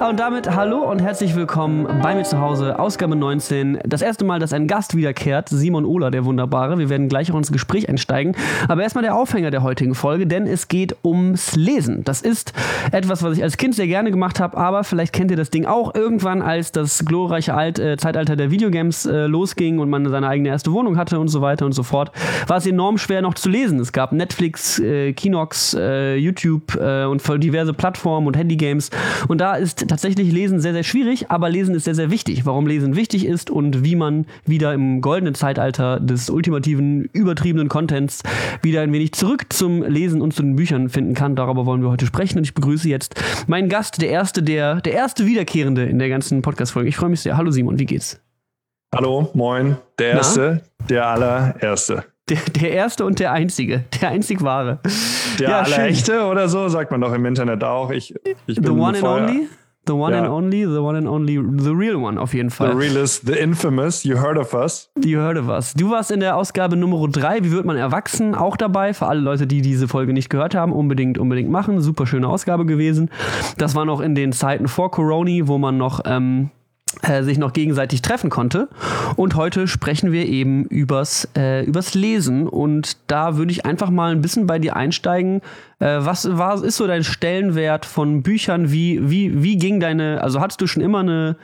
Und damit hallo und herzlich willkommen bei mir zu Hause, Ausgabe 19. Das erste Mal, dass ein Gast wiederkehrt, Simon Ohler, der Wunderbare. Wir werden gleich auch ins Gespräch einsteigen. Aber erstmal der Aufhänger der heutigen Folge, denn es geht ums Lesen. Das ist etwas, was ich als Kind sehr gerne gemacht habe, aber vielleicht kennt ihr das Ding auch. Irgendwann, als das glorreiche Zeitalter der Videogames losging und man seine eigene erste Wohnung hatte und so weiter und so fort, war es enorm schwer noch zu lesen. Es gab Netflix, Kinox, YouTube und diverse Plattformen und Handygames. Und da ist tatsächlich Lesen sehr, sehr schwierig, aber Lesen ist sehr, sehr wichtig. Warum Lesen wichtig ist und wie man wieder im goldenen Zeitalter des ultimativen, übertriebenen Contents wieder ein wenig zurück zum Lesen und zu den Büchern finden kann. Darüber wollen wir heute sprechen und ich begrüße jetzt meinen Gast, der erste Wiederkehrende in der ganzen Podcast-Folge. Ich freue mich sehr. Hallo Simon, wie geht's? Hallo, moin, der Erste, der Allererste. Der Erste und der Einzige, der einzig Wahre. Der Allerechte oder so, sagt man doch im Internet auch. Ich bin The one and only? The one and only, the real one auf jeden Fall. The realist, the infamous, you heard of us. You heard of us. Du warst in der Ausgabe Nummer 3, wie wird man erwachsen, auch dabei. Für alle Leute, die diese Folge nicht gehört haben, unbedingt machen. Super schöne Ausgabe gewesen. Das war noch in den Zeiten vor Corona, wo man noch sich noch gegenseitig treffen konnte. Und heute sprechen wir eben übers Lesen. Und da würde ich einfach mal ein bisschen bei dir einsteigen. Was ist so dein Stellenwert von Büchern? Wie ging also hattest du schon immer eine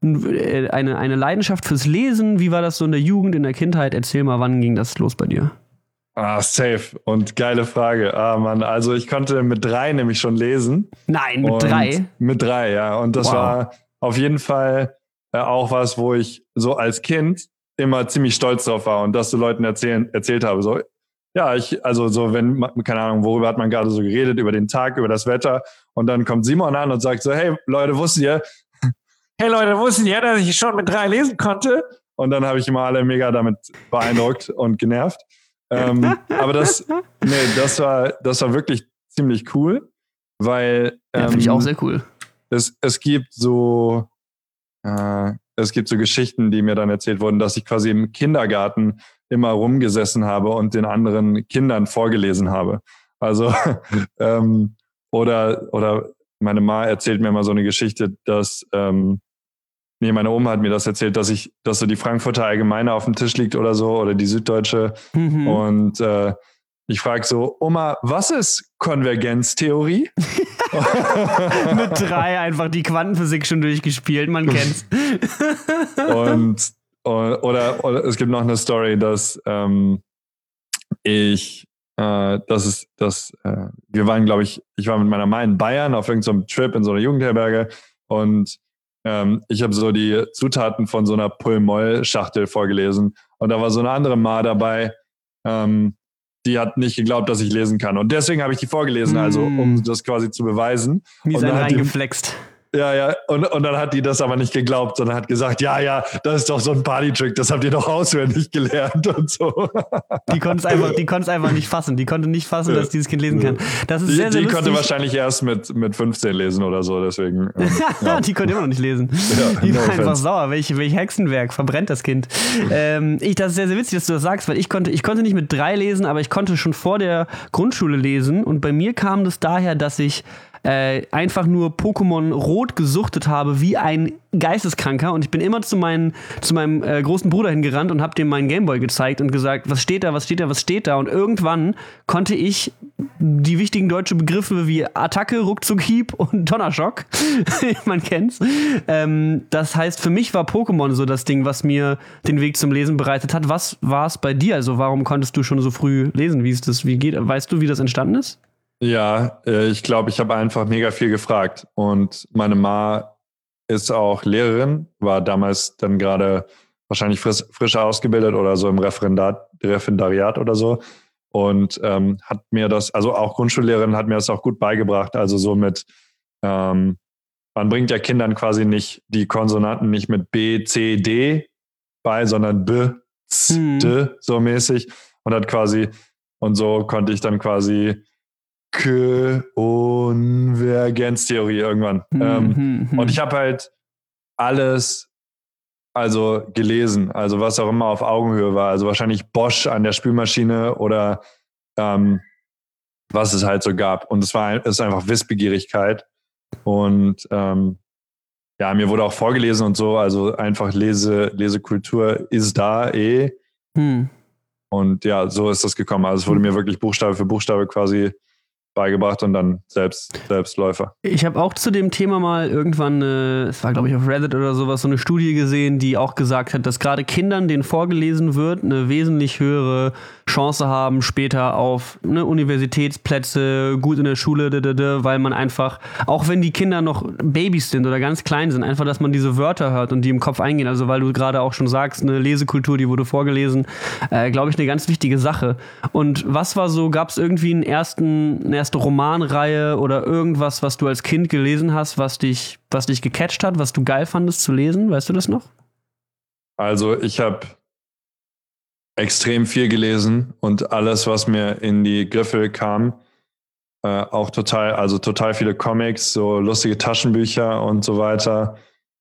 Leidenschaft fürs Lesen? Wie war das so in der Jugend, in der Kindheit? Erzähl mal, wann ging das los bei dir? Safe. Und geile Frage. Mann, also ich konnte mit 3 nämlich schon lesen. Nein, mit 3? Mit 3, ja. Und das war auf jeden Fall auch was, wo ich so als Kind immer ziemlich stolz drauf war und das so Leuten erzählt habe. So, ja, wenn, keine Ahnung, worüber hat man gerade so geredet, über den Tag, über das Wetter. Und dann kommt Simon an und sagt so, hey Leute, wusstet ihr, dass ich schon mit 3 lesen konnte? Und dann habe ich immer alle mega damit beeindruckt und genervt. Aber das war wirklich ziemlich cool, weil finde ich auch sehr cool. Es gibt so Geschichten, die mir dann erzählt wurden, dass ich quasi im Kindergarten immer rumgesessen habe und den anderen Kindern vorgelesen habe. Also oder meine Ma erzählt mir immer so eine Geschichte, dass meine Oma hat mir das erzählt, dass so die Frankfurter Allgemeine auf dem Tisch liegt oder so oder die Süddeutsche und ich frage so, Oma, was ist Konvergenztheorie? Mit 3 einfach die Quantenphysik schon durchgespielt, man kennt's. Oder es gibt noch eine Story, dass wir waren, glaube ich war mit meiner Ma in Bayern auf irgendeinem Trip in so einer Jugendherberge und ich habe so die Zutaten von so einer Pull-Moll-Schachtel vorgelesen und da war so eine andere Ma dabei, die hat nicht geglaubt, dass ich lesen kann. Und deswegen habe ich die vorgelesen, also um das quasi zu beweisen. Wie sein reingeflext. Ja. Und dann hat die das aber nicht geglaubt, sondern hat gesagt, ja, das ist doch so ein Party-Trick, das habt ihr doch auswendig gelernt und so. Die konnte es einfach nicht fassen. Die konnte nicht fassen, dass dieses Kind lesen kann. Das ist sehr, sehr lustig. Die konnte wahrscheinlich erst mit 15 lesen oder so, deswegen. Die konnte immer noch nicht lesen. Ja, die war einfach sauer. Welch Hexenwerk verbrennt das Kind. Das ist sehr, sehr witzig, dass du das sagst, weil ich konnte nicht mit 3 lesen, aber ich konnte schon vor der Grundschule lesen und bei mir kam das daher, dass ich einfach nur Pokémon Rot gesuchtet habe wie ein Geisteskranker und ich bin immer zu meinem großen Bruder hingerannt und habe dem meinen Gameboy gezeigt und gesagt, was steht da und irgendwann konnte ich die wichtigen deutschen Begriffe wie Attacke, Ruckzuck, Hieb und Donnerschock, man kennt's. Das heißt, für mich war Pokémon so das Ding, was mir den Weg zum Lesen bereitet hat. Was war es bei dir? Also warum konntest du schon so früh lesen? Weißt du, wie das entstanden ist? Ja, ich glaube, ich habe einfach mega viel gefragt und meine Ma ist auch Lehrerin, war damals dann gerade wahrscheinlich frisch ausgebildet oder so im Referendariat oder so und hat mir das, also auch Grundschullehrerin hat mir das auch gut beigebracht, also so mit, man bringt ja Kindern quasi nicht die Konsonanten nicht mit B, C, D bei, sondern B, Z, D, so mäßig und so konnte ich dann quasi Konvergenztheorie irgendwann. Und ich habe halt alles gelesen, also was auch immer auf Augenhöhe war. Also wahrscheinlich Bosch an der Spülmaschine oder was es halt so gab. Und es ist einfach Wissbegierigkeit. Und ja, mir wurde auch vorgelesen und so, also einfach Lesekultur ist da Und ja, so ist das gekommen. Also es wurde mir wirklich Buchstabe für Buchstabe quasi beigebracht und dann Selbstläufer. Ich habe auch zu dem Thema mal irgendwann, es war glaube ich auf Reddit oder sowas, so eine Studie gesehen, die auch gesagt hat, dass gerade Kindern, denen vorgelesen wird, eine wesentlich höhere Chance haben, später auf Universitätsplätze, gut in der Schule, weil man einfach, auch wenn die Kinder noch Babys sind oder ganz klein sind, einfach, dass man diese Wörter hört und die im Kopf eingehen. Also weil du gerade auch schon sagst, eine Lesekultur, die wurde vorgelesen, glaube ich, eine ganz wichtige Sache. Und was war so, gab es irgendwie eine erste Romanreihe oder irgendwas, was du als Kind gelesen hast, was dich gecatcht hat, was du geil fandest zu lesen? Weißt du das noch? Also ich habe extrem viel gelesen und alles, was mir in die Griffel kam, auch total viele Comics, so lustige Taschenbücher und so weiter.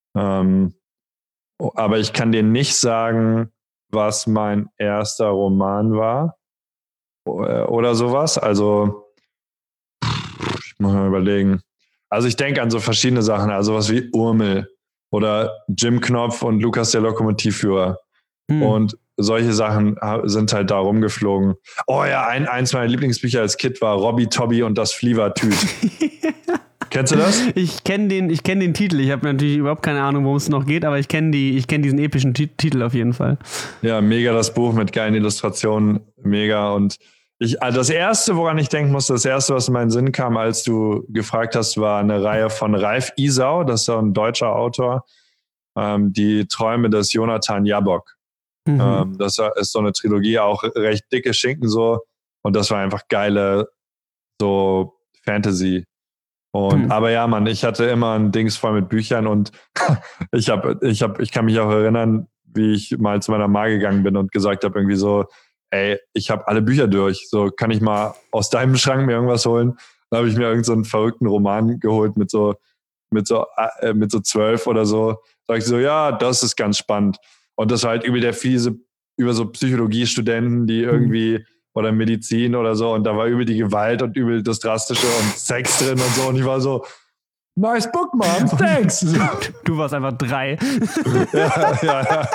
Aber ich kann dir nicht sagen, was mein erster Roman war oder sowas. Also ich muss mal überlegen. Also ich denke an so verschiedene Sachen, also was wie Urmel oder Jim Knopf und Lukas der Lokomotivführer. Und solche Sachen sind halt da rumgeflogen. Oh ja, eins meiner Lieblingsbücher als Kind war Robby Tobby und das Flievertüt. Kennst du das? Ich kenn den Titel. Ich habe natürlich überhaupt keine Ahnung, worum es noch geht, aber ich kenn diesen epischen Titel auf jeden Fall. Ja, mega das Buch mit geilen Illustrationen. Mega. Und das erste, woran ich denken musste, das erste, was in meinen Sinn kam, als du gefragt hast, war eine Reihe von Ralf Isau. Das ist ein deutscher Autor. Die Träume des Jonathan Jabbock. Das ist so eine Trilogie, auch recht dicke Schinken so. Und das war einfach geile so Fantasy. Aber ja, Mann, ich hatte immer ein Dings voll mit Büchern und ich kann mich auch erinnern, wie ich mal zu meiner Ma gegangen bin und gesagt habe irgendwie so, ey, ich habe alle Bücher durch. So, kann ich mal aus deinem Schrank mir irgendwas holen? Dann habe ich mir irgend so einen verrückten Roman geholt mit so 12 oder so. Sag ich so, ja, das ist ganz spannend. Und das war halt über so Psychologiestudenten, die irgendwie, oder Medizin oder so, und da war übel die Gewalt und übel das Drastische und Sex drin und so. Und ich war so, nice book, Mom, thanks. Du warst einfach 3. Ja.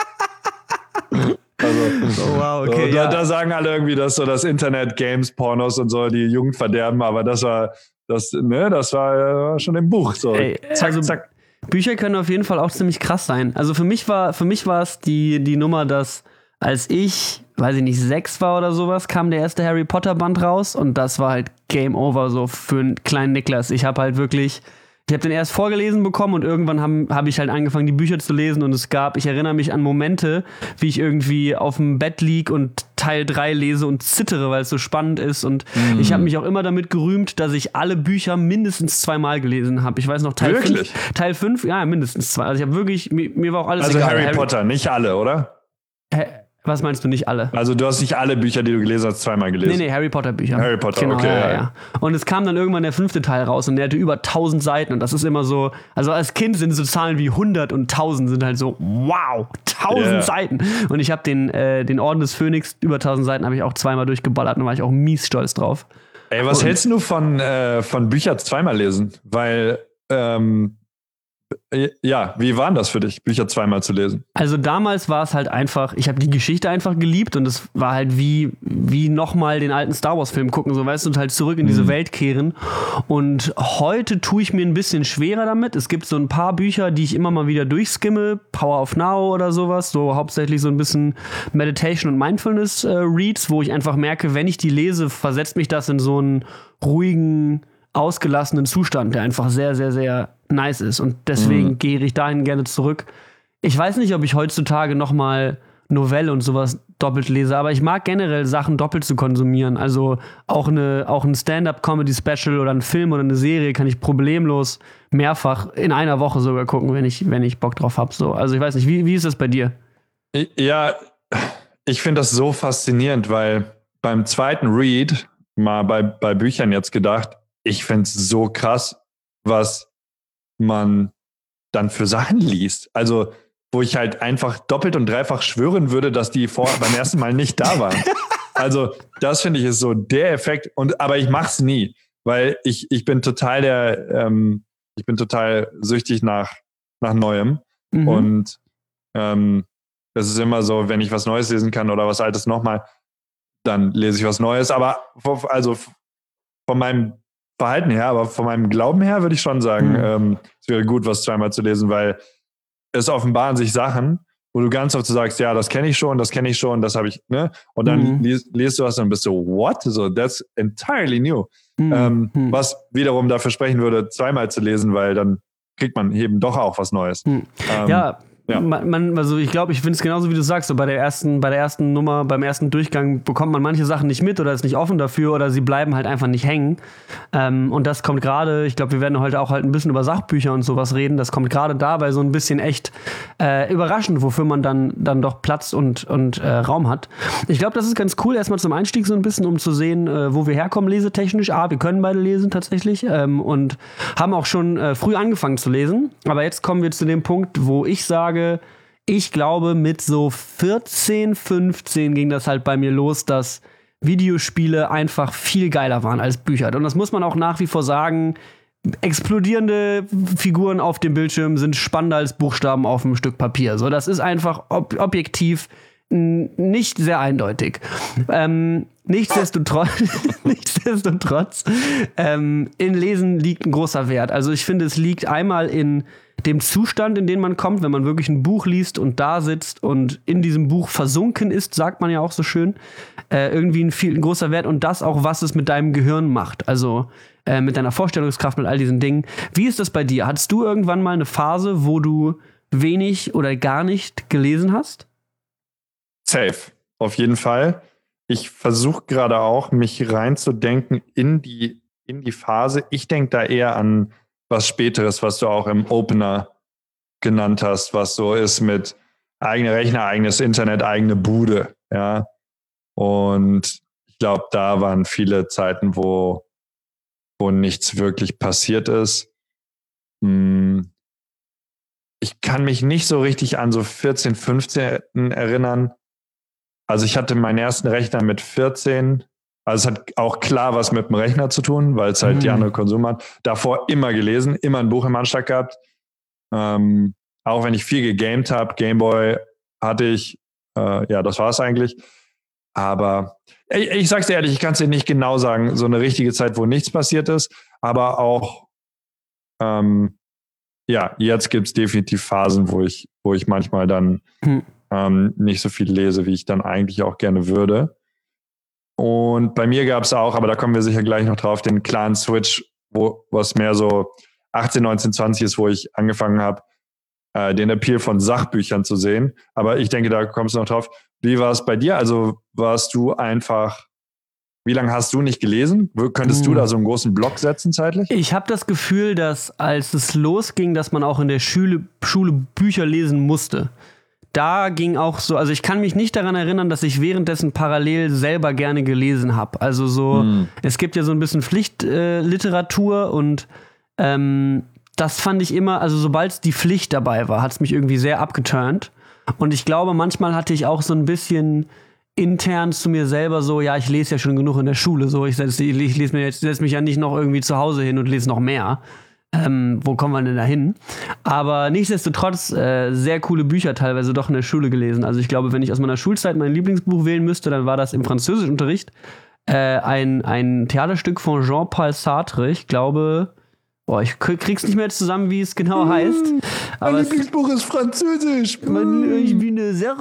Also, oh, wow, okay. So, da sagen alle irgendwie, dass so das Internet, Games, Pornos und so die Jugend verderben, aber das war schon im Buch. So. Ey, zack. Bücher können auf jeden Fall auch ziemlich krass sein. Also für mich war es die Nummer, dass als ich, weiß ich nicht, 6 war oder sowas, kam der erste Harry Potter Band raus und das war halt Game Over so für einen kleinen Niklas. Ich habe den erst vorgelesen bekommen und irgendwann habe ich halt angefangen, die Bücher zu lesen und ich erinnere mich an Momente, wie ich irgendwie auf dem Bett lieg und Teil 3 lese und zittere, weil es so spannend ist und ich habe mich auch immer damit gerühmt, dass ich alle Bücher mindestens 2-mal gelesen habe. Ich weiß noch, Teil 5, ja, mindestens 2. Also ich habe wirklich, mir war auch alles egal. Also Harry Potter, nicht alle, oder? Was meinst du, nicht alle? Also du hast nicht alle Bücher, die du gelesen hast, 2-mal gelesen? Nee, Harry Potter Bücher. Harry Potter, genau, okay. Ja. Und es kam dann irgendwann der 5. Teil raus und der hatte über 1000 Seiten und das ist immer so, also als Kind sind so Zahlen wie 100 und 1000 sind halt so, wow, 1000 Seiten. Und ich habe den Orden des Phönix, über 1000 Seiten, habe ich auch 2-mal durchgeballert und da war ich auch mies stolz drauf. Ey, was hältst du von Büchern 2-mal lesen? Weil, wie war das für dich, Bücher 2-mal zu lesen? Also damals war es halt einfach, ich habe die Geschichte einfach geliebt und es war halt wie nochmal den alten Star Wars Film gucken, so weißt du, und halt zurück in diese Welt kehren. Und heute tue ich mir ein bisschen schwerer damit. Es gibt so ein paar Bücher, die ich immer mal wieder durchskimme, Power of Now oder sowas, so hauptsächlich so ein bisschen Meditation und Mindfulness Reads, wo ich einfach merke, wenn ich die lese, versetzt mich das in so einen ruhigen, ausgelassenen Zustand, der einfach sehr, sehr, sehr nice ist. Und deswegen gehe ich dahin gerne zurück. Ich weiß nicht, ob ich heutzutage nochmal Novelle und sowas doppelt lese, aber ich mag generell Sachen doppelt zu konsumieren. Also auch ein Stand-up-Comedy-Special oder ein Film oder eine Serie kann ich problemlos mehrfach in einer Woche sogar gucken, wenn ich Bock drauf habe. So. Also ich weiß nicht, wie ist das bei dir? Ja, ich finde das so faszinierend, weil beim zweiten Read, mal bei Büchern jetzt gedacht, ich finde es so krass, was man dann für Sachen liest. Also, wo ich halt einfach doppelt und dreifach schwören würde, dass die beim ersten Mal nicht da waren. Also, das finde ich ist so der Effekt. Aber ich mach's nie, weil ich bin total süchtig nach nach Neuem. Und es ist immer so, wenn ich was Neues lesen kann oder was Altes nochmal, dann lese ich was Neues. Aber also von meinem Verhalten her, aber von meinem Glauben her würde ich schon sagen, es wäre gut, was zweimal zu lesen, weil es offenbaren sich Sachen, wo du ganz oft so sagst, ja, das kenne ich schon, das habe ich, ne? Und dann liest du was und bist so, what? So, that's entirely new. Was wiederum dafür sprechen würde, zweimal zu lesen, weil dann kriegt man eben doch auch was Neues. Ja. Also ich glaube, ich finde es genauso, wie du sagst, so bei der ersten Nummer, beim ersten Durchgang bekommt man manche Sachen nicht mit oder ist nicht offen dafür oder sie bleiben halt einfach nicht hängen. Und das kommt gerade, ich glaube, wir werden heute auch halt ein bisschen über Sachbücher und sowas reden, das kommt gerade dabei so ein bisschen echt überraschend, wofür man dann doch Platz und Raum hat. Ich glaube, das ist ganz cool, erstmal zum Einstieg so ein bisschen, um zu sehen, wo wir herkommen lesetechnisch. Wir können beide lesen tatsächlich und haben auch schon früh angefangen zu lesen. Aber jetzt kommen wir zu dem Punkt, wo ich sage, ich glaube, mit so 14, 15 ging das halt bei mir los, dass Videospiele einfach viel geiler waren als Bücher. Und das muss man auch nach wie vor sagen. Explodierende Figuren auf dem Bildschirm sind spannender als Buchstaben auf einem Stück Papier. So, das ist einfach objektiv nicht sehr eindeutig. Nichtsdestotrotz, in Lesen liegt ein großer Wert. Also ich finde, es liegt einmal in dem Zustand, in den man kommt, wenn man wirklich ein Buch liest und da sitzt und in diesem Buch versunken ist, sagt man ja auch so schön, irgendwie ein großer Wert und das auch, was es mit deinem Gehirn macht. Also mit deiner Vorstellungskraft, mit all diesen Dingen. Wie ist das bei dir? Hattest du irgendwann mal eine Phase, wo du wenig oder gar nicht gelesen hast? Safe, auf jeden Fall. Ich versuche gerade auch, mich reinzudenken in die Phase. Ich denke da eher an was Späteres, was du auch im Opener genannt hast, was so ist mit eigener Rechner, eigenes Internet, eigene Bude. Ja. Und ich glaube, da waren viele Zeiten, wo nichts wirklich passiert ist. Ich kann mich nicht so richtig an so 14, 15 erinnern. Also ich hatte meinen ersten Rechner mit 14. Also es hat auch klar was mit dem Rechner zu tun, weil es halt die andere Konsum hat. Davor immer gelesen, immer ein Buch im Anschlag gehabt. Auch wenn ich viel gegamed habe, Gameboy hatte ich, das war es eigentlich. Aber ich sag's dir ehrlich, ich kann es dir nicht genau sagen, so eine richtige Zeit, wo nichts passiert ist. Aber auch, jetzt gibt's definitiv Phasen, wo ich manchmal dann nicht so viel lese, wie ich dann eigentlich auch gerne würde. Und bei mir gab es auch, aber da kommen wir sicher gleich noch drauf, den klaren Switch, was mehr so 18, 19, 20 ist, wo ich angefangen habe, den Appeal von Sachbüchern zu sehen. Aber ich denke, da kommst du noch drauf. Wie war es bei dir? Also warst du einfach, wie lange hast du nicht gelesen? Könntest du da so einen großen Block setzen zeitlich? Ich habe das Gefühl, dass als es losging, dass man auch in der Schule Bücher lesen musste. Da ging auch so, also ich kann mich nicht daran erinnern, dass ich währenddessen parallel selber gerne gelesen habe. Also so, es gibt ja so ein bisschen Pflichtliteratur und das fand ich immer, also sobald die Pflicht dabei war, hat es mich irgendwie sehr abgeturnt. Und ich glaube, manchmal hatte ich auch so ein bisschen intern zu mir selber so, ja, ich lese ja schon genug in der Schule, so, ich setze mich ja nicht noch irgendwie zu Hause hin und lese noch mehr. Wo kommen wir denn da hin? Aber nichtsdestotrotz sehr coole Bücher teilweise doch in der Schule gelesen. Also ich glaube, wenn ich aus meiner Schulzeit mein Lieblingsbuch wählen müsste, dann war das im Französischunterricht ein Theaterstück von Jean-Paul Sartre. Ich glaube, ich krieg's nicht mehr jetzt zusammen, wie es genau heißt. Mein Lieblingsbuch ist Französisch. Ich bin sehr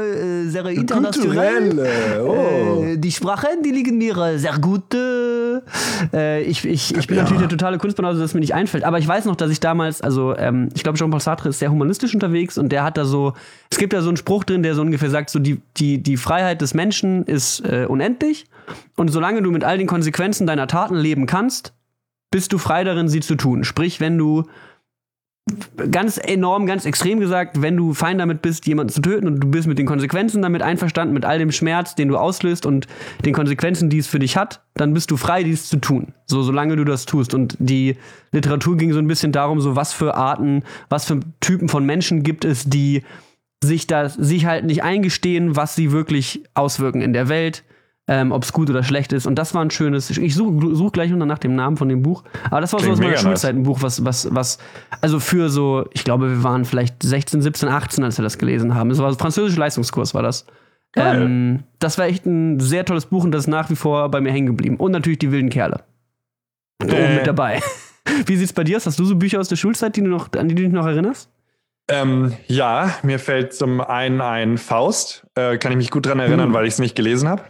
international. Die Sprachen, die liegen mir sehr gut. Ich bin natürlich der totale Kunstbanause, dass mir nicht einfällt. Aber ich weiß noch, dass ich damals, also ich glaube, Jean-Paul Sartre ist sehr humanistisch unterwegs und der hat da so, es gibt da so einen Spruch drin, der so ungefähr sagt, so die Freiheit des Menschen ist unendlich und solange du mit all den Konsequenzen deiner Taten leben kannst, bist du frei darin, sie zu tun. Sprich, wenn du ganz extrem gesagt, wenn du fein damit bist, jemanden zu töten und du bist mit den Konsequenzen damit einverstanden, mit all dem Schmerz, den du auslöst und den Konsequenzen, die es für dich hat, dann bist du frei, dies zu tun. So, solange du das tust. Und die Literatur ging so ein bisschen darum, so was für Arten, was für Typen von Menschen gibt es, die sich halt nicht eingestehen, was sie wirklich auswirken in der Welt, ob es gut oder schlecht ist. Und das war ein schönes, ich such gleich noch nach dem Namen von dem Buch, aber das war so aus meiner Schulzeit ein Buch, was, also für so, ich glaube, wir waren vielleicht 16, 17, 18, als wir das gelesen haben. Es war so französischer Leistungskurs, war das. Das war echt ein sehr tolles Buch und das ist nach wie vor bei mir hängen geblieben. Und natürlich die wilden Kerle. Oben mit dabei. Wie sieht's bei dir aus? Hast du so Bücher aus der Schulzeit, an die du dich noch erinnerst? Ja, mir fällt zum einen ein Faust. Kann ich mich gut dran erinnern, weil ich es nicht gelesen habe.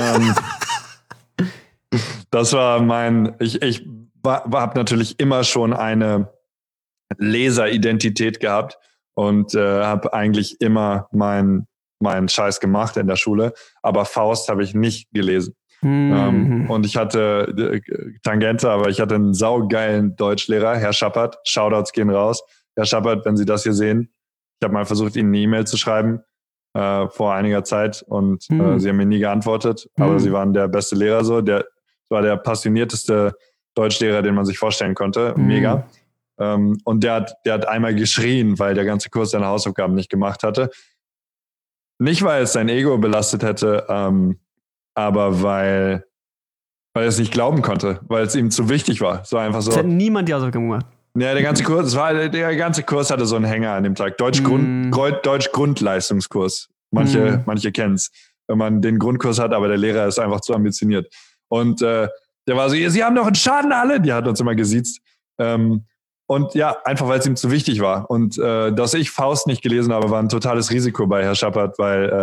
Das war ich habe natürlich immer schon eine Leseridentität gehabt und habe eigentlich immer meinen Scheiß gemacht in der Schule. Aber Faust habe ich nicht gelesen. Und ich hatte Tangente, aber ich hatte einen saugeilen Deutschlehrer, Herr Schappert. Shoutouts gehen raus. Herr Schappert, wenn Sie das hier sehen, ich habe mal versucht, Ihnen eine E-Mail zu schreiben vor einiger Zeit und Sie haben mir nie geantwortet, aber Sie waren der beste Lehrer so. Der war der passionierteste Deutschlehrer, den man sich vorstellen konnte. Mega. Und der hat einmal geschrien, weil der ganze Kurs seine Hausaufgaben nicht gemacht hatte. Nicht, weil es sein Ego belastet hätte, aber weil er es nicht glauben konnte, weil es ihm zu wichtig war. So einfach so. Es hat niemand die Hausaufgaben gemacht. Ja, der ganze Kurs hatte so einen Hänger an dem Tag. Deutsch Grundleistungskurs. Manche kennen es, wenn man den Grundkurs hat, aber der Lehrer ist einfach zu ambitioniert. Und der war so, Sie haben doch einen Schaden alle. Die hat uns immer gesiezt. Und ja, einfach weil es ihm zu wichtig war. Und dass ich Faust nicht gelesen habe, war ein totales Risiko bei Herr Schappert,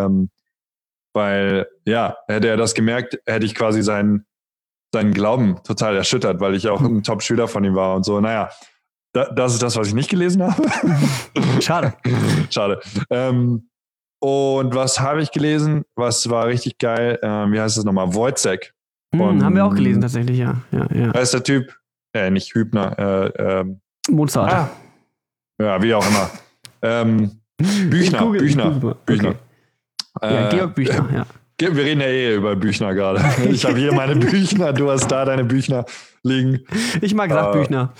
weil hätte er das gemerkt, hätte ich quasi seinen Glauben total erschüttert, weil ich auch ein Top-Schüler von ihm war und so. Naja, das ist das, was ich nicht gelesen habe. Schade. Und was habe ich gelesen? Was war richtig geil? Wie heißt das nochmal? Wojciech. Haben wir auch gelesen, tatsächlich, ja. Da ist der Typ, nicht Hübner. Mozart. Ja, wie auch immer. Büchner. Okay. Georg Büchner, ja. Wir reden ja über Büchner gerade. Ich habe hier meine Büchner, du hast da deine Büchner liegen. Ich mag Sachbüchner.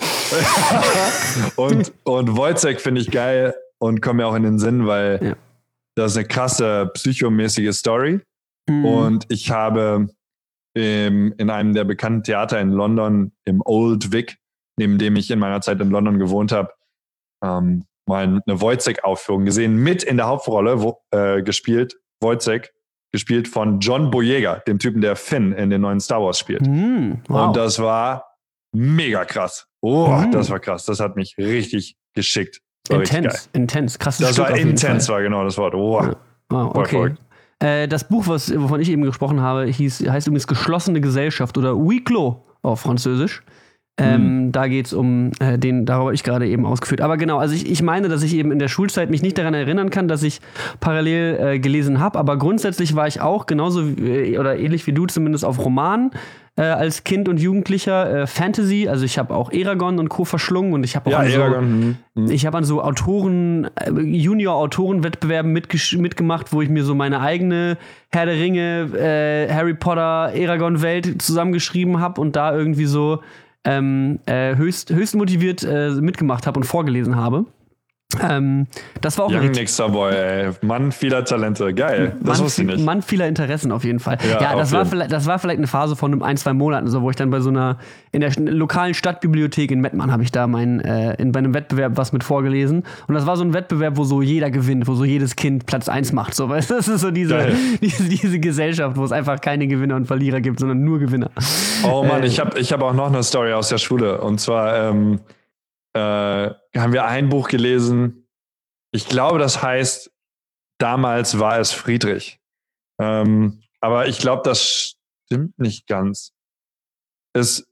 und Wojciech finde ich geil und komme mir auch in den Sinn, weil das ist eine krasse psychomäßige Story. Und ich habe in einem der bekannten Theater in London, im Old Vic, neben dem ich in meiner Zeit in London gewohnt habe, mal eine Wojciech-Aufführung gesehen, mit in der Hauptrolle gespielt, Wojciech, gespielt von John Boyega, dem Typen, der Finn in den neuen Star Wars spielt. Wow. Und das war mega krass. Das war krass. Das hat mich richtig geschickt. Intens, krasses Das Stück war intens, war genau das Wort. Wow, okay. Das Buch, wovon ich eben gesprochen habe, heißt übrigens Geschlossene Gesellschaft oder Huis Clos auf Französisch. Da geht es um darüber habe ich gerade eben ausgeführt. Aber genau, also ich meine, dass ich eben in der Schulzeit mich nicht daran erinnern kann, dass ich parallel gelesen habe. Aber grundsätzlich war ich auch genauso oder ähnlich wie du zumindest auf Romanen als Kind und Jugendlicher. Fantasy, also ich habe auch Eragon und Co. verschlungen und ich habe auch ich habe an so Junior-Autoren-Wettbewerben mitgemacht, wo ich mir so meine eigene Herr der Ringe, Harry Potter, Eragon-Welt zusammengeschrieben habe und da irgendwie so höchst motiviert mitgemacht habe und vorgelesen habe. Das war auch Young Nixer Boy, ey. Mann vieler Talente. Geil. Das wusste ich nicht. Mann vieler Interessen auf jeden Fall. Ja, das war vielleicht eine Phase von 1-2 Monaten, so, wo ich dann bei so in der lokalen Stadtbibliothek in Mettmann habe ich da bei einem Wettbewerb was mit vorgelesen. Und das war so ein Wettbewerb, wo so jeder gewinnt, wo so jedes Kind Platz 1 macht. So, weißt du? Das ist so diese Gesellschaft, wo es einfach keine Gewinner und Verlierer gibt, sondern nur Gewinner. Oh Mann, ich hab auch noch eine Story aus der Schule. Und zwar haben wir ein Buch gelesen, ich glaube, das heißt, damals war es Friedrich. Aber ich glaube, das stimmt nicht ganz. Nee,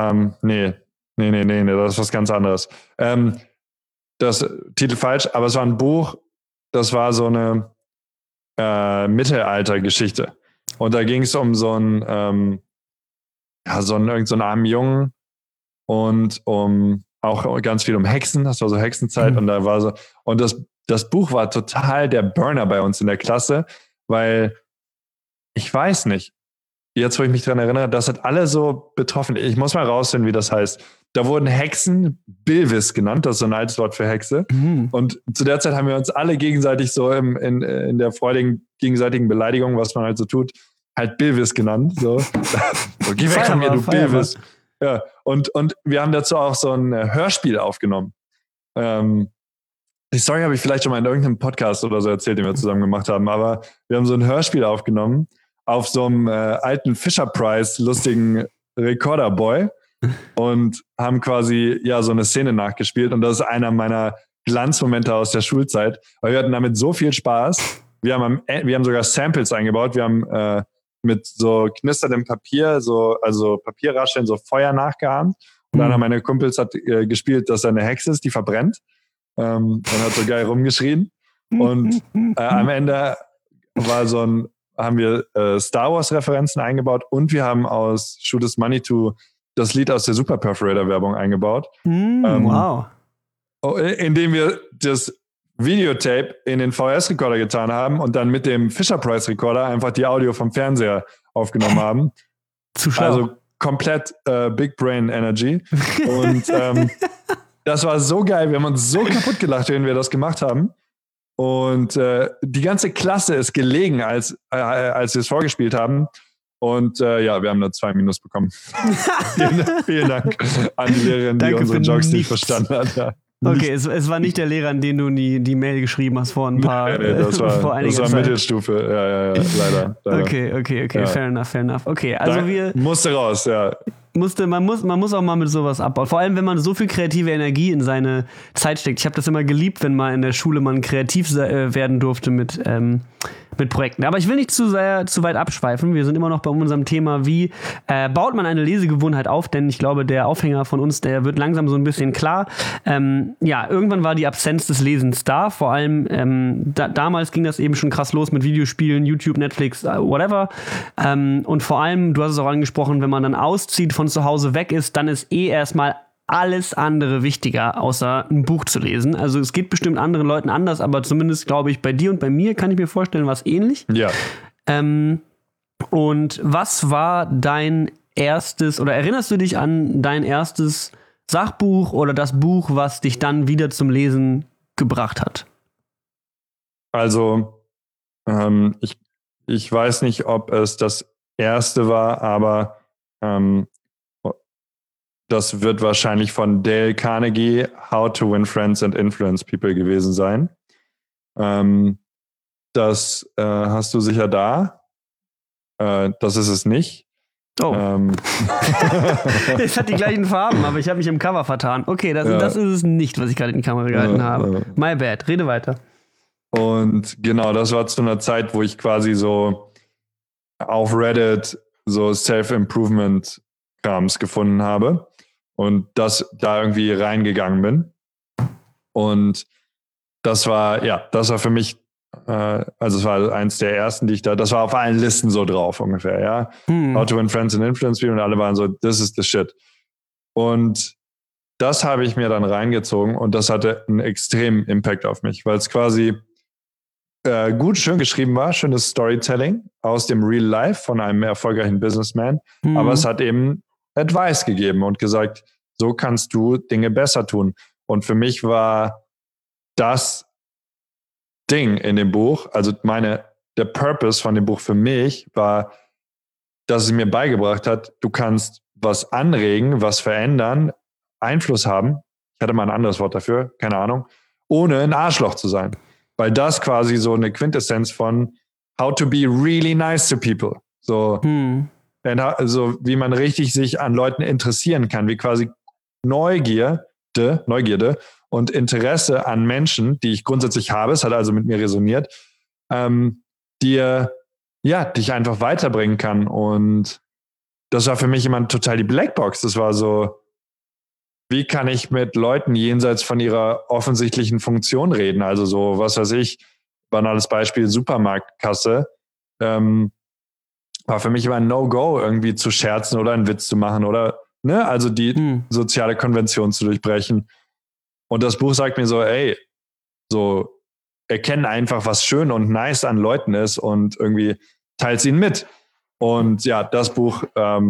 das ist was ganz anderes. Das Titel falsch, aber es war ein Buch, das war so eine Mittelalter-Geschichte. Und da ging es um so einen armen Jungen und auch ganz viel um Hexen, das war so Hexenzeit und da war so, und das Buch war total der Burner bei uns in der Klasse, weil ich weiß nicht, jetzt wo ich mich dran erinnere, das hat alle so betroffen. Ich muss mal rausfinden, wie das heißt. Da wurden Hexen Bilvis genannt, das ist so ein altes Wort für Hexe. Und zu der Zeit haben wir uns alle gegenseitig so in der freudigen gegenseitigen Beleidigung, was man halt so tut, halt Bilvis genannt. So, geh weg von mir, du Bilvis. Ja, und wir haben dazu auch so ein Hörspiel aufgenommen. Die Story habe ich vielleicht schon mal in irgendeinem Podcast oder so erzählt, den wir zusammen gemacht haben, aber wir haben so ein Hörspiel aufgenommen auf so einem alten Fisher-Price lustigen Recorder-Boy und haben quasi so eine Szene nachgespielt und das ist einer meiner Glanzmomente aus der Schulzeit, weil wir hatten damit so viel Spaß. Wir haben sogar Samples eingebaut, wir haben mit so knisterndem Papier, also Papierrascheln, so Feuer nachgeahmt und einer meiner Kumpels hat gespielt, dass er eine Hexe ist, die verbrennt. Und hat so geil rumgeschrien. Und am Ende haben wir Star Wars Referenzen eingebaut und wir haben aus Shoot Is Money To das Lied aus der Super Perforator Werbung eingebaut. Wow. Indem wir das Videotape in den VHS-Recorder getan haben und dann mit dem Fisher-Price-Recorder einfach die Audio vom Fernseher aufgenommen haben. Zu schlau. Also komplett Big Brain Energy. Und das war so geil. Wir haben uns so kaputt gelacht, wenn wir das gemacht haben. Und die ganze Klasse ist gelegen, als wir es vorgespielt haben. Und wir haben da 2 Minus bekommen. Vielen Dank an die Lehrerin, die unsere Jokes nicht verstanden hat. Ja. Okay, es war nicht der Lehrer, an den du die Mail geschrieben hast vor ein paar das war Zeit. Mittelstufe. Ja, leider. Okay. Ja. Fair enough. Okay, also musste raus, ja. Man muss auch mal mit sowas abbauen. Vor allem, wenn man so viel kreative Energie in seine Zeit steckt. Ich habe das immer geliebt, wenn mal in der Schule man kreativ werden durfte mit Projekten. Aber ich will nicht zu weit abschweifen. Wir sind immer noch bei unserem Thema, wie baut man eine Lesegewohnheit auf? Denn ich glaube, der Aufhänger von uns, der wird langsam so ein bisschen klar. Irgendwann war die Absenz des Lesens da. Vor allem damals ging das eben schon krass los mit Videospielen, YouTube, Netflix, whatever. Und vor allem, du hast es auch angesprochen, wenn man dann auszieht, von zu Hause weg ist, dann ist erstmal alles andere wichtiger, außer ein Buch zu lesen. Also es geht bestimmt anderen Leuten anders, aber zumindest, glaube ich, bei dir und bei mir kann ich mir vorstellen, war es ähnlich. Ja. Und was war dein erstes, oder erinnerst du dich an dein erstes Sachbuch oder das Buch, was dich dann wieder zum Lesen gebracht hat? Also, ich weiß nicht, ob es das erste war, aber das wird wahrscheinlich von Dale Carnegie How to Win Friends and Influence People gewesen sein. Das hast du sicher da. Das ist es nicht. Oh. Es hat die gleichen Farben, aber ich habe mich im Cover vertan. Okay, das ist es nicht, was ich gerade in die Kamera gehalten habe. My bad. Rede weiter. Und genau, das war zu einer Zeit, wo ich quasi so auf Reddit so Self-Improvement-Krams gefunden habe und da irgendwie reingegangen bin. Und das war für mich, also es war eins der ersten, das war auf allen Listen so drauf ungefähr, ja. How to Win Friends and Influence People und alle waren so, this is the shit. Und das habe ich mir dann reingezogen und das hatte einen extremen Impact auf mich, weil es quasi gut, schön geschrieben war, schönes Storytelling aus dem Real Life von einem erfolgreichen Businessman, aber es hat eben Advice gegeben und gesagt, so kannst du Dinge besser tun. Und für mich war das Ding in dem Buch, also der Purpose von dem Buch für mich war, dass es mir beigebracht hat, du kannst was anregen, was verändern, Einfluss haben, ich hatte mal ein anderes Wort dafür, keine Ahnung, ohne ein Arschloch zu sein. Weil das quasi so eine Quintessenz von how to be really nice to people. So, also wie man richtig sich an Leuten interessieren kann, wie quasi Neugierde und Interesse an Menschen, die ich grundsätzlich habe, es hat also mit mir resoniert, dich einfach weiterbringen kann. Und das war für mich immer total die Blackbox. Das war so, wie kann ich mit Leuten jenseits von ihrer offensichtlichen Funktion reden? Also so, was weiß ich, banales Beispiel, Supermarktkasse, war für mich immer ein No-Go, irgendwie zu scherzen oder einen Witz zu machen oder, ne, also die soziale Konvention zu durchbrechen. Und das Buch sagt mir so, ey, so, erkennen einfach, was schön und nice an Leuten ist und irgendwie teilt's ihnen mit. Und ja, das Buch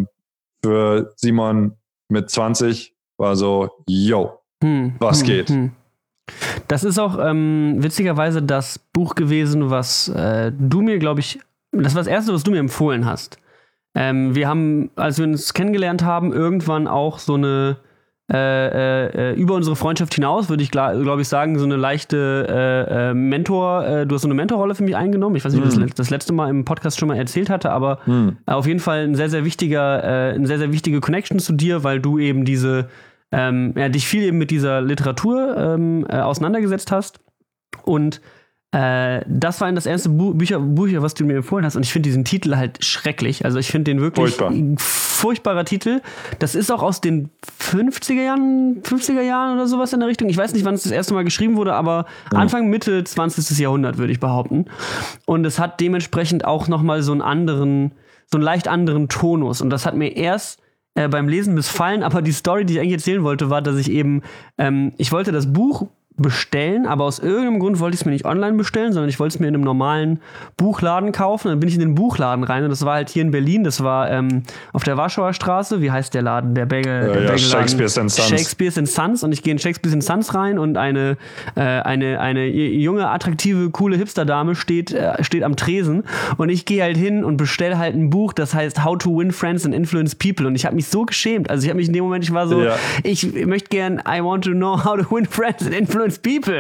für Simon mit 20 war so, yo, was geht? Das ist auch witzigerweise das Buch gewesen, was du mir, glaube ich, das war das Erste, was du mir empfohlen hast. Wir haben, als wir uns kennengelernt haben, irgendwann auch so eine über unsere Freundschaft hinaus, würde ich glaube ich sagen, so eine leichte du hast so eine Mentorrolle für mich eingenommen. Ich weiß nicht, ob ich das letzte Mal im Podcast schon mal erzählt hatte, aber auf jeden Fall eine sehr wichtige Connection zu dir, weil du eben dich viel eben mit dieser Literatur auseinandergesetzt hast. Und das war das erste Buch, was du mir empfohlen hast. Und ich finde diesen Titel halt schrecklich. Also ich finde den wirklich furchtbarer Titel. Das ist auch aus den 50er Jahren oder sowas in der Richtung. Ich weiß nicht, wann es das erste Mal geschrieben wurde, aber Anfang, Mitte 20. Jahrhundert, würde ich behaupten. Und es hat dementsprechend auch nochmal so einen leicht anderen Tonus. Und das hat mir erst beim Lesen missfallen. Aber die Story, die ich eigentlich erzählen wollte, war, dass ich eben, ich wollte das Buch bestellen, aber aus irgendeinem Grund wollte ich es mir nicht online bestellen, sondern ich wollte es mir in einem normalen Buchladen kaufen. Dann bin ich in den Buchladen rein und das war halt hier in Berlin, das war auf der Warschauer Straße. Wie heißt der Laden? Der Bagelladen. Shakespeare's & Sons. Shakespeare's & Sons, und ich gehe in Shakespeare's & Sons rein und eine junge, attraktive, coole Hipster-Dame steht am Tresen und ich gehe halt hin und bestelle halt ein Buch, das heißt How to Win Friends and Influence People, und ich habe mich so geschämt. Also ich habe mich in dem Moment, ich war so, ich möchte gern I want to know how to win friends and influence people.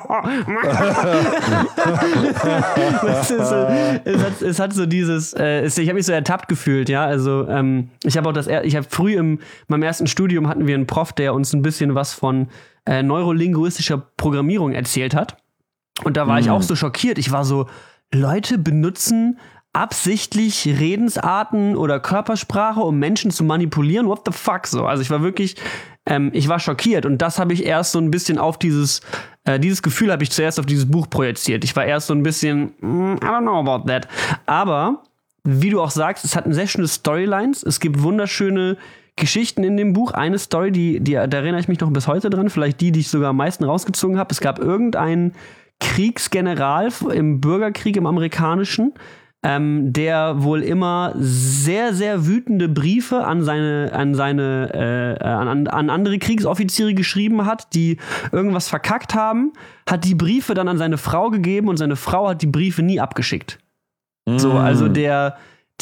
Es hat so dieses, ich habe mich so ertappt gefühlt, ja. Also ich habe früh in meinem ersten Studium hatten wir einen Prof, der uns ein bisschen was von neurolinguistischer Programmierung erzählt hat. Und da war ich auch so schockiert. Ich war so, Leute benutzen absichtlich Redensarten oder Körpersprache, um Menschen zu manipulieren. What the fuck? So. Also ich war wirklich, ich war schockiert, und das habe ich erst so ein bisschen auf dieses Gefühl habe ich zuerst auf dieses Buch projiziert. Ich war erst so ein bisschen, I don't know about that. Aber, wie du auch sagst, es hat sehr schöne Storylines. Es gibt wunderschöne Geschichten in dem Buch. Eine Story, da erinnere ich mich noch bis heute dran, vielleicht die ich sogar am meisten rausgezogen habe. Es gab irgendeinen Kriegsgeneral im Bürgerkrieg, im amerikanischen, der wohl immer sehr, sehr wütende Briefe an andere Kriegsoffiziere geschrieben hat, die irgendwas verkackt haben, hat die Briefe dann an seine Frau gegeben, und seine Frau hat die Briefe nie abgeschickt. So, also dieser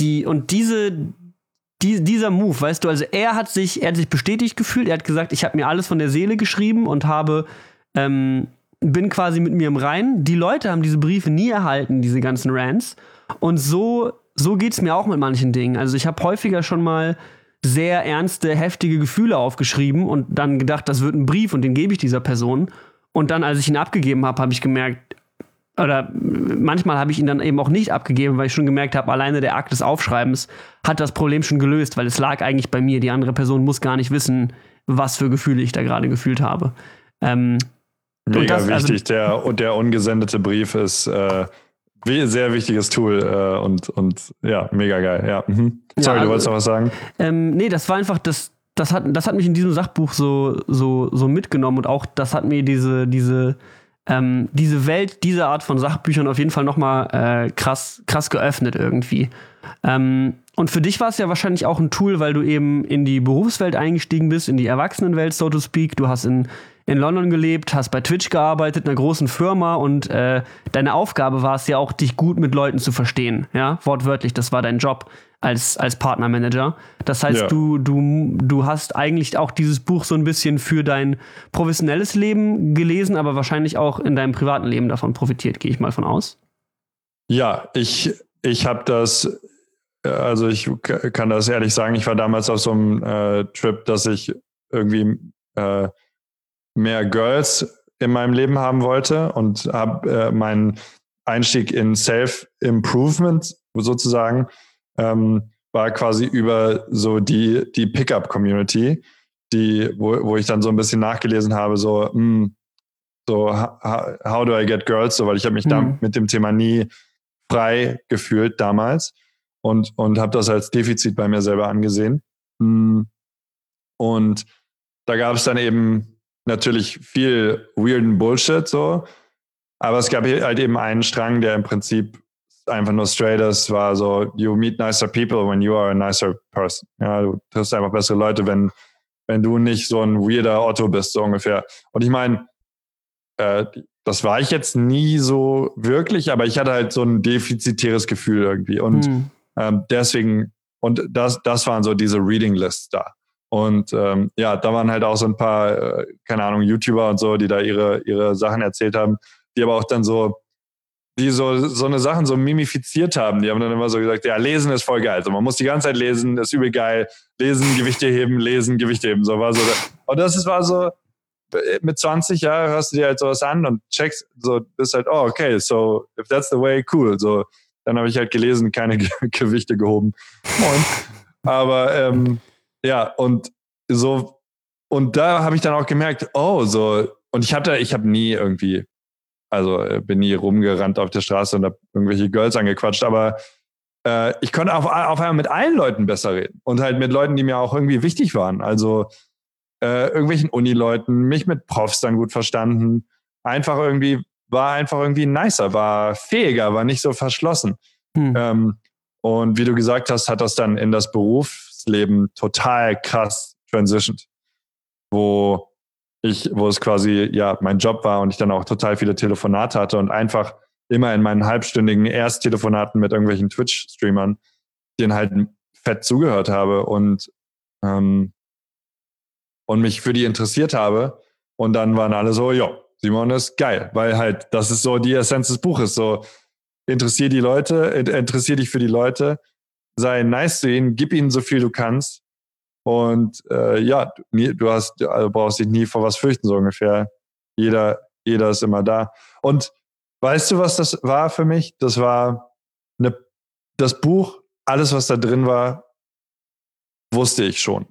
Move, weißt du, also er hat sich bestätigt gefühlt, er hat gesagt, ich habe mir alles von der Seele geschrieben und bin quasi mit mir im Reinen. Die Leute haben diese Briefe nie erhalten, diese ganzen Rants. Und so geht's mir auch mit manchen Dingen. Also ich habe häufiger schon mal sehr ernste, heftige Gefühle aufgeschrieben und dann gedacht, das wird ein Brief und den gebe ich dieser Person. Und dann, als ich ihn abgegeben habe, habe ich gemerkt, oder manchmal habe ich ihn dann eben auch nicht abgegeben, weil ich schon gemerkt habe, alleine der Akt des Aufschreibens hat das Problem schon gelöst, weil es lag eigentlich bei mir. Die andere Person muss gar nicht wissen, was für Gefühle ich da gerade gefühlt habe. Mega wichtig. Der ungesendete Brief ist sehr wichtiges Tool und ja, mega geil. Ja. Sorry, du wolltest noch was sagen? Nee, das war einfach, das hat mich in diesem Sachbuch so mitgenommen, und auch das hat mir diese Welt, diese Art von Sachbüchern auf jeden Fall nochmal krass geöffnet irgendwie. Und für dich war es ja wahrscheinlich auch ein Tool, weil du eben in die Berufswelt eingestiegen bist, in die Erwachsenenwelt, so to speak. Du hast in London gelebt, hast bei Twitch gearbeitet, einer großen Firma, und deine Aufgabe war es ja auch, dich gut mit Leuten zu verstehen. Ja, wortwörtlich, das war dein Job als Partnermanager. Das heißt, du hast eigentlich auch dieses Buch so ein bisschen für dein professionelles Leben gelesen, aber wahrscheinlich auch in deinem privaten Leben davon profitiert, gehe ich mal von aus. Ja, ich habe das, also ich kann das ehrlich sagen, ich war damals auf so einem Trip, dass ich irgendwie mehr Girls in meinem Leben haben wollte, und habe meinen Einstieg in Self-Improvement sozusagen war quasi über so die Pickup-Community, wo ich dann so ein bisschen nachgelesen habe, so how do I get girls, so, weil ich habe mich da mit dem Thema nie frei gefühlt damals und habe das als Defizit bei mir selber angesehen. Und da gab es dann eben natürlich viel weirden Bullshit so, aber es gab halt eben einen Strang, der im Prinzip einfach nur straight ist, war so, you meet nicer people when you are a nicer person. Ja, du triffst einfach bessere Leute, wenn du nicht so ein weirder Otto bist, so ungefähr. Und ich meine, das war ich jetzt nie so wirklich, aber ich hatte halt so ein defizitäres Gefühl irgendwie. Und deswegen, und das waren so diese Reading Lists da. Und da waren halt auch so ein paar, keine Ahnung, YouTuber und so, die da ihre Sachen erzählt haben, die aber auch dann so eine Sachen so mimifiziert haben. Die haben dann immer so gesagt, ja, lesen ist voll geil. Also man muss die ganze Zeit lesen, ist übel geil. Lesen, Gewichte heben, lesen, Gewichte heben. So war so. Und war so, mit 20 Jahren hörst du dir halt sowas an und checkst, so, bist halt, oh, okay, so, if that's the way, cool. So, dann habe ich halt gelesen, keine Gewichte gehoben. Aber, und so, und da habe ich dann auch gemerkt, oh, so, und ich habe nie irgendwie, also bin nie rumgerannt auf der Straße und habe irgendwelche Girls angequatscht, aber ich konnte auf einmal mit allen Leuten besser reden und halt mit Leuten, die mir auch irgendwie wichtig waren. Also irgendwelchen Unileuten, mich mit Profs dann gut verstanden. War einfach irgendwie nicer, war fähiger, war nicht so verschlossen. Und wie du gesagt hast, hat das dann in das Berufsleben total krass transitioned, wo es quasi mein Job war und ich dann auch total viele Telefonate hatte und einfach immer in meinen halbstündigen Ersttelefonaten mit irgendwelchen Twitch-Streamern denen halt fett zugehört habe und mich für die interessiert habe. Und dann waren alle so, ja, Simon ist geil, weil halt das ist so die Essenz des Buches. So, interessier dich für die Leute, sei nice zu ihnen, gib ihnen so viel du kannst. Und du brauchst dich nie vor was fürchten, so ungefähr. Jeder ist immer da. Und weißt du, was das war für mich? Das war das Buch, alles, was da drin war, wusste ich schon.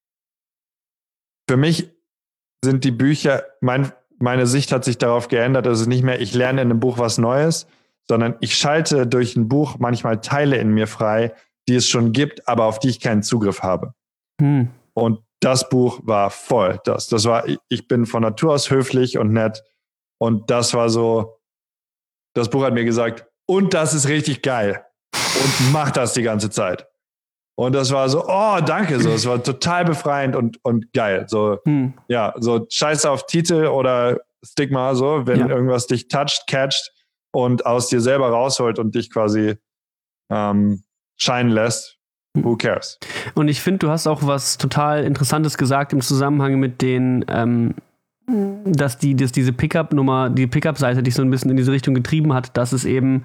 Für mich sind die Bücher, meine Sicht hat sich darauf geändert, dass es nicht mehr, ich lerne in einem Buch was Neues, sondern ich schalte durch ein Buch manchmal Teile in mir frei, die es schon gibt, aber auf die ich keinen Zugriff habe. Und das Buch war voll. Das war, ich bin von Natur aus höflich und nett. Und das war so, das Buch hat mir gesagt, und das ist richtig geil. Und mach das die ganze Zeit. Und das war so, oh, danke. So, es war total befreiend und geil. So, so scheiß auf Titel oder Stigma, so, wenn irgendwas dich catcht und aus dir selber rausholt und dich quasi scheinen lässt. Who cares? Und ich finde, du hast auch was total Interessantes gesagt im Zusammenhang mit den, dass diese Pickup-Nummer, die Pickup-Seite dich so ein bisschen in diese Richtung getrieben hat, dass es eben,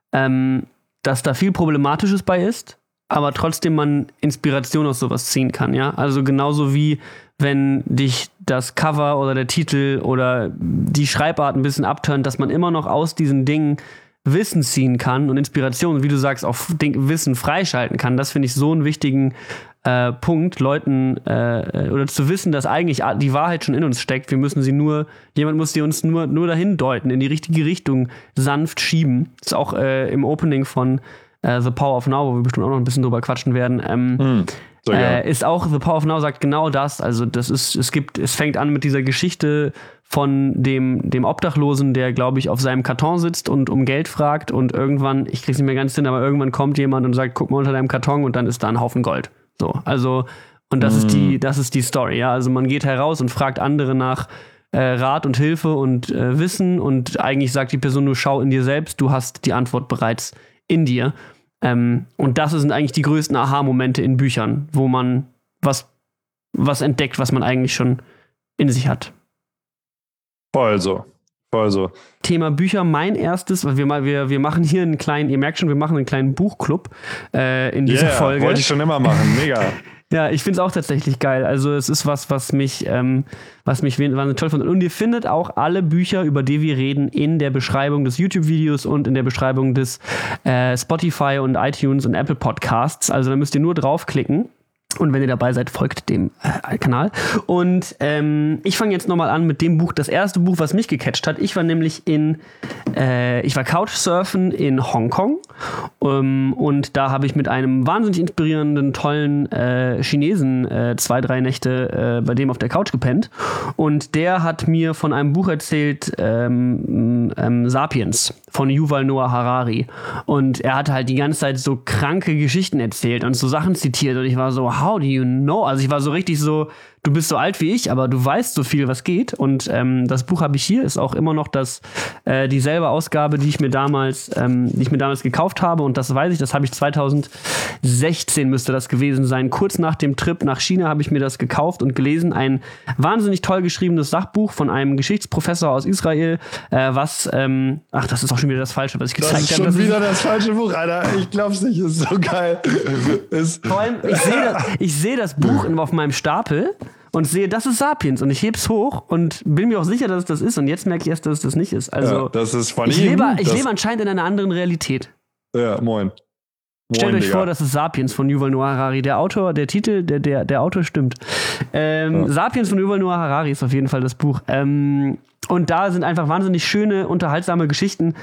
dass da viel Problematisches bei ist, aber trotzdem man Inspiration aus sowas ziehen kann, ja? Also genauso wie, wenn dich das Cover oder der Titel oder die Schreibart ein bisschen abturnt, dass man immer noch aus diesen Dingen Wissen ziehen kann und Inspiration, wie du sagst, auch Wissen freischalten kann. Das finde ich so einen wichtigen Punkt, Leuten oder zu wissen, dass eigentlich die Wahrheit schon in uns steckt. Jemand muss sie uns nur dahin deuten, in die richtige Richtung sanft schieben. Das ist auch im Opening von The Power of Now, wo wir bestimmt auch noch ein bisschen drüber quatschen werden. Ist auch The Power of Now sagt genau das. Also es fängt an mit dieser Geschichte von dem Obdachlosen, der, glaube ich, auf seinem Karton sitzt und um Geld fragt und irgendwann, ich krieg's nicht mehr ganz hin, aber irgendwann kommt jemand und sagt, guck mal unter deinem Karton und dann ist da ein Haufen Gold. So, also, und das ist die Story, ja. Also man geht heraus und fragt andere nach Rat und Hilfe und Wissen und eigentlich sagt die Person nur, schau in dir selbst, du hast die Antwort bereits in dir. Und das sind eigentlich die größten Aha-Momente in Büchern, wo man was entdeckt, was man eigentlich schon in sich hat. Voll so. Thema Bücher, mein erstes, weil wir machen hier einen kleinen, ihr merkt schon, wir machen einen kleinen Buchclub in dieser Folge. Wollte ich schon immer machen, mega. Ja, ich finde es auch tatsächlich geil. Also es ist was mich wahnsinnig toll fand. Und ihr findet auch alle Bücher, über die wir reden, in der Beschreibung des YouTube-Videos und in der Beschreibung des Spotify und iTunes und Apple Podcasts. Also da müsst ihr nur draufklicken. Und wenn ihr dabei seid, folgt dem Kanal. Und ich fange jetzt nochmal an mit dem Buch, das erste Buch, was mich gecatcht hat. Ich war nämlich ich war Couchsurfen in Hongkong. Und da habe ich mit einem wahnsinnig inspirierenden, tollen Chinesen 2-3 Nächte bei dem auf der Couch gepennt. Und der hat mir von einem Buch erzählt, Sapiens von Yuval Noah Harari. Und er hatte halt die ganze Zeit so kranke Geschichten erzählt und so Sachen zitiert. Und ich war so, how do you know? Also ich war so richtig so du bist so alt wie ich, aber du weißt so viel, was geht. Und das Buch habe ich hier, ist auch immer noch dieselbe Ausgabe, die ich mir damals gekauft habe. Und das weiß ich, das habe ich 2016 müsste das gewesen sein. Kurz nach dem Trip nach China habe ich mir das gekauft und gelesen. Ein wahnsinnig toll geschriebenes Sachbuch von einem Geschichtsprofessor aus Israel, das ist auch schon wieder das Falsche, was ich gezeigt habe. Das ist schon wieder das falsche Buch, Alter. Ich glaub's nicht, ist so geil. Vor allem, ich sehe das Buch auf meinem Stapel und sehe, das ist Sapiens und ich heb's hoch und bin mir auch sicher, dass es das ist und jetzt merke ich erst, dass es das nicht ist. Also, ja, das ist von ich lebe anscheinend in einer anderen Realität. Ja, moin. Stellt euch vor, das ist Sapiens von Yuval Noah Harari. Der Autor, der Titel, der Autor stimmt. Sapiens von Yuval Noah Harari ist auf jeden Fall das Buch. Und da sind einfach wahnsinnig schöne, unterhaltsame Geschichten.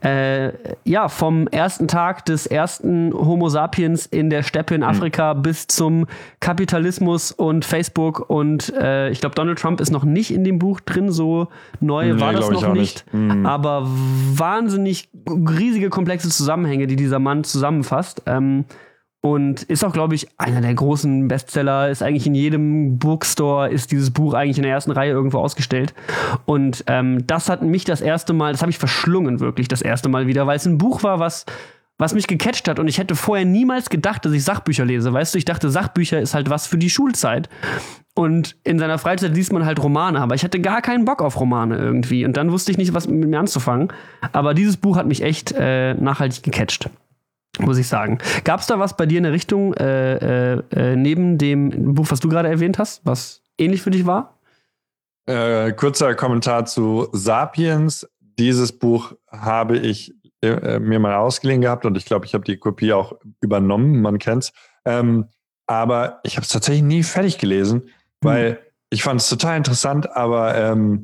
Vom ersten Tag des ersten Homo sapiens in der Steppe in Afrika bis zum Kapitalismus und Facebook. Und ich glaube, Donald Trump ist noch nicht in dem Buch drin. So neu war das noch nicht. Aber wahnsinnig riesige, komplexe Zusammenhänge, die dieser Mann zusammenfasst. Und ist auch, glaube ich, einer der großen Bestseller, ist eigentlich in jedem Bookstore, ist dieses Buch eigentlich in der ersten Reihe irgendwo ausgestellt. Und das hat mich das erste Mal, das habe ich verschlungen wirklich das erste Mal wieder, weil es ein Buch war, was mich gecatcht hat. Und ich hätte vorher niemals gedacht, dass ich Sachbücher lese. Weißt du, ich dachte, Sachbücher ist halt was für die Schulzeit. Und in seiner Freizeit liest man halt Romane. Aber ich hatte gar keinen Bock auf Romane irgendwie. Und dann wusste ich nicht, was mit mir anzufangen. Aber dieses Buch hat mich echt nachhaltig gecatcht. Muss ich sagen. Gab es da was bei dir in der Richtung neben dem Buch, was du gerade erwähnt hast, was ähnlich für dich war? Kurzer Kommentar zu Sapiens. Dieses Buch habe ich mir mal ausgeliehen gehabt und ich glaube, ich habe die Kopie auch übernommen, man kennt's. Aber ich habe es tatsächlich nie fertig gelesen, weil ich fand es total interessant, aber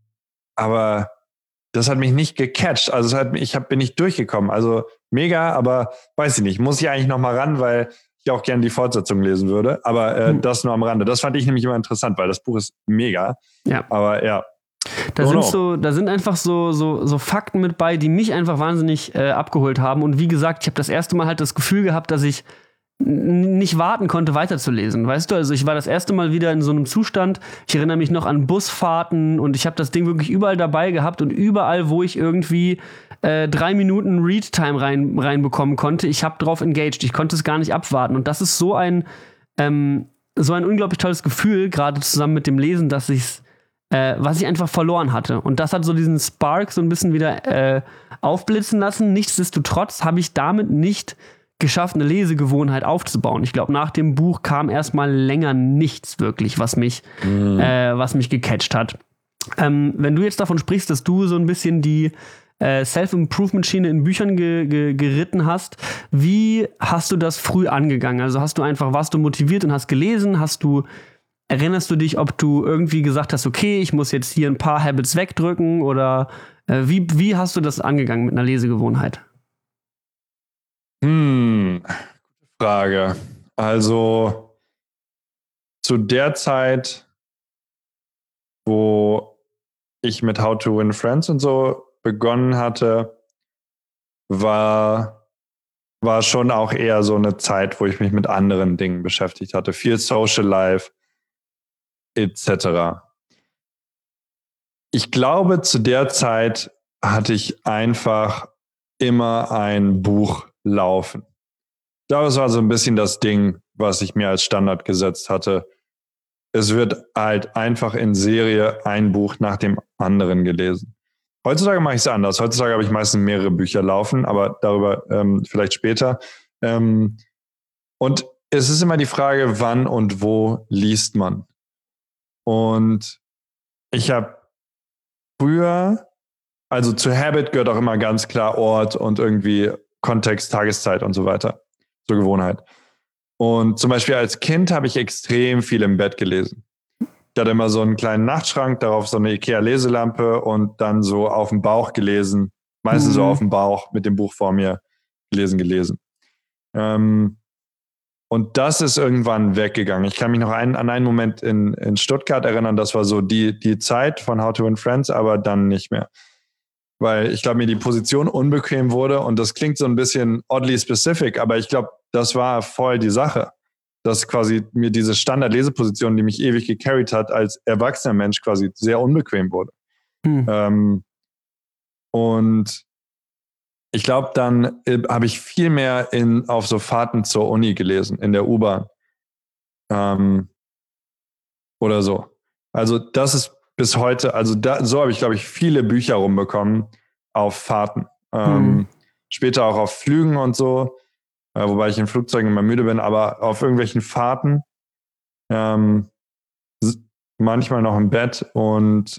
das hat mich nicht gecatcht. Also bin nicht durchgekommen. Also mega, aber weiß ich nicht. Muss ich eigentlich noch mal ran, weil ich auch gerne die Fortsetzung lesen würde. Aber das nur am Rande. Das fand ich nämlich immer interessant, weil das Buch ist mega. Ja. Aber ja. Da sind einfach so Fakten mit bei, die mich einfach wahnsinnig abgeholt haben. Und wie gesagt, ich habe das erste Mal halt das Gefühl gehabt, dass ich nicht warten konnte, weiterzulesen. Weißt du, also ich war das erste Mal wieder in so einem Zustand, ich erinnere mich noch an Busfahrten und ich habe das Ding wirklich überall dabei gehabt und überall, wo ich irgendwie 3 Minuten Read-Time reinbekommen konnte, ich habe drauf engaged. Ich konnte es gar nicht abwarten. Und das ist so ein unglaublich tolles Gefühl, gerade zusammen mit dem Lesen, was ich einfach verloren hatte. Und das hat so diesen Spark so ein bisschen wieder aufblitzen lassen. Nichtsdestotrotz habe ich damit nicht geschafft, eine Lesegewohnheit aufzubauen. Ich glaube, nach dem Buch kam erstmal länger nichts wirklich, was mich gecatcht hat. Wenn du jetzt davon sprichst, dass du so ein bisschen die Self-Improvement-Schiene in Büchern geritten hast, wie hast du das früh angegangen? Also warst du motiviert und hast gelesen? Erinnerst du dich, ob du irgendwie gesagt hast, okay, ich muss jetzt hier ein paar Habits wegdrücken oder wie hast du das angegangen mit einer Lesegewohnheit? Gute Frage. Also zu der Zeit, wo ich mit How to Win Friends und so begonnen hatte, war schon auch eher so eine Zeit, wo ich mich mit anderen Dingen beschäftigt hatte. Viel Social Life etc. Ich glaube, zu der Zeit hatte ich einfach immer ein Buch laufen. Ich glaube, es war so ein bisschen das Ding, was ich mir als Standard gesetzt hatte. Es wird halt einfach in Serie ein Buch nach dem anderen gelesen. Heutzutage mache ich es anders. Heutzutage habe ich meistens mehrere Bücher laufen, aber darüber vielleicht später. Und es ist immer die Frage, wann und wo liest man. Und ich habe früher, also zu Habit gehört auch immer ganz klar Ort und irgendwie Kontext, Tageszeit und so weiter. Zur Gewohnheit. Und zum Beispiel als Kind habe ich extrem viel im Bett gelesen. Ich hatte immer so einen kleinen Nachtschrank, darauf so eine Ikea-Leselampe und dann so auf dem Bauch gelesen. Meistens so auf dem Bauch mit dem Buch vor mir gelesen. Und das ist irgendwann weggegangen. Ich kann mich noch an einen Moment in Stuttgart erinnern, das war so die Zeit von How to Win Friends, aber dann nicht mehr. Weil ich glaube, mir die Position unbequem wurde und das klingt so ein bisschen oddly specific, aber ich glaube, das war voll die Sache. dass quasi mir diese Standard-Leseposition, die mich ewig gecarried hat, als erwachsener Mensch quasi sehr unbequem wurde. Und ich glaube, dann habe ich viel mehr auf so Fahrten zur Uni gelesen, in der U-Bahn. Oder so. Also das ist bis heute, also so habe ich, glaube ich, viele Bücher rumbekommen auf Fahrten. Später auch auf Flügen und so, wobei ich in Flugzeugen immer müde bin, aber auf irgendwelchen Fahrten, manchmal noch im Bett und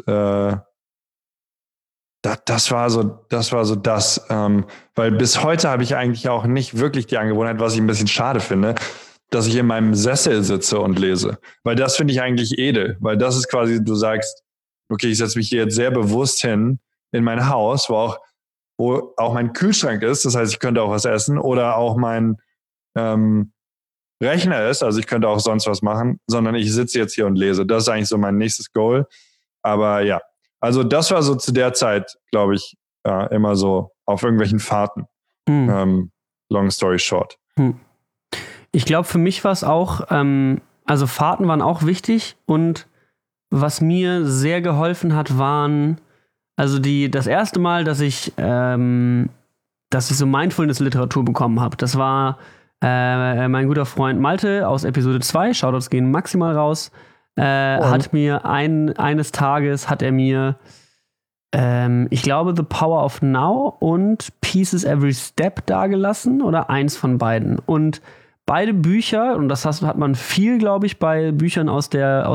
das war so das, weil bis heute habe ich eigentlich auch nicht wirklich die Angewohnheit, was ich ein bisschen schade finde, dass ich in meinem Sessel sitze und lese. Weil das finde ich eigentlich edel, weil das ist quasi, du sagst, okay, ich setze mich hier jetzt sehr bewusst hin in mein Haus, wo auch mein Kühlschrank ist, das heißt, ich könnte auch was essen oder auch mein Rechner ist, also ich könnte auch sonst was machen, sondern ich sitze jetzt hier und lese. Das ist eigentlich so mein nächstes Goal. Aber ja, also das war so zu der Zeit, glaube ich, immer so auf irgendwelchen Fahrten. Long story short. Ich glaube, für mich war es auch, also Fahrten waren auch wichtig und was mir sehr geholfen hat, waren, also das erste Mal, dass ich so Mindfulness-Literatur bekommen habe, das war mein guter Freund Malte aus Episode 2, Shoutouts gehen maximal raus, hat mir eines Tages, hat er mir ich glaube, The Power of Now und Pieces Every Step dagelassen oder eins von beiden. Und beide Bücher, und das hat man viel, glaube ich, bei Büchern aus der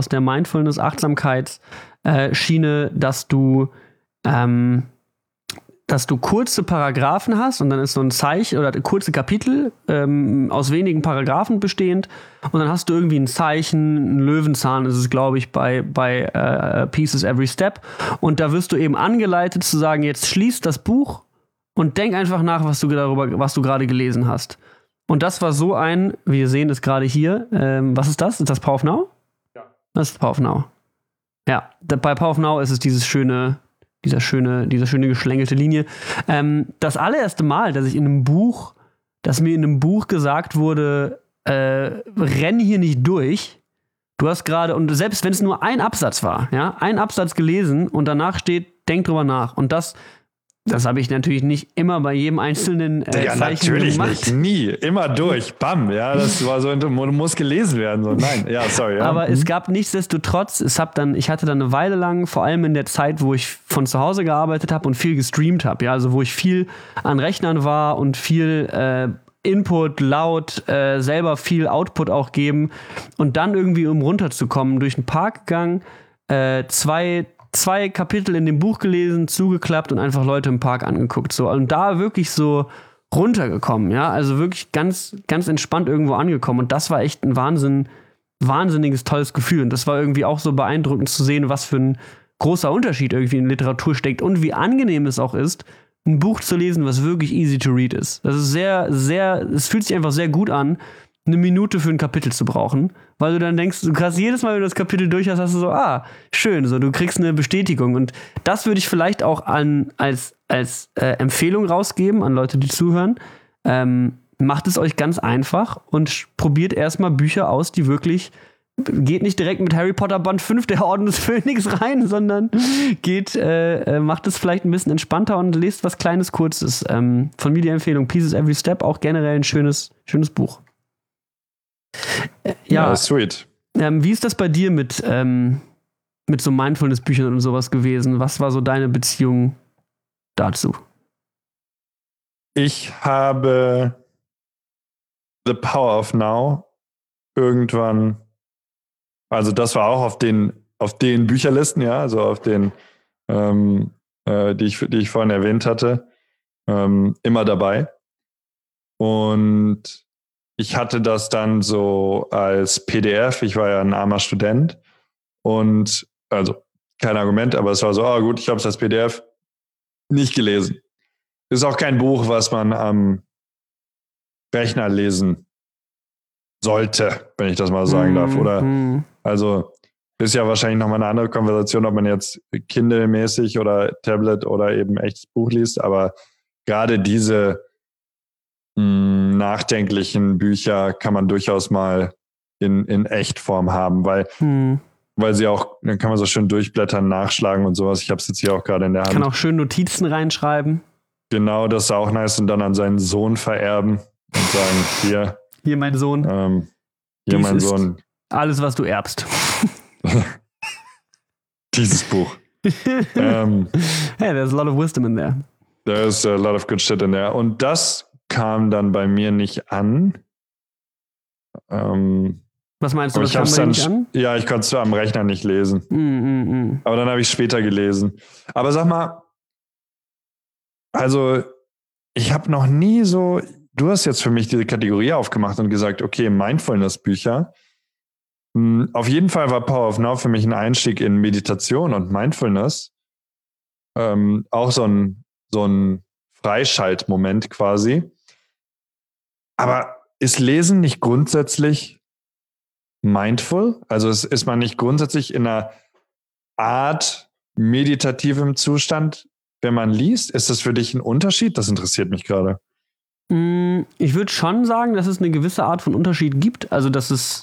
Mindfulness-Achtsamkeits-Schiene, dass du kurze Paragraphen hast und dann ist so ein Zeichen oder kurze Kapitel aus wenigen Paragraphen bestehend und dann hast du irgendwie ein Zeichen, ein Löwenzahn ist es, glaube ich, bei Pieces Every Step und da wirst du eben angeleitet zu sagen, jetzt schließ das Buch und denk einfach nach, was du gerade gelesen hast. Und das war so wir sehen es gerade hier, was ist das? Ist das Power of Now? Ja. Das ist Power of Now. Ja, bei Power of Now ist es diese schöne geschlängelte Linie. Das allererste Mal, dass mir in einem Buch gesagt wurde, renn hier nicht durch. Du hast gerade, und selbst wenn es nur ein Absatz war, ja, ein Absatz gelesen und danach steht, denk drüber nach. Und das habe ich natürlich nicht immer bei jedem einzelnen Zeichen natürlich gemacht. Nicht, nie, immer durch, bam, ja, das war so, muss gelesen werden, so, nein, ja, sorry. Ja. Aber es gab nichtsdestotrotz, ich hatte dann eine Weile lang, vor allem in der Zeit, wo ich von zu Hause gearbeitet habe und viel gestreamt habe, ja, also wo ich viel an Rechnern war und viel Input, laut, selber viel Output auch geben und dann irgendwie, um runterzukommen, durch den Park gegangen, zwei Kapitel in dem Buch gelesen, zugeklappt und einfach Leute im Park angeguckt. So. Und da wirklich so runtergekommen, ja. Also wirklich ganz, ganz entspannt irgendwo angekommen. Und das war echt ein wahnsinniges, tolles Gefühl. Und das war irgendwie auch so beeindruckend zu sehen, was für ein großer Unterschied irgendwie in Literatur steckt und wie angenehm es auch ist, ein Buch zu lesen, was wirklich easy to read ist. Das ist es fühlt sich einfach sehr gut an, eine Minute für ein Kapitel zu brauchen, weil du dann denkst, du kannst jedes Mal, wenn du das Kapitel durch hast du so, schön, so, du kriegst eine Bestätigung und das würde ich vielleicht auch als Empfehlung rausgeben an Leute, die zuhören. Macht es euch ganz einfach und probiert erstmal Bücher aus, die wirklich, geht nicht direkt mit Harry Potter Band 5, der Orden des Phönix rein, sondern macht es vielleicht ein bisschen entspannter und lest was Kleines, Kurzes. Von mir die Empfehlung, Pieces Every Step, auch generell ein schönes Buch. Ja, sweet. Wie ist das bei dir mit so Mindfulness-Büchern und sowas gewesen? Was war so deine Beziehung dazu? Ich habe The Power of Now irgendwann, also das war auch auf den Bücherlisten, ja, also auf den, die ich vorhin erwähnt hatte, immer dabei. Und ich hatte das dann so als PDF, ich war ja ein armer Student und, also kein Argument, aber es war so, gut, ich habe es als PDF nicht gelesen. Ist auch kein Buch, was man am Rechner lesen sollte, wenn ich das mal sagen darf. Oder, also ist ja wahrscheinlich nochmal eine andere Konversation, ob man jetzt Kindle-mäßig oder Tablet oder eben echtes Buch liest, aber gerade diese nachdenklichen Bücher kann man durchaus mal in Echtform haben, weil sie auch, dann kann man so schön durchblettern, nachschlagen und sowas. Ich habe es jetzt hier auch gerade in der Hand. Kann auch schön Notizen reinschreiben. Genau, das ist auch nice und dann an seinen Sohn vererben und sagen, hier mein Sohn. Hier mein Sohn. Alles, was du erbst. Dieses Buch. Hey, there's a lot of wisdom in there. There's a lot of good shit in there. Und das kam dann bei mir nicht an. Was meinst du, das kam bei dir nicht an? Ja, ich konnte es am Rechner nicht lesen. Aber dann habe ich es später gelesen. Aber sag mal, also ich habe noch nie so, du hast jetzt für mich diese Kategorie aufgemacht und gesagt, okay, Mindfulness-Bücher. Auf jeden Fall war Power of Now für mich ein Einstieg in Meditation und Mindfulness. Auch so ein Freischaltmoment quasi. Aber ist Lesen nicht grundsätzlich mindful? Also ist man nicht grundsätzlich in einer Art meditativem Zustand, wenn man liest? Ist das für dich ein Unterschied? Das interessiert mich gerade. Ich würde schon sagen, dass es eine gewisse Art von Unterschied gibt. Also dass es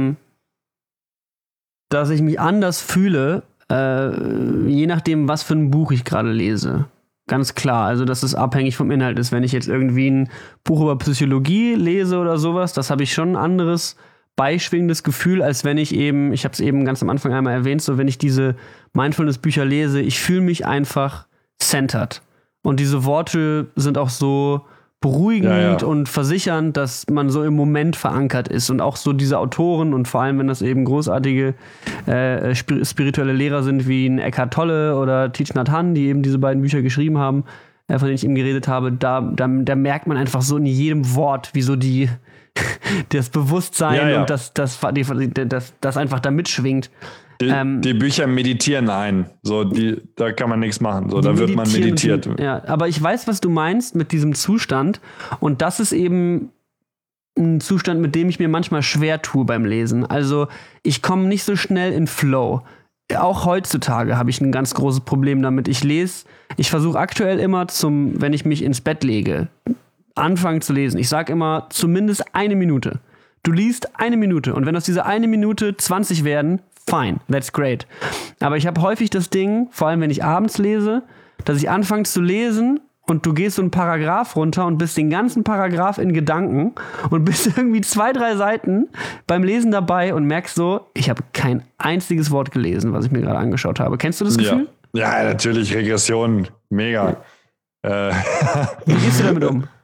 dass ich mich anders fühle, je nachdem, was für ein Buch ich gerade lese. Ganz klar, also dass es abhängig vom Inhalt ist. Wenn ich jetzt irgendwie ein Buch über Psychologie lese oder sowas, das habe ich schon ein anderes beischwingendes Gefühl, als wenn ich habe es eben ganz am Anfang einmal erwähnt, so wenn ich diese Mindfulness-Bücher lese, ich fühle mich einfach centered. Und diese Worte sind auch so beruhigend und versichernd, dass man so im Moment verankert ist. Und auch so diese Autoren und vor allem, wenn das eben großartige spirituelle Lehrer sind, wie ein Eckhart Tolle oder Thich Nhat Hanh, die eben diese beiden Bücher geschrieben haben, von denen ich eben geredet habe, da merkt man einfach so in jedem Wort, wie so das Bewusstsein und das einfach da mitschwingt. Die Bücher meditieren ein. So, da kann man nichts machen. So, da wird man meditiert. Ja, aber ich weiß, was du meinst mit diesem Zustand. Und das ist eben ein Zustand, mit dem ich mir manchmal schwer tue beim Lesen. Also ich komme nicht so schnell in Flow. Auch heutzutage habe ich ein ganz großes Problem damit. Ich versuche aktuell immer wenn ich mich ins Bett lege, anfangen zu lesen. Ich sage immer zumindest 1 Minute. Du liest 1 Minute und wenn aus dieser 1 Minute 20 werden, fine, that's great. Aber ich habe häufig das Ding, vor allem wenn ich abends lese, dass ich anfange zu lesen und du gehst so einen Paragraph runter und bist den ganzen Paragraph in Gedanken und bist irgendwie 2, 3 Seiten beim Lesen dabei und merkst so, ich habe kein einziges Wort gelesen, was ich mir gerade angeschaut habe. Kennst du das Gefühl? Ja, natürlich, Regression, mega. Wie gehst du damit um?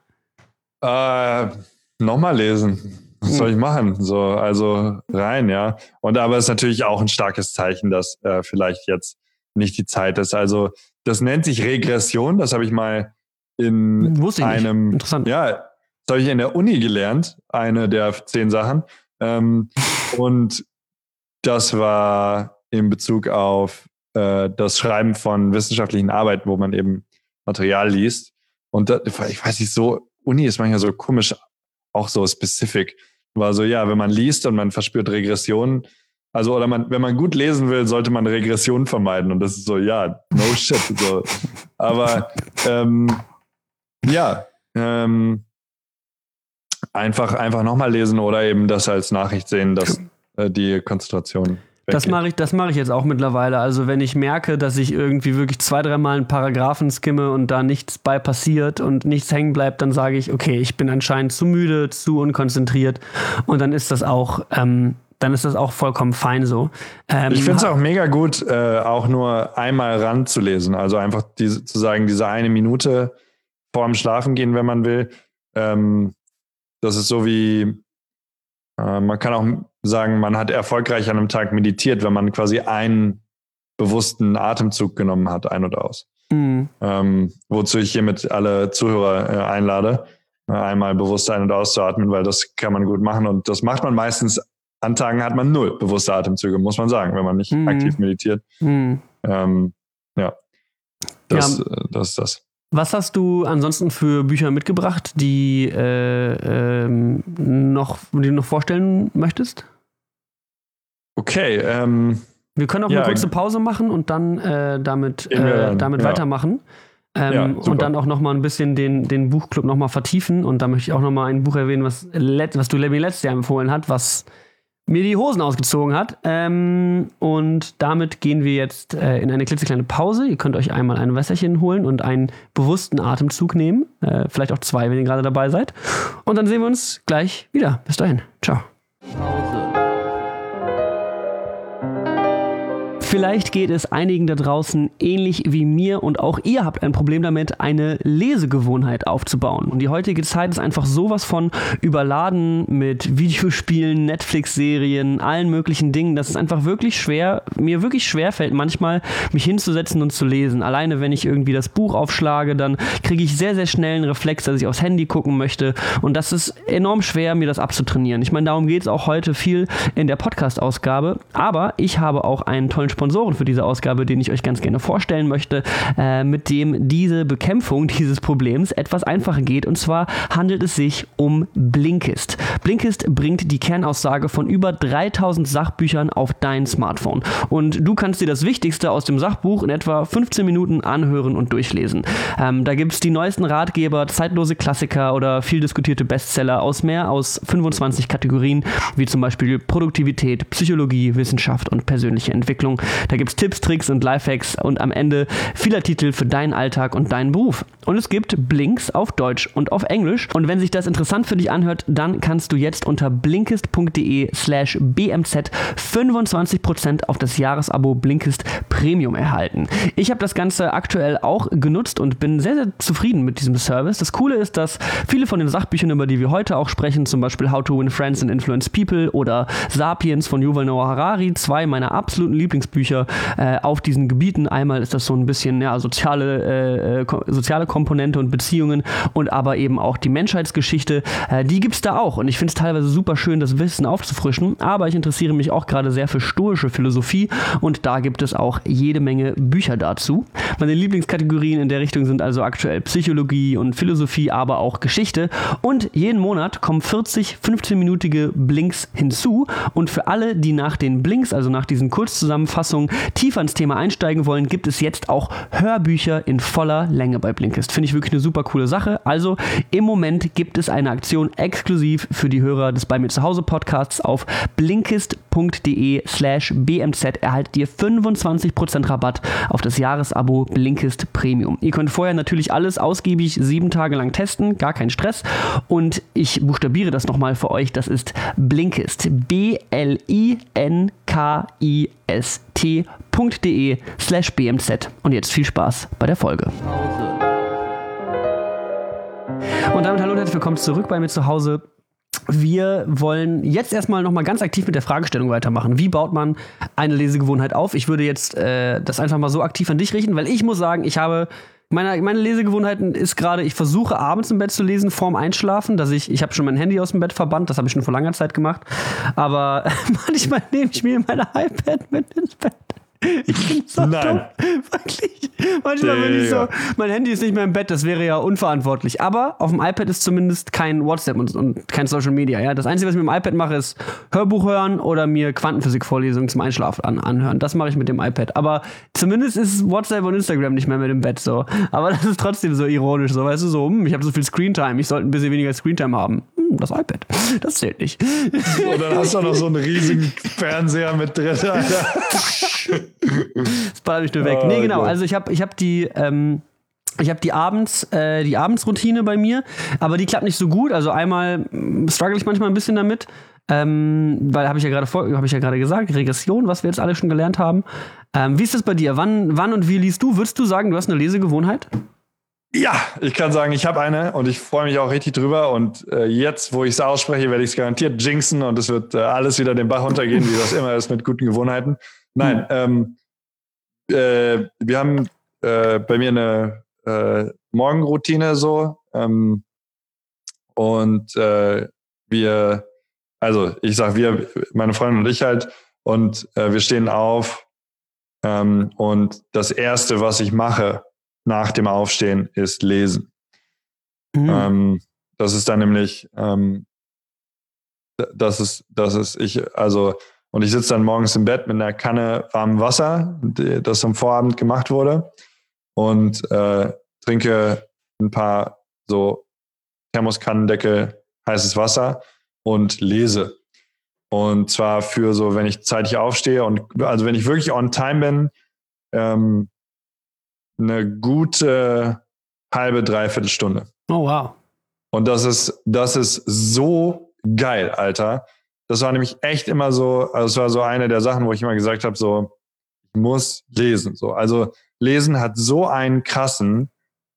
Nochmal lesen. Was soll ich machen? So, also rein, ja. Und aber es ist natürlich auch ein starkes Zeichen, dass vielleicht jetzt nicht die Zeit ist. Also das nennt sich Regression. Das habe ich mal Wusste ich nicht. Interessant. Ja, das habe ich in der Uni gelernt. Eine der 10 Sachen. Und das war in Bezug auf das Schreiben von wissenschaftlichen Arbeiten, wo man eben Material liest. Und ich weiß nicht, so Uni ist manchmal so komisch, auch so specific. War so, ja, wenn man liest und man verspürt Regressionen, also oder wenn man gut lesen will, sollte man Regressionen vermeiden. Und das ist so, ja, no shit. So. Aber einfach nochmal lesen oder eben das als Nachricht sehen, dass die Konzentration Das mache ich jetzt auch mittlerweile. Also wenn ich merke, dass ich irgendwie wirklich 2, 3 Mal einen Paragraphen skimme und da nichts bei passiert und nichts hängen bleibt, dann sage ich, okay, ich bin anscheinend zu müde, zu unkonzentriert und dann ist das auch vollkommen fein so. Ich finde es auch mega gut, auch nur einmal ranzulesen. Also einfach zu sagen, diese 1 Minute vorm Schlafengehen, wenn man will. Das ist so wie, man kann auch sagen, man hat erfolgreich an einem Tag meditiert, wenn man quasi einen bewussten Atemzug genommen hat, ein und aus. Wozu ich hiermit alle Zuhörer einlade, einmal bewusst ein- und auszuatmen, weil das kann man gut machen und das macht man meistens. An Tagen hat man 0 bewusste Atemzüge, muss man sagen, wenn man nicht aktiv meditiert. Das ist das. Was hast du ansonsten für Bücher mitgebracht, die du noch vorstellen möchtest? Okay. Wir können auch eine kurze Pause machen und dann damit weitermachen. Und dann auch nochmal ein bisschen den Buchclub nochmal vertiefen. Und da möchte ich auch nochmal ein Buch erwähnen, was du mir letztes Jahr empfohlen hast, was mir die Hosen ausgezogen hat. Und damit gehen wir jetzt in eine klitzekleine Pause. Ihr könnt euch einmal ein Wässerchen holen und einen bewussten Atemzug nehmen. Vielleicht auch 2, wenn ihr gerade dabei seid. Und dann sehen wir uns gleich wieder. Bis dahin. Ciao. Vielleicht geht es einigen da draußen ähnlich wie mir und auch ihr habt ein Problem damit, eine Lesegewohnheit aufzubauen. Und die heutige Zeit ist einfach sowas von überladen mit Videospielen, Netflix-Serien, allen möglichen Dingen, dass es einfach mir wirklich schwer fällt, manchmal mich hinzusetzen und zu lesen. Alleine, wenn ich irgendwie das Buch aufschlage, dann kriege ich sehr, sehr schnell einen Reflex, dass ich aufs Handy gucken möchte. Und das ist enorm schwer, mir das abzutrainieren. Ich meine, darum geht es auch heute viel in der Podcast-Ausgabe. Aber ich habe auch einen tollen Sponsoren für diese Ausgabe, den ich euch ganz gerne vorstellen möchte, mit dem diese Bekämpfung dieses Problems etwas einfacher geht. Und zwar handelt es sich um Blinkist. Blinkist bringt die Kernaussage von über 3000 Sachbüchern auf dein Smartphone. Und du kannst dir das Wichtigste aus dem Sachbuch in etwa 15 Minuten anhören und durchlesen. Da gibt es die neuesten Ratgeber, zeitlose Klassiker oder viel diskutierte Bestseller aus 25 Kategorien, wie zum Beispiel Produktivität, Psychologie, Wissenschaft und persönliche Entwicklung. Da gibt es Tipps, Tricks und Lifehacks und am Ende vieler Titel für deinen Alltag und deinen Beruf. Und es gibt Blinks auf Deutsch und auf Englisch. Und wenn sich das interessant für dich anhört, dann kannst du jetzt unter blinkist.de/bmz 25% auf das Jahresabo Blinkist Premium erhalten. Ich habe das Ganze aktuell auch genutzt und bin sehr, sehr zufrieden mit diesem Service. Das Coole ist, dass viele von den Sachbüchern, über die wir heute auch sprechen, zum Beispiel How to Win Friends and Influence People oder Sapiens von Yuval Noah Harari, 2 meiner absoluten Lieblingsbücher auf diesen Gebieten. Einmal ist das so ein bisschen soziale Komponente und Beziehungen und aber eben auch die Menschheitsgeschichte. Die gibt es da auch und ich finde es teilweise super schön, das Wissen aufzufrischen, aber ich interessiere mich auch gerade sehr für stoische Philosophie und da gibt es auch jede Menge Bücher dazu. Meine Lieblingskategorien in der Richtung sind also aktuell Psychologie und Philosophie, aber auch Geschichte und jeden Monat kommen 40 15-minütige Blinks hinzu und für alle, die nach den Blinks, also nach diesen Kurzzusammenfassungen, tiefer ins Thema einsteigen wollen, gibt es jetzt auch Hörbücher in voller Länge bei Blinkist. Finde ich wirklich eine super coole Sache. Also im Moment gibt es eine Aktion exklusiv für die Hörer des Bei mir zu Hause Podcasts. Auf blinkist.de/bmz erhaltet ihr 25% Rabatt auf das Jahresabo Blinkist Premium. Ihr könnt vorher natürlich alles ausgiebig 7 Tage lang testen, gar kein Stress. Und ich buchstabiere das nochmal für euch. Das ist Blinkist. blinkist.de/bmz. Und jetzt viel Spaß bei der Folge. Und damit hallo und herzlich willkommen zurück bei mir zu Hause. Wir wollen jetzt erstmal nochmal ganz aktiv mit der Fragestellung weitermachen. Wie baut man eine Lesegewohnheit auf? Ich würde jetzt das einfach mal so aktiv an dich richten, weil ich muss sagen, meine Lesegewohnheiten ist gerade, ich versuche abends im Bett zu lesen, vorm Einschlafen, ich habe schon mein Handy aus dem Bett verbannt, das habe ich schon vor langer Zeit gemacht, aber manchmal nehme ich mir mein iPad mit ins Bett. Ich bin so dumm. Wirklich. Manchmal bin ich so, mein Handy ist nicht mehr im Bett, das wäre ja unverantwortlich. Aber auf dem iPad ist zumindest kein WhatsApp und kein Social Media. Ja? Das Einzige, was ich mit dem iPad mache, ist Hörbuch hören oder mir Quantenphysik-Vorlesungen zum Einschlafen anhören. Das mache ich mit dem iPad. Aber zumindest ist WhatsApp und Instagram nicht mehr mit dem Bett so. Aber das ist trotzdem so ironisch. So, weißt du, so, ich habe so viel Screentime, ich sollte ein bisschen weniger Screentime haben. Das iPad, das zählt nicht. Oder hast du noch so einen riesigen Fernseher mit drin, Alter. Das ballert mich nur weg. Nee, genau. Also ich hab die Abendsroutine bei mir, aber die klappt nicht so gut. Also einmal struggle ich manchmal ein bisschen damit, weil habe ich ja gerade gesagt, Regression, was wir jetzt alle schon gelernt haben. Wie ist das bei dir? Wann und wie liest du? Würdest du sagen, du hast eine Lesegewohnheit? Ja, ich kann sagen, ich habe eine und ich freue mich auch richtig drüber. Und jetzt, wo ich es ausspreche, werde ich es garantiert jinxen und es wird alles wieder den Bach runtergehen, wie das immer ist mit guten Gewohnheiten. Nein, wir haben bei mir eine Morgenroutine so und meine Freundin und ich halt, und wir stehen auf und das Erste, was ich mache nach dem Aufstehen, ist lesen. Das ist dann nämlich, und ich sitze dann morgens im Bett mit einer Kanne warmem Wasser, das am Vorabend gemacht wurde, und trinke ein paar so Thermoskannendeckel heißes Wasser und lese. Und zwar für so, wenn ich zeitig aufstehe und also wenn ich wirklich on time bin, eine gute halbe, dreiviertel Stunde. Oh, wow. Und das ist so geil, Alter. Das war nämlich echt immer so, also es war so eine der Sachen, wo ich immer gesagt habe, so, ich muss lesen. So. Also Lesen hat so einen krassen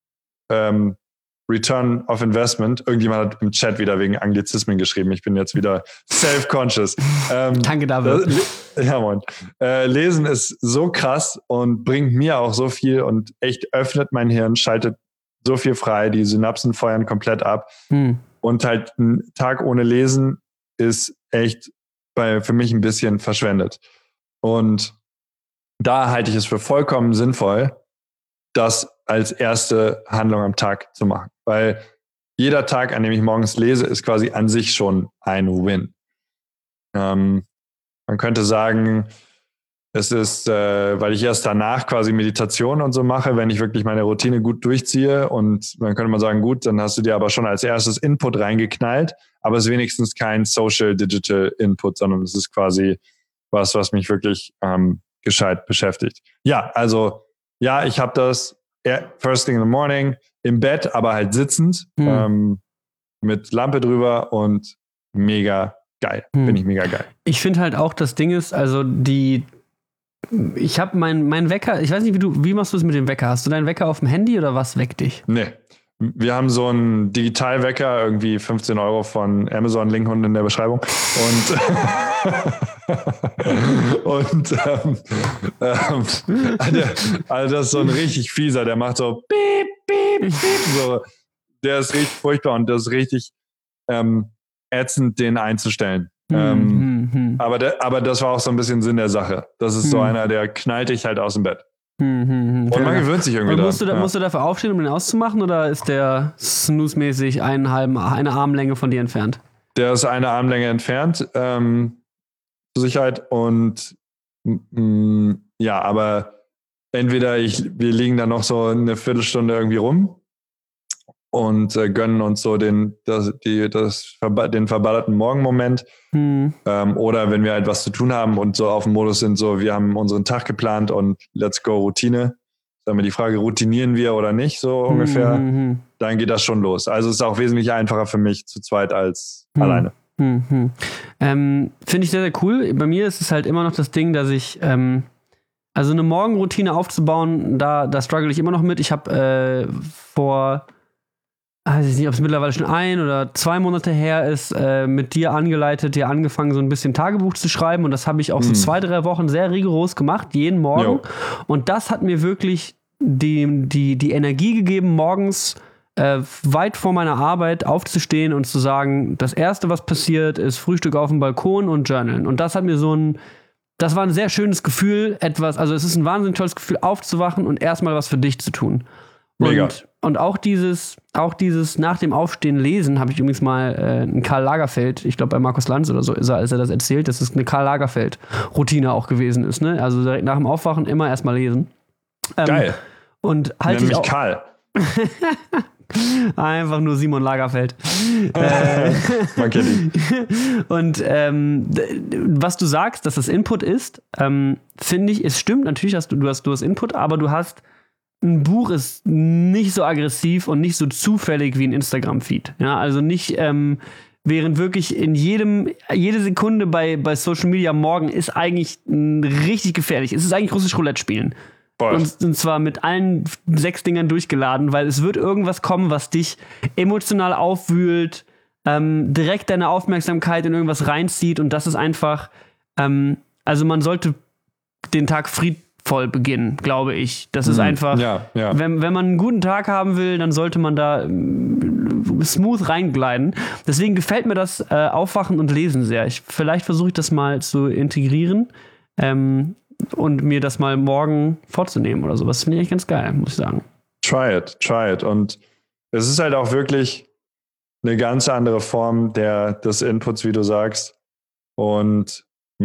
Return of Investment. Irgendjemand hat im Chat wieder wegen Anglizismen geschrieben. Ich bin jetzt wieder self-conscious. Danke, David. Ja, moin. Lesen ist so krass und bringt mir auch so viel und echt öffnet mein Hirn, schaltet so viel frei, die Synapsen feuern komplett ab. Und halt ein Tag ohne Lesen ist echt für mich ein bisschen verschwendet. Und da halte ich es für vollkommen sinnvoll, das als erste Handlung am Tag zu machen. Weil jeder Tag, an dem ich morgens lese, ist quasi an sich schon ein Win. Man könnte sagen, es ist, weil ich erst danach quasi Meditation und so mache, wenn ich wirklich meine Routine gut durchziehe. Und dann könnte man sagen, gut, dann hast du dir aber schon als erstes Input reingeknallt, aber es ist wenigstens kein Social Digital Input, sondern es ist quasi was mich wirklich gescheit beschäftigt. Ja, also ja, ich habe das first thing in the morning im Bett, aber halt sitzend mit Lampe drüber und mega geil. Finde ich mega geil. Ich finde halt auch, das Ding ist, also ich habe mein Wecker, ich weiß nicht, wie machst du es mit dem Wecker? Hast du deinen Wecker auf dem Handy oder was weckt dich? Nee. Wir haben so einen Digitalwecker, irgendwie 15 € von Amazon, Link unten in der Beschreibung. Also das ist so ein richtig fieser, der macht so piep, piep, piep. So. Der ist richtig furchtbar und das ist richtig ätzend, den einzustellen. Aber das war auch so ein bisschen Sinn der Sache. Das ist so einer, der knallt dich halt aus dem Bett. Und man gewöhnt sich irgendwie daran. Musst du dafür aufstehen, um den auszumachen, oder ist der snooze-mäßig eine Armlänge von dir entfernt? Der ist eine Armlänge entfernt, zur Sicherheit. Und ja, aber entweder wir liegen da noch so eine Viertelstunde irgendwie rum und gönnen uns so den verballerten Morgenmoment. Oder wenn wir halt was zu tun haben und so auf dem Modus sind, so wir haben unseren Tag geplant und let's go Routine. Dann haben wir die Frage, routinieren wir oder nicht, so ungefähr. Dann geht das schon los. Also es ist auch wesentlich einfacher für mich zu zweit als alleine. Finde ich sehr, sehr cool. Bei mir ist es halt immer noch das Ding, dass ich also eine Morgenroutine aufzubauen, da struggle ich immer noch mit. Ich habe ich weiß nicht, ob es mittlerweile schon 1 oder 2 Monate her ist, mit dir angefangen, so ein bisschen Tagebuch zu schreiben. Und das habe ich auch so 2-3 Wochen sehr rigoros gemacht, jeden Morgen. Jo. Und das hat mir wirklich die Energie gegeben, morgens weit vor meiner Arbeit aufzustehen und zu sagen, das Erste, was passiert, ist Frühstück auf dem Balkon und Journalen. Und das hat mir das war ein sehr schönes Gefühl, also es ist ein wahnsinnig tolles Gefühl, aufzuwachen und erstmal was für dich zu tun. Mega. Und auch dieses nach dem Aufstehen lesen, habe ich übrigens mal einen Karl Lagerfeld, ich glaube bei Markus Lanz oder so ist er, als er das erzählt, dass es eine Karl Lagerfeld-Routine auch gewesen ist. Ne? Also direkt nach dem Aufwachen immer erstmal lesen. Geil. Und halte ich auch Karl. Einfach nur Simon Lagerfeld. Man kennt ihn. Und was du sagst, dass das Input ist, finde ich, es stimmt natürlich, du hast Input, aber ein Buch ist nicht so aggressiv und nicht so zufällig wie ein Instagram-Feed. Ja, also nicht, während wirklich jede Sekunde bei Social Media morgen ist eigentlich richtig gefährlich. Es ist eigentlich russisch Roulette spielen. Und zwar mit allen 6 Dingern durchgeladen, weil es wird irgendwas kommen, was dich emotional aufwühlt, direkt deine Aufmerksamkeit in irgendwas reinzieht, und das ist einfach, also man sollte den Tag friedvoll beginnen, glaube ich. Das ist einfach, wenn man einen guten Tag haben will, dann sollte man da smooth reingleiten. Deswegen gefällt mir das Aufwachen und Lesen sehr. Vielleicht versuche ich das mal zu integrieren und mir das mal morgen vorzunehmen oder sowas. Finde ich echt ganz geil, muss ich sagen. Try it. Und es ist halt auch wirklich eine ganz andere Form des Inputs, wie du sagst. Und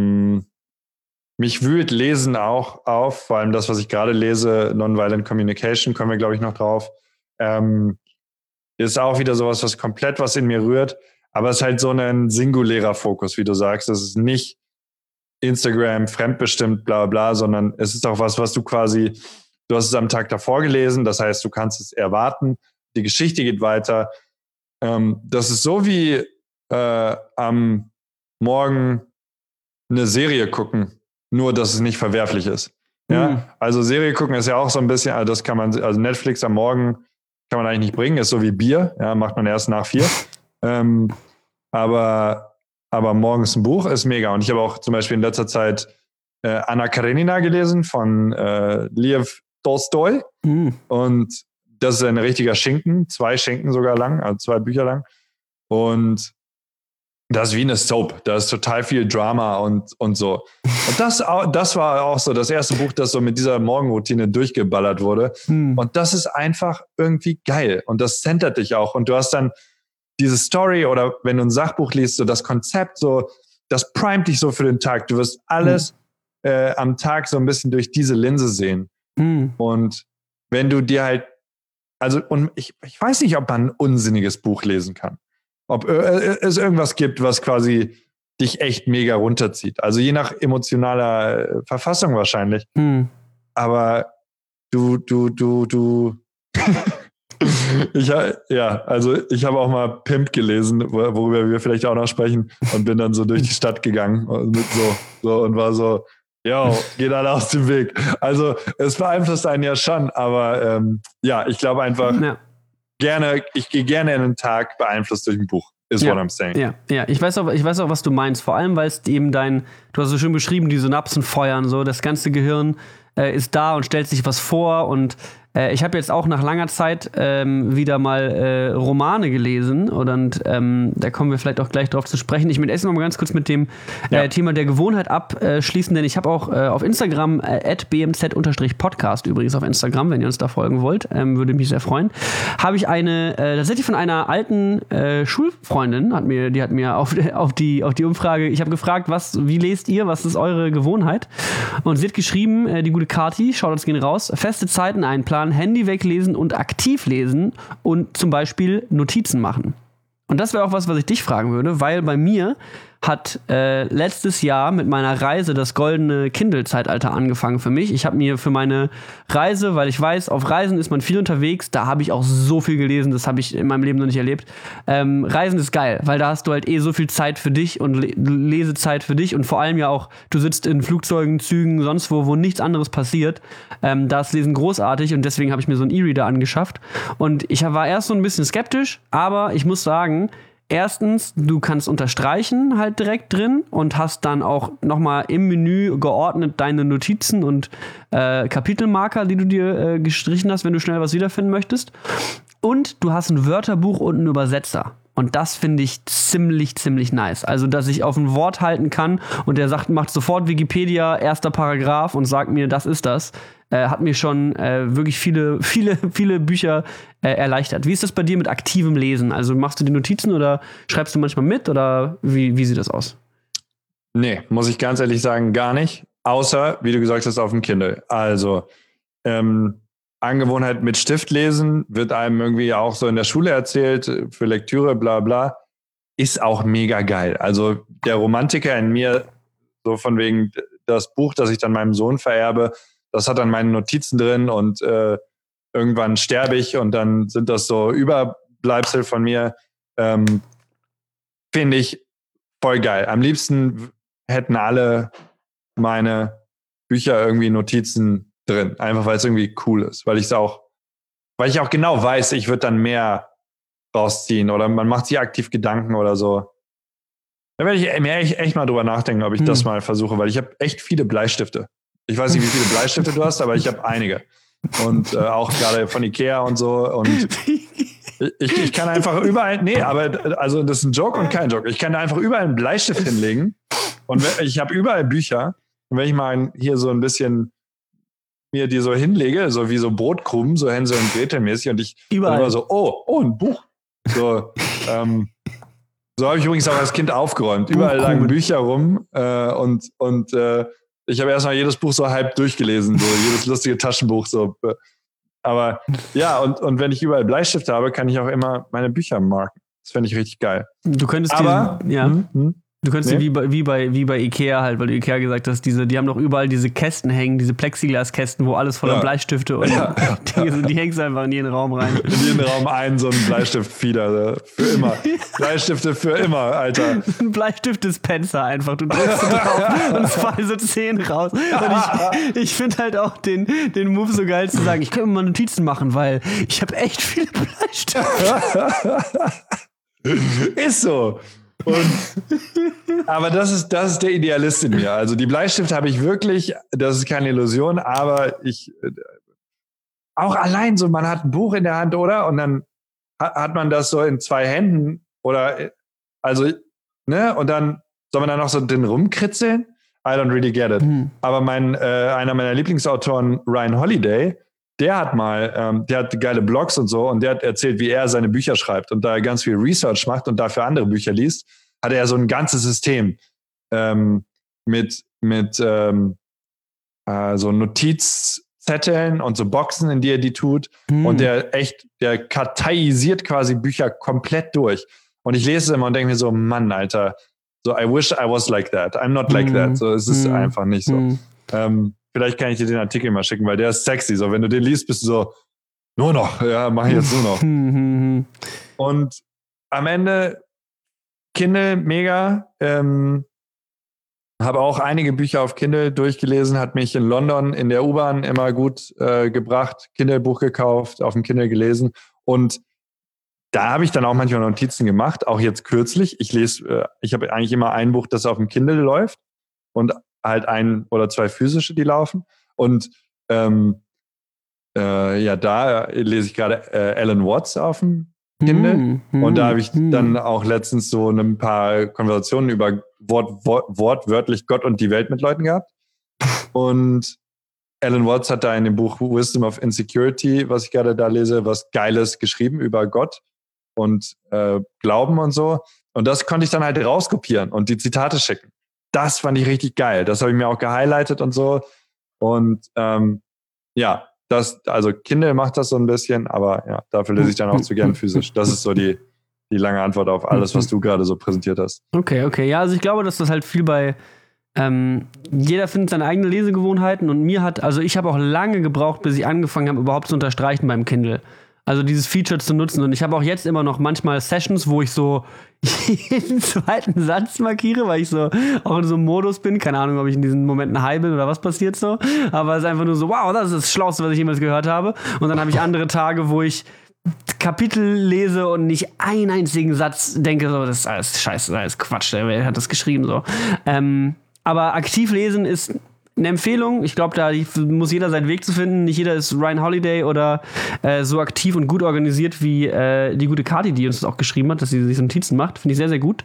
mich wühlt Lesen auch auf, vor allem das, was ich gerade lese, Nonviolent Communication, kommen wir, glaube ich, noch drauf, ist auch wieder sowas, was komplett was in mir rührt. Aber es ist halt so ein singulärer Fokus, wie du sagst. Es ist nicht Instagram fremdbestimmt, bla bla, sondern es ist auch was du quasi, du hast es am Tag davor gelesen, das heißt, du kannst es erwarten, die Geschichte geht weiter. Das ist so wie am Morgen eine Serie gucken, nur dass es nicht verwerflich ist. Ja, also Serie gucken ist ja auch so ein bisschen, also das kann man, also Netflix am Morgen kann man eigentlich nicht bringen, ist so wie Bier, ja, macht man erst nach 4. Aber morgens ein Buch ist mega. Und ich habe auch zum Beispiel in letzter Zeit Anna Karenina gelesen von Lev Tolstoi. Und das ist ein richtiger Schinken, 2 Schinken sogar lang, also 2 Bücher lang. Und das ist wie eine Soap. Da ist total viel Drama und so. Und das war auch so das erste Buch, das so mit dieser Morgenroutine durchgeballert wurde. Und das ist einfach irgendwie geil. Und das centert dich auch. Und du hast dann diese Story oder wenn du ein Sachbuch liest, so das Konzept, so, das primet dich so für den Tag. Du wirst alles am Tag so ein bisschen durch diese Linse sehen. Und wenn du dir halt, also, und ich weiß nicht, ob man ein unsinniges Buch lesen kann. Ob es irgendwas gibt, was quasi dich echt mega runterzieht. Also je nach emotionaler Verfassung wahrscheinlich. Aber du ich habe auch mal Pimp gelesen, worüber wir vielleicht auch noch sprechen, und bin dann so durch die Stadt gegangen und und war so, yo, geht alle aus dem Weg. Also es beeinflusst einen ja schon, aber ich glaube einfach, ich gehe gerne in den Tag beeinflusst durch ein Buch. Is what I'm saying. Ja, ich weiß auch, was du meinst. Vor allem, weil es eben du hast so schön beschrieben, die Synapsen feuern, so das ganze Gehirn ist da und stellt sich was vor. Und ich habe jetzt auch nach langer Zeit wieder mal Romane gelesen. Und da kommen wir vielleicht auch gleich drauf zu sprechen. Ich möchte erst noch mal ganz kurz mit dem Thema der Gewohnheit abschließen, denn ich habe auch auf Instagram @bmz_podcast, übrigens auf Instagram, wenn ihr uns da folgen wollt, würde mich sehr freuen, habe ich tatsächlich von einer alten Schulfreundin, die hat mir auf die Umfrage, ich habe gefragt, wie lest ihr, was ist eure Gewohnheit? Und sie hat geschrieben, die gute Kati, Shoutouts gehen raus, feste Zeiten einplanen, Handy weglesen und aktiv lesen und zum Beispiel Notizen machen. Und das wäre auch was ich dich fragen würde, weil bei mir hat letztes Jahr mit meiner Reise das goldene Kindle-Zeitalter angefangen für mich. Ich habe mir für meine Reise, weil ich weiß, auf Reisen ist man viel unterwegs, da habe ich auch so viel gelesen, das habe ich in meinem Leben noch nicht erlebt. Reisen ist geil, weil da hast du halt so viel Zeit für dich und Lesezeit für dich und vor allem ja auch, du sitzt in Flugzeugen, Zügen, sonst wo nichts anderes passiert. Da ist Lesen großartig und deswegen habe ich mir so einen E-Reader angeschafft. Und ich war erst so ein bisschen skeptisch, aber ich muss sagen, erstens, du kannst unterstreichen halt direkt drin und hast dann auch nochmal im Menü geordnet deine Notizen und Kapitelmarker, die du dir gestrichen hast, wenn du schnell was wiederfinden möchtest. Und du hast ein Wörterbuch und einen Übersetzer. Und das finde ich ziemlich nice. Also, dass ich auf ein Wort halten kann und der macht sofort Wikipedia, erster Paragraph und sagt mir, das ist das. Hat mir schon wirklich viele Bücher erleichtert. Wie ist das bei dir mit aktivem Lesen? Also machst du die Notizen oder schreibst du manchmal mit oder wie sieht das aus? Nee, muss ich ganz ehrlich sagen, gar nicht. Außer, wie du gesagt hast, auf dem Kindle. Also, Angewohnheit mit Stift lesen wird einem irgendwie auch so in der Schule erzählt, für Lektüre, bla bla, ist auch mega geil. Also der Romantiker in mir, so von wegen das Buch, das ich dann meinem Sohn vererbe, das hat dann meine Notizen drin und irgendwann sterbe ich und dann sind das so Überbleibsel von mir. Finde ich voll geil. Am liebsten hätten alle meine Bücher irgendwie Notizen drin, einfach weil es irgendwie cool ist, weil ich auch genau weiß, ich würde dann mehr rausziehen oder man macht sich aktiv Gedanken oder so. Da werde ich mir echt mal drüber nachdenken, ob ich das mal versuche, weil ich habe echt viele Bleistifte. Ich weiß nicht, wie viele Bleistifte du hast, aber ich habe einige. Und auch gerade von Ikea und so. Und ich kann einfach überall, also das ist ein Joke und kein Joke. Ich kann da einfach überall einen Bleistift hinlegen und ich habe überall Bücher. Und wenn ich mal hier so ein bisschen mir die so hinlege, so wie so Brotkrumen, so Hänsel und Gretel mäßig und ich immer so, oh, ein Buch. So habe ich übrigens auch als Kind aufgeräumt. Überall lagen Bücher rum und ich habe erstmal jedes Buch so halb durchgelesen, so jedes lustige Taschenbuch so. Aber ja, und wenn ich überall Bleistift habe, kann ich auch immer meine Bücher marken. Das fände ich richtig geil. Du könntest Du könntest wie bei Ikea halt, weil du Ikea gesagt hast, die haben doch überall diese Kästen hängen, diese Plexiglaskästen, wo alles voller Bleistifte und die hängst einfach in jeden Raum rein. In jeden Raum so ein Bleistiftfieder. Für immer. Bleistifte für immer, Alter. Ein Bleistift-Dispenser einfach. Du drückst drauf und es fallen so 10 raus. Und ich finde halt auch den Move so geil zu sagen, ich kann mir mal Notizen machen, weil ich habe echt viele Bleistifte. Ist so. Aber das ist der Idealist in mir. Also die Bleistifte habe ich wirklich, das ist keine Illusion, aber auch allein so, man hat ein Buch in der Hand, oder? Und dann hat man das so in 2 Händen oder, also, ne? Und dann soll man da noch so den rumkritzeln? I don't really get it. Aber einer meiner Lieblingsautoren, Ryan Holiday, der hat geile Blogs und so und der hat erzählt, wie er seine Bücher schreibt und da er ganz viel Research macht und dafür andere Bücher liest, hat er so ein ganzes System mit so Notizzetteln und so Boxen, in die er die tut und der karteisiert quasi Bücher komplett durch und ich lese es immer und denke mir so, Mann, Alter, so I wish I was like that, I'm not like that, so es ist einfach nicht so. Vielleicht kann ich dir den Artikel mal schicken, weil der ist sexy. So, wenn du den liest, bist du so, nur noch, ja, mach ich jetzt nur noch. Und am Ende, Kindle, mega. Habe auch einige Bücher auf Kindle durchgelesen, hat mich in London in der U-Bahn immer gut gebracht, Kindle-Buch gekauft, auf dem Kindle gelesen. Und da habe ich dann auch manchmal Notizen gemacht, auch jetzt kürzlich. Ich habe eigentlich immer ein Buch, das auf dem Kindle läuft und halt 1 oder 2 physische, die laufen. Und da lese ich gerade Alan Watts auf dem Kindle. Und da habe ich dann auch letztens so ein paar Konversationen über wortwörtlich Gott und die Welt mit Leuten gehabt. Und Alan Watts hat da in dem Buch Wisdom of Insecurity, was ich gerade da lese, was Geiles geschrieben über Gott und Glauben und so. Und das konnte ich dann halt rauskopieren und die Zitate schicken. Das fand ich richtig geil. Das habe ich mir auch gehighlightet und so. Und also Kindle macht das so ein bisschen, aber ja, dafür lese ich dann auch zu gern physisch. Das ist so die lange Antwort auf alles, was du gerade so präsentiert hast. Okay. Ja, also ich glaube, dass das halt viel bei jeder findet seine eigenen Lesegewohnheiten und ich habe auch lange gebraucht, bis ich angefangen habe, überhaupt zu unterstreichen beim Kindle. Also dieses Feature zu nutzen. Und ich habe auch jetzt immer noch manchmal Sessions, wo ich so jeden zweiten Satz markiere, weil ich so auch in so einem Modus bin. Keine Ahnung, ob ich in diesen Momenten high bin oder was passiert so. Aber es ist einfach nur so, wow, das ist das Schlauste, was ich jemals gehört habe. Und dann habe ich andere Tage, wo ich Kapitel lese und nicht einen einzigen Satz denke, so, das ist alles scheiße, das ist Quatsch, wer hat das geschrieben so. Aber aktiv lesen ist eine Empfehlung. Ich glaube, da muss jeder seinen Weg zu finden. Nicht jeder ist Ryan Holiday oder so aktiv und gut organisiert wie die gute Kati, die uns das auch geschrieben hat, dass sie sich so Notizen macht. Finde ich sehr, sehr gut.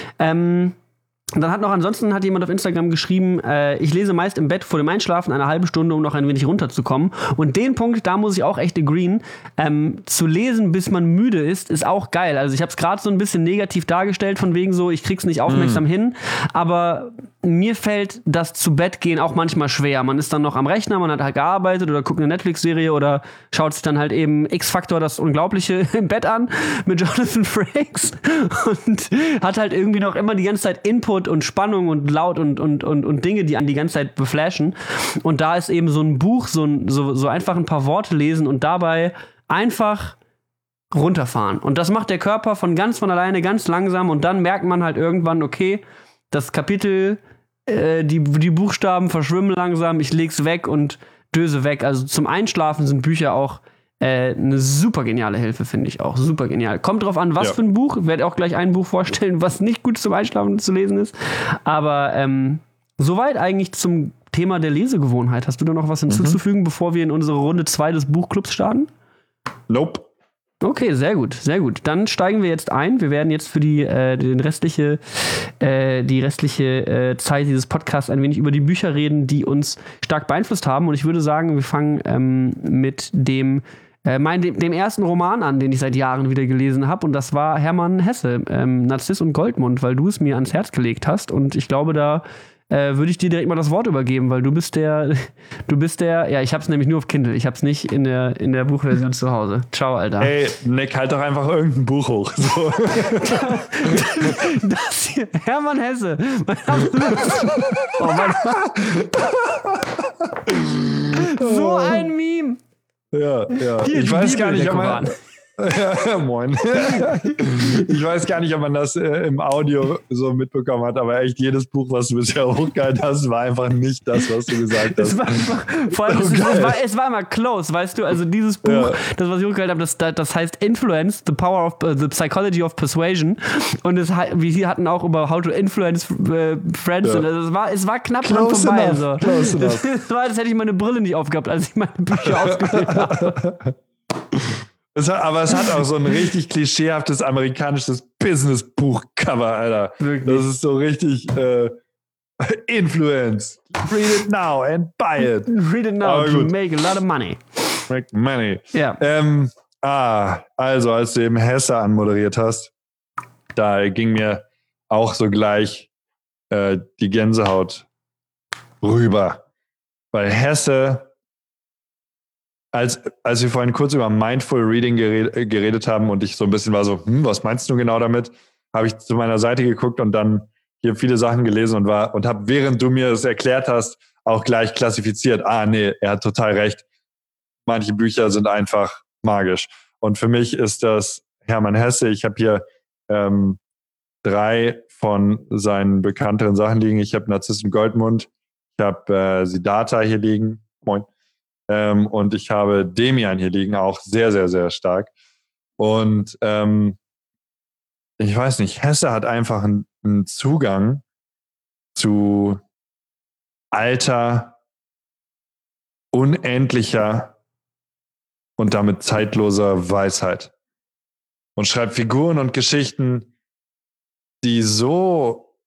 Und dann ansonsten hat jemand auf Instagram geschrieben, ich lese meist im Bett vor dem Einschlafen eine halbe Stunde, um noch ein wenig runterzukommen. Und den Punkt, da muss ich auch echt agreeen. Zu lesen, bis man müde ist auch geil. Also ich habe es gerade so ein bisschen negativ dargestellt, von wegen so, ich krieg's nicht aufmerksam hin. Aber mir fällt das zu Bett gehen auch manchmal schwer. Man ist dann noch am Rechner, man hat halt gearbeitet oder guckt eine Netflix-Serie oder schaut sich dann halt eben X-Factor, das Unglaubliche, im Bett an mit Jonathan Frakes und hat halt irgendwie noch immer die ganze Zeit Input und Spannung und Laut und Dinge, die einen die ganze Zeit beflashen. Und da ist eben so ein Buch, so einfach ein paar Worte lesen und dabei einfach runterfahren. Und das macht der Körper von alleine ganz langsam und dann merkt man halt irgendwann, okay, das Kapitel, die Buchstaben verschwimmen langsam, ich leg's weg und döse weg. Also zum Einschlafen sind Bücher auch eine super geniale Hilfe, finde ich auch. Super genial. Kommt drauf an, was für ein Buch. Ich werde auch gleich ein Buch vorstellen, was nicht gut zum Einschlafen zu lesen ist. Aber soweit eigentlich zum Thema der Lesegewohnheit. Hast du da noch was hinzuzufügen, bevor wir in unsere Runde 2 des Buchclubs starten? Nope. Okay, sehr gut, sehr gut. Dann steigen wir jetzt ein. Wir werden jetzt für die restliche Zeit dieses Podcasts ein wenig über die Bücher reden, die uns stark beeinflusst haben. Und ich würde sagen, wir fangen mit dem ersten Roman an, den ich seit Jahren wieder gelesen habe. Und das war Hermann Hesse, Narziss und Goldmund, weil du es mir ans Herz gelegt hast. Und ich glaube, da würde ich dir direkt mal das Wort übergeben, weil du bist der, ja, ich hab's nämlich nur auf Kindle, ich hab's nicht in der Buchversion zu Hause. Ciao, Alter. Ey, Nick, halt doch einfach irgendein Buch hoch. So. Das hier, Hermann Hesse. Oh Mann. So ein Meme. Ja. Hier, ich weiß gar nicht, ob man... Ja, moin. Ich weiß gar nicht, ob man das im Audio so mitbekommen hat, aber echt jedes Buch, was du bisher hochgehalten hast, war einfach nicht das, was du gesagt hast. Vor allem, es war immer close, weißt du? Also dieses Buch, das, was ich hochgehalten habe, das heißt Influence, the Power of the Psychology of Persuasion. Und wir hatten auch über How to Influence Friends. Ja. Und es war knapp Close dran vorbei. enough, So. close enough. Das war, als hätte ich meine Brille nicht aufgehabt, als ich meine Bücher ausgewählt habe. Aber es hat auch so ein richtig klischeehaftes amerikanisches Business-Buch-Cover, Alter. Wirklich? Das ist so richtig Influence. Read it now and buy it. Read it now to make a lot of money. Make money. Ja. Also, als du eben Hesse anmoderiert hast, da ging mir auch so gleich die Gänsehaut rüber. Weil Hesse, als wir vorhin kurz über Mindful Reading geredet haben und ich so ein bisschen war so, was meinst du genau damit? Habe ich zu meiner Seite geguckt und dann hier viele Sachen gelesen und habe, während du mir das erklärt hast, auch gleich klassifiziert. Nee, er hat total recht. Manche Bücher sind einfach magisch. Und für mich ist das Hermann Hesse. Ich habe hier 3 von seinen bekannteren Sachen liegen. Ich habe Narziss im Goldmund. Ich habe Siddhartha hier liegen. Moin. Und ich habe Demian hier liegen, auch sehr, sehr, sehr stark. Und ich weiß nicht, Hesse hat einfach einen Zugang zu alter, unendlicher und damit zeitloser Weisheit. Und schreibt Figuren und Geschichten, die so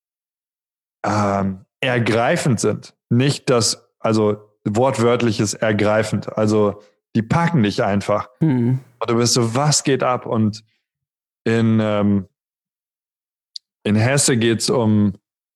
ergreifend sind. Nicht das, also wortwörtliches ergreifend. Also die packen dich einfach. Und du bist so, was geht ab? Und in Hesse geht es um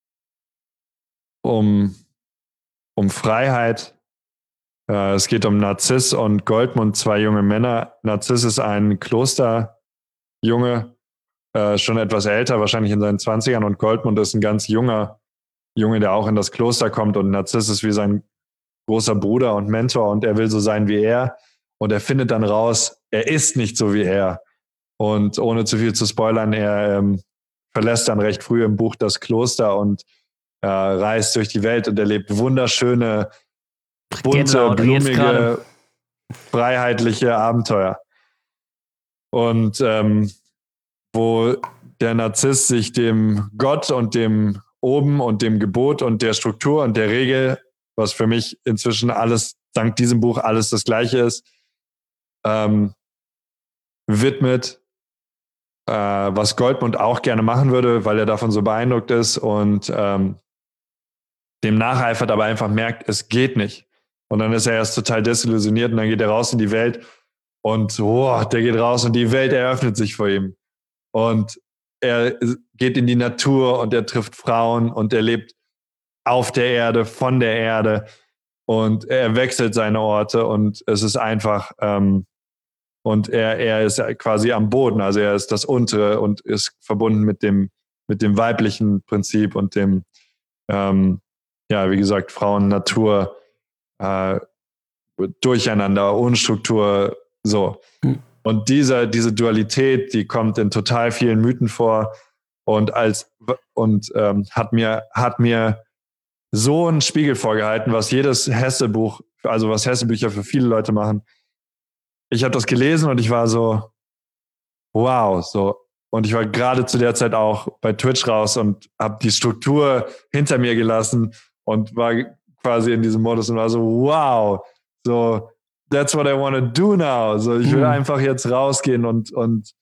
Freiheit. Es geht um Narziss und Goldmund, 2 junge Männer. Narziss ist ein Klosterjunge, schon etwas älter, wahrscheinlich in seinen 20ern. Und Goldmund ist ein ganz junger Junge, der auch in das Kloster kommt. Und Narziss ist wie sein großer Bruder und Mentor und er will so sein wie er und er findet dann raus, er ist nicht so wie er. Und ohne zu viel zu spoilern, er verlässt dann recht früh im Buch das Kloster und reist durch die Welt und erlebt wunderschöne, bunte, blumige, freiheitliche Abenteuer. Und wo der Narziss sich dem Gott und dem Oben und dem Gebot und der Struktur und der Regel, was für mich inzwischen alles, dank diesem Buch, alles das Gleiche ist, widmet, was Goldmund auch gerne machen würde, weil er davon so beeindruckt ist und dem nacheifert, aber einfach merkt, es geht nicht. Und dann ist er erst total desillusioniert und dann geht er raus in die Welt und der geht raus und die Welt eröffnet sich vor ihm. Und er geht in die Natur und er trifft Frauen und er lebt auf der Erde, von der Erde und er wechselt seine Orte und es ist einfach und er ist quasi am Boden, also er ist das Untere und ist verbunden mit dem weiblichen Prinzip und dem wie gesagt, Frauen, Natur, Durcheinander, Unstruktur, so. Und diese Dualität, die kommt in total vielen Mythen vor und hat mir so einen Spiegel vorgehalten, was jedes Hesse-Buch, also was Hesse-Bücher für viele Leute machen. Ich habe das gelesen und ich war so, wow, so. Und ich war gerade zu der Zeit auch bei Twitch raus und habe die Struktur hinter mir gelassen und war quasi in diesem Modus und war so, wow, so, that's what I want to do now. So, ich will einfach jetzt rausgehen und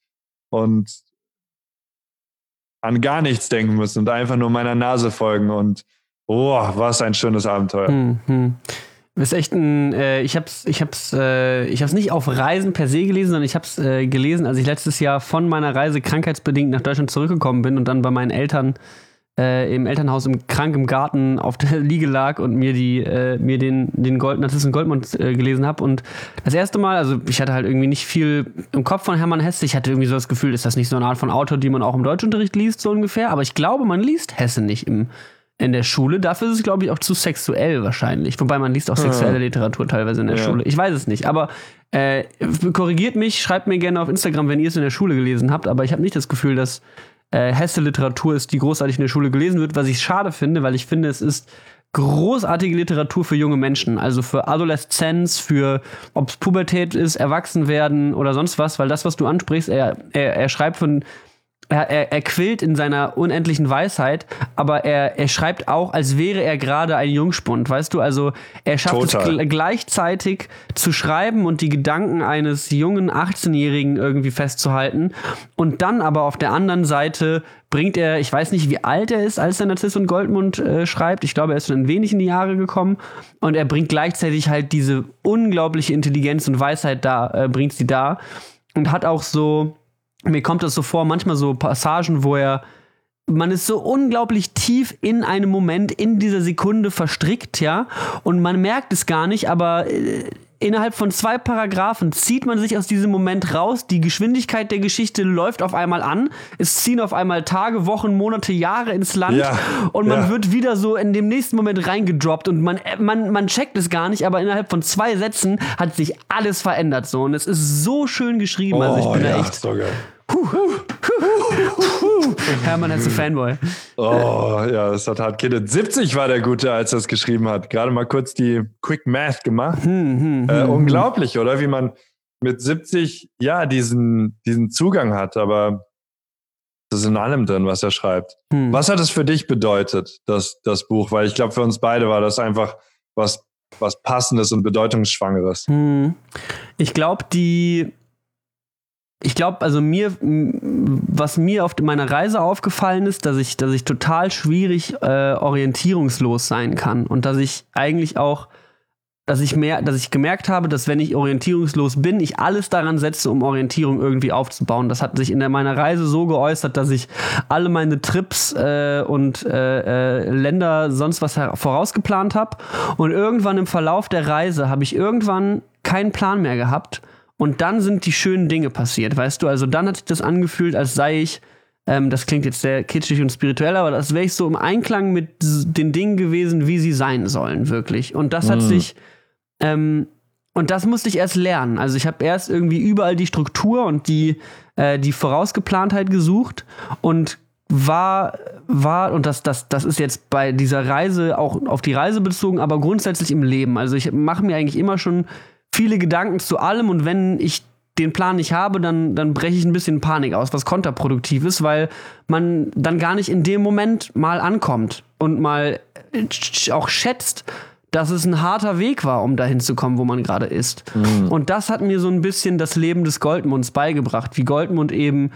an gar nichts denken müssen und einfach nur meiner Nase folgen und was ein schönes Abenteuer. Das ist echt ich hab's nicht auf Reisen per se gelesen, sondern ich hab's gelesen, als ich letztes Jahr von meiner Reise krankheitsbedingt nach Deutschland zurückgekommen bin und dann bei meinen Eltern im Elternhaus krank im Garten auf der Liege lag und mir den Narzissen Goldmund gelesen habe. Und das erste Mal, also ich hatte halt irgendwie nicht viel im Kopf von Hermann Hesse. Ich hatte irgendwie so das Gefühl, ist das nicht so eine Art von Autor, die man auch im Deutschunterricht liest, so ungefähr. Aber ich glaube, man liest Hesse nicht in der Schule. Dafür ist es, glaube ich, auch zu sexuell wahrscheinlich. Wobei man liest auch sexuelle Literatur teilweise in der Schule. Ich weiß es nicht. Aber korrigiert mich, schreibt mir gerne auf Instagram, wenn ihr es in der Schule gelesen habt. Aber ich habe nicht das Gefühl, dass Hesse-Literatur ist, die großartig in der Schule gelesen wird, was ich schade finde, weil ich finde, es ist großartige Literatur für junge Menschen, also für Adoleszenz, für ob es Pubertät ist, Erwachsenwerden oder sonst was, weil das, was du ansprichst, er schreibt von er quillt in seiner unendlichen Weisheit, aber er schreibt auch, als wäre er gerade ein Jungspund, weißt du? Also er schafft es gleichzeitig zu schreiben und die Gedanken eines jungen 18-Jährigen irgendwie festzuhalten und dann aber auf der anderen Seite bringt er, ich weiß nicht, wie alt er ist, als der Narziss und Goldmund schreibt. Ich glaube, er ist schon ein wenig in die Jahre gekommen und er bringt gleichzeitig halt diese unglaubliche Intelligenz und Weisheit bringt sie da und hat auch so, mir kommt das so vor, manchmal so Passagen, wo man ist so unglaublich tief in einem Moment, in dieser Sekunde verstrickt, ja, und man merkt es gar nicht, aber innerhalb von 2 Paragraphen zieht man sich aus diesem Moment raus, die Geschwindigkeit der Geschichte läuft auf einmal an, es ziehen auf einmal Tage, Wochen, Monate, Jahre ins Land und man wird wieder so in dem nächsten Moment reingedroppt und man checkt es gar nicht, aber innerhalb von 2 Sätzen hat sich alles verändert so und es ist so schön geschrieben, also ich bin da echt... So geil. Hermann Hesse Fanboy. Oh, ja, das hat hart gekittet. 70 war der Gute, als er es geschrieben hat. Gerade mal kurz die Quick Math gemacht. Unglaublich, oder? Wie man mit 70, diesen Zugang hat, aber das ist in allem drin, was er schreibt. Was hat es für dich bedeutet, das Buch? Weil ich glaube, für uns beide war das einfach was Passendes und Bedeutungsschwangeres. Also was mir auf meiner Reise aufgefallen ist, dass ich total schwierig orientierungslos sein kann und dass ich eigentlich auch, dass ich gemerkt habe, dass wenn ich orientierungslos bin, ich alles daran setze, um Orientierung irgendwie aufzubauen. Das hat sich in meiner Reise so geäußert, dass ich alle meine Trips und Länder sonst was vorausgeplant habe und irgendwann im Verlauf der Reise habe ich irgendwann keinen Plan mehr gehabt. Und dann sind die schönen Dinge passiert, weißt du? Also dann hat sich das angefühlt, als sei ich, das klingt jetzt sehr kitschig und spirituell, aber als wäre ich so im Einklang mit den Dingen gewesen, wie sie sein sollen, wirklich. Und das hat sich, und das musste ich erst lernen. Also ich habe erst irgendwie überall die Struktur und die Vorausgeplantheit gesucht und und das ist jetzt bei dieser Reise auch auf die Reise bezogen, aber grundsätzlich im Leben. Also ich mache mir eigentlich immer schon viele Gedanken zu allem und wenn ich den Plan nicht habe, dann breche ich ein bisschen Panik aus, was kontraproduktiv ist, weil man dann gar nicht in dem Moment mal ankommt und mal auch schätzt, dass es ein harter Weg war, um dahin zu kommen, wo man gerade ist. Und das hat mir so ein bisschen das Leben des Goldmunds beigebracht, wie Goldmund eben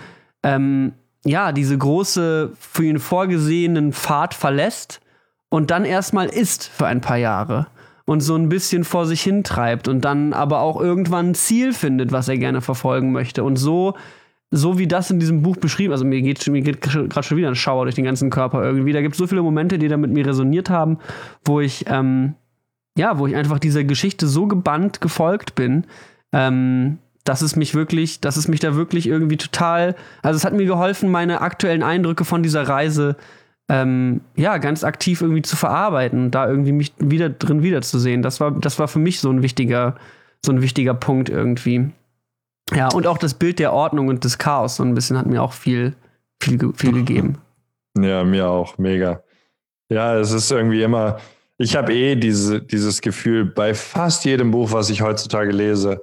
diese große, für ihn vorgesehenen Pfad verlässt und dann erstmal ist für ein paar Jahre. Und so ein bisschen vor sich hintreibt und dann aber auch irgendwann ein Ziel findet, was er gerne verfolgen möchte. Und so wie das in diesem Buch beschrieben, also mir geht gerade schon wieder ein Schauer durch den ganzen Körper irgendwie. Da gibt es so viele Momente, die da mit mir resoniert haben, wo ich einfach dieser Geschichte so gebannt gefolgt bin, dass es mich da wirklich irgendwie total, also es hat mir geholfen, meine aktuellen Eindrücke von dieser Reise ganz aktiv irgendwie zu verarbeiten, da irgendwie mich wiederzusehen. Das war für mich so ein wichtiger Punkt irgendwie. Ja, und auch das Bild der Ordnung und des Chaos so ein bisschen hat mir auch viel gegeben. Ja, mir auch, mega. Ja, es ist irgendwie immer, ich habe dieses Gefühl, bei fast jedem Buch, was ich heutzutage lese,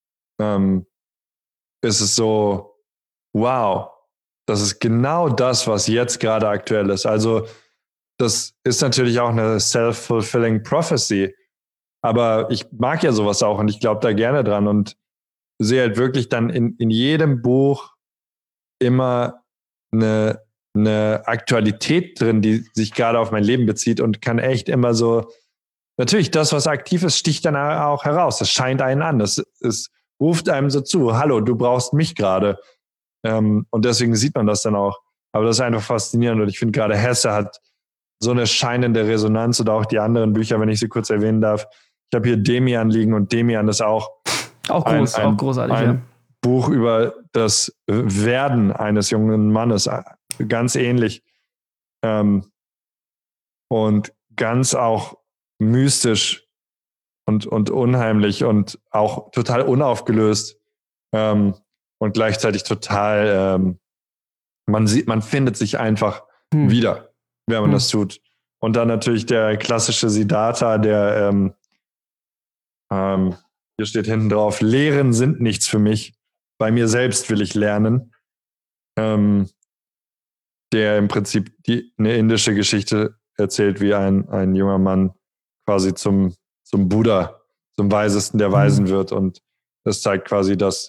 ist es so, wow, das ist genau das, was jetzt gerade aktuell ist. Also das ist natürlich auch eine self-fulfilling prophecy, aber ich mag ja sowas auch und ich glaube da gerne dran und sehe halt wirklich dann in jedem Buch immer eine Aktualität drin, die sich gerade auf mein Leben bezieht und kann echt immer so, natürlich das, was aktiv ist, sticht dann auch heraus. Es scheint einen an, es ruft einem so zu, hallo, du brauchst mich gerade. Und deswegen sieht man das dann auch. Aber das ist einfach faszinierend und ich finde gerade Hesse hat so eine scheinende Resonanz oder auch die anderen Bücher, wenn ich sie kurz erwähnen darf. Ich habe hier Demian liegen und Demian ist auch auch großartig. Ein Buch über das Werden eines jungen Mannes, ganz ähnlich und ganz auch mystisch und unheimlich und auch total unaufgelöst und gleichzeitig total man findet sich einfach wieder, wenn man das tut. Und dann natürlich der klassische Siddhartha, der hier steht hinten drauf, Lehren sind nichts für mich, bei mir selbst will ich lernen. Der im Prinzip eine indische Geschichte erzählt, wie ein junger Mann quasi zum Buddha, zum Weisesten der Weisen wird. Und das zeigt quasi, dass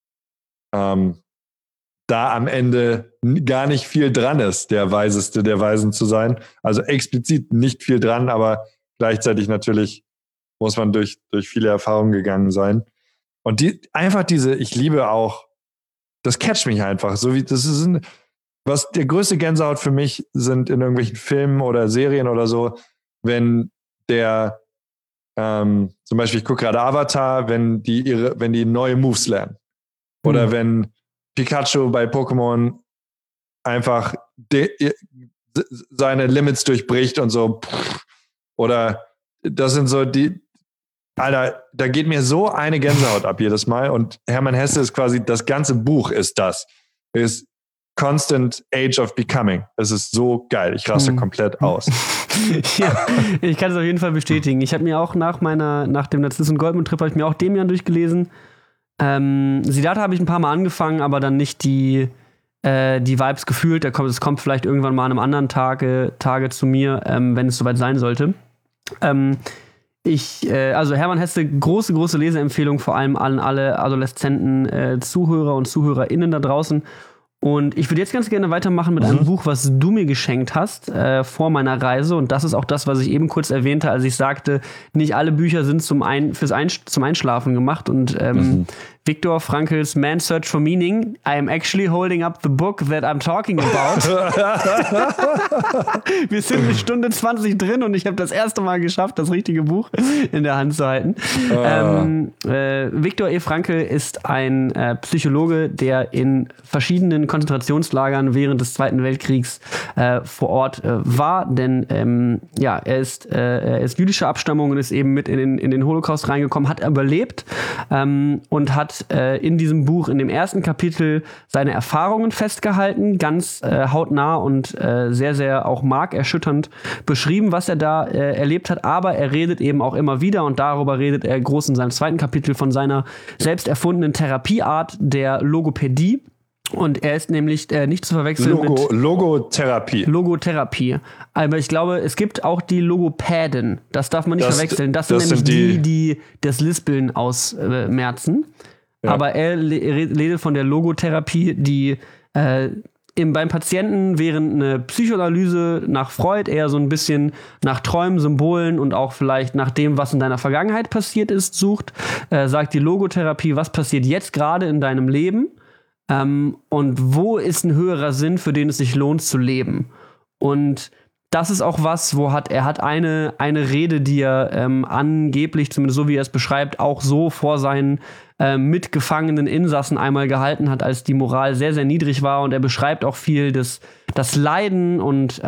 da am Ende gar nicht viel dran ist, der Weiseste der Weisen zu sein. Also explizit nicht viel dran, aber gleichzeitig natürlich muss man durch viele Erfahrungen gegangen sein. Und ich liebe auch, das catcht mich einfach. So wie das ist was der größte Gänsehaut für mich sind in irgendwelchen Filmen oder Serien oder so, wenn der zum Beispiel, ich gucke gerade Avatar, wenn die neue Moves lernen. Oder wenn Pikachu bei Pokémon einfach seine Limits durchbricht und so. Oder das sind so Alter, da geht mir so eine Gänsehaut ab jedes Mal. Und Hermann Hesse ist quasi, das ganze Buch ist Constant Age of Becoming. Es ist so geil. Ich raste komplett aus. Ja, ich kann es auf jeden Fall bestätigen. Ich habe mir auch nach dem Narziss- und Goldmund-Trip habe ich mir auch Demian durchgelesen. Siddhartha habe ich ein paar Mal angefangen, aber dann nicht die Vibes gefühlt. Es kommt vielleicht irgendwann mal an einem anderen Tage zu mir, wenn es soweit sein sollte. Also Hermann Hesse, große Leseempfehlung, vor allem an alle adoleszenten Zuhörer und ZuhörerInnen da draußen. Und ich würde jetzt ganz gerne weitermachen mit einem Buch, was du mir geschenkt hast vor meiner Reise. Und das ist auch das, was ich eben kurz erwähnte, als ich sagte, nicht alle Bücher sind zum Einschlafen gemacht. Und Viktor Frankls Man's Search for Meaning, I am actually holding up the book that I'm talking about. Wir sind eine Stunde 20 drin und ich habe das erste Mal geschafft, das richtige Buch in der Hand zu halten. Viktor E. Frankl ist ein Psychologe, der in verschiedenen Konzentrationslagern während des Zweiten Weltkriegs vor Ort war, denn er ist jüdischer Abstammung und ist eben mit in den Holocaust reingekommen, hat überlebt und hat in diesem Buch, in dem ersten Kapitel, seine Erfahrungen festgehalten, ganz hautnah und sehr, sehr auch markerschütternd beschrieben, was er da erlebt hat, aber er redet eben auch immer wieder, und darüber redet er groß in seinem zweiten Kapitel, von seiner selbst erfundenen Therapieart der Logopädie. Und er ist nämlich nicht zu verwechseln mit Logotherapie. Aber ich glaube, es gibt auch die Logopäden. Das darf man nicht verwechseln. Das sind nämlich die das Lispeln ausmerzen. Ja. Aber er redet von der Logotherapie, die beim Patienten während eine Psychoanalyse nach Freud eher so ein bisschen nach Träumen, Symbolen und auch vielleicht nach dem, was in deiner Vergangenheit passiert ist, sucht. Sagt die Logotherapie, was passiert jetzt gerade in deinem Leben? Und wo ist ein höherer Sinn, für den es sich lohnt zu leben? Und das ist auch was, er hat eine Rede, die er angeblich, zumindest so wie er es beschreibt, auch so vor seinen mitgefangenen Insassen einmal gehalten hat, als die Moral sehr, sehr niedrig war. Und er beschreibt auch viel das Leiden und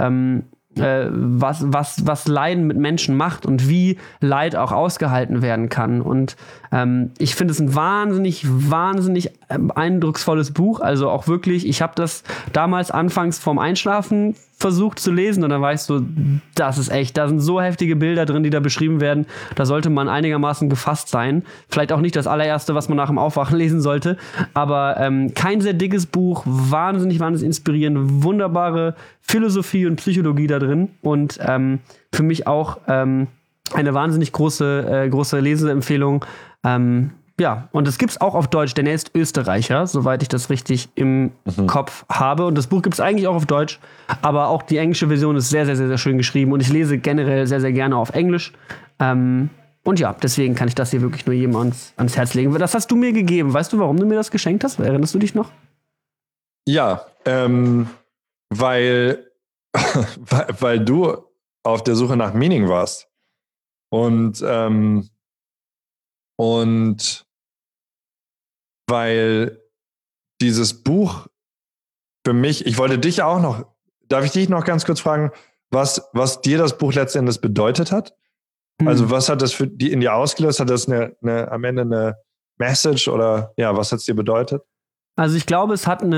was Leiden mit Menschen macht und wie Leid auch ausgehalten werden kann. Und ich finde es ein wahnsinnig eindrucksvolles Buch. Also auch wirklich, ich habe das damals anfangs vorm Einschlafen versucht zu lesen und dann war ich so, das ist echt, da sind so heftige Bilder drin, die da beschrieben werden, da sollte man einigermaßen gefasst sein. Vielleicht auch nicht das allererste, was man nach dem Aufwachen lesen sollte, aber kein sehr dickes Buch, wahnsinnig inspirierend, wunderbare Philosophie und Psychologie da drin und für mich auch eine wahnsinnig große Leseempfehlung. Ja, und das gibt's auch auf Deutsch, denn er ist Österreicher, soweit ich das richtig im Kopf habe. Und das Buch gibt's eigentlich auch auf Deutsch, aber auch die englische Version ist sehr, sehr, sehr, sehr schön geschrieben. Und ich lese generell sehr, sehr gerne auf Englisch. Und ja, deswegen kann ich das hier wirklich nur jedem ans Herz legen. Das hast du mir gegeben. Weißt du, warum du mir das geschenkt hast? Erinnerst du dich noch? Ja, weil, weil du auf der Suche nach Meaning warst. Und weil dieses Buch für mich, ich wollte dich auch noch, darf ich dich noch ganz kurz fragen, was dir das Buch letztendlich bedeutet hat? Also was hat das für die in dir ausgelöst? Hat das am Ende eine Message oder ja, was hat es dir bedeutet? Also ich glaube, es hat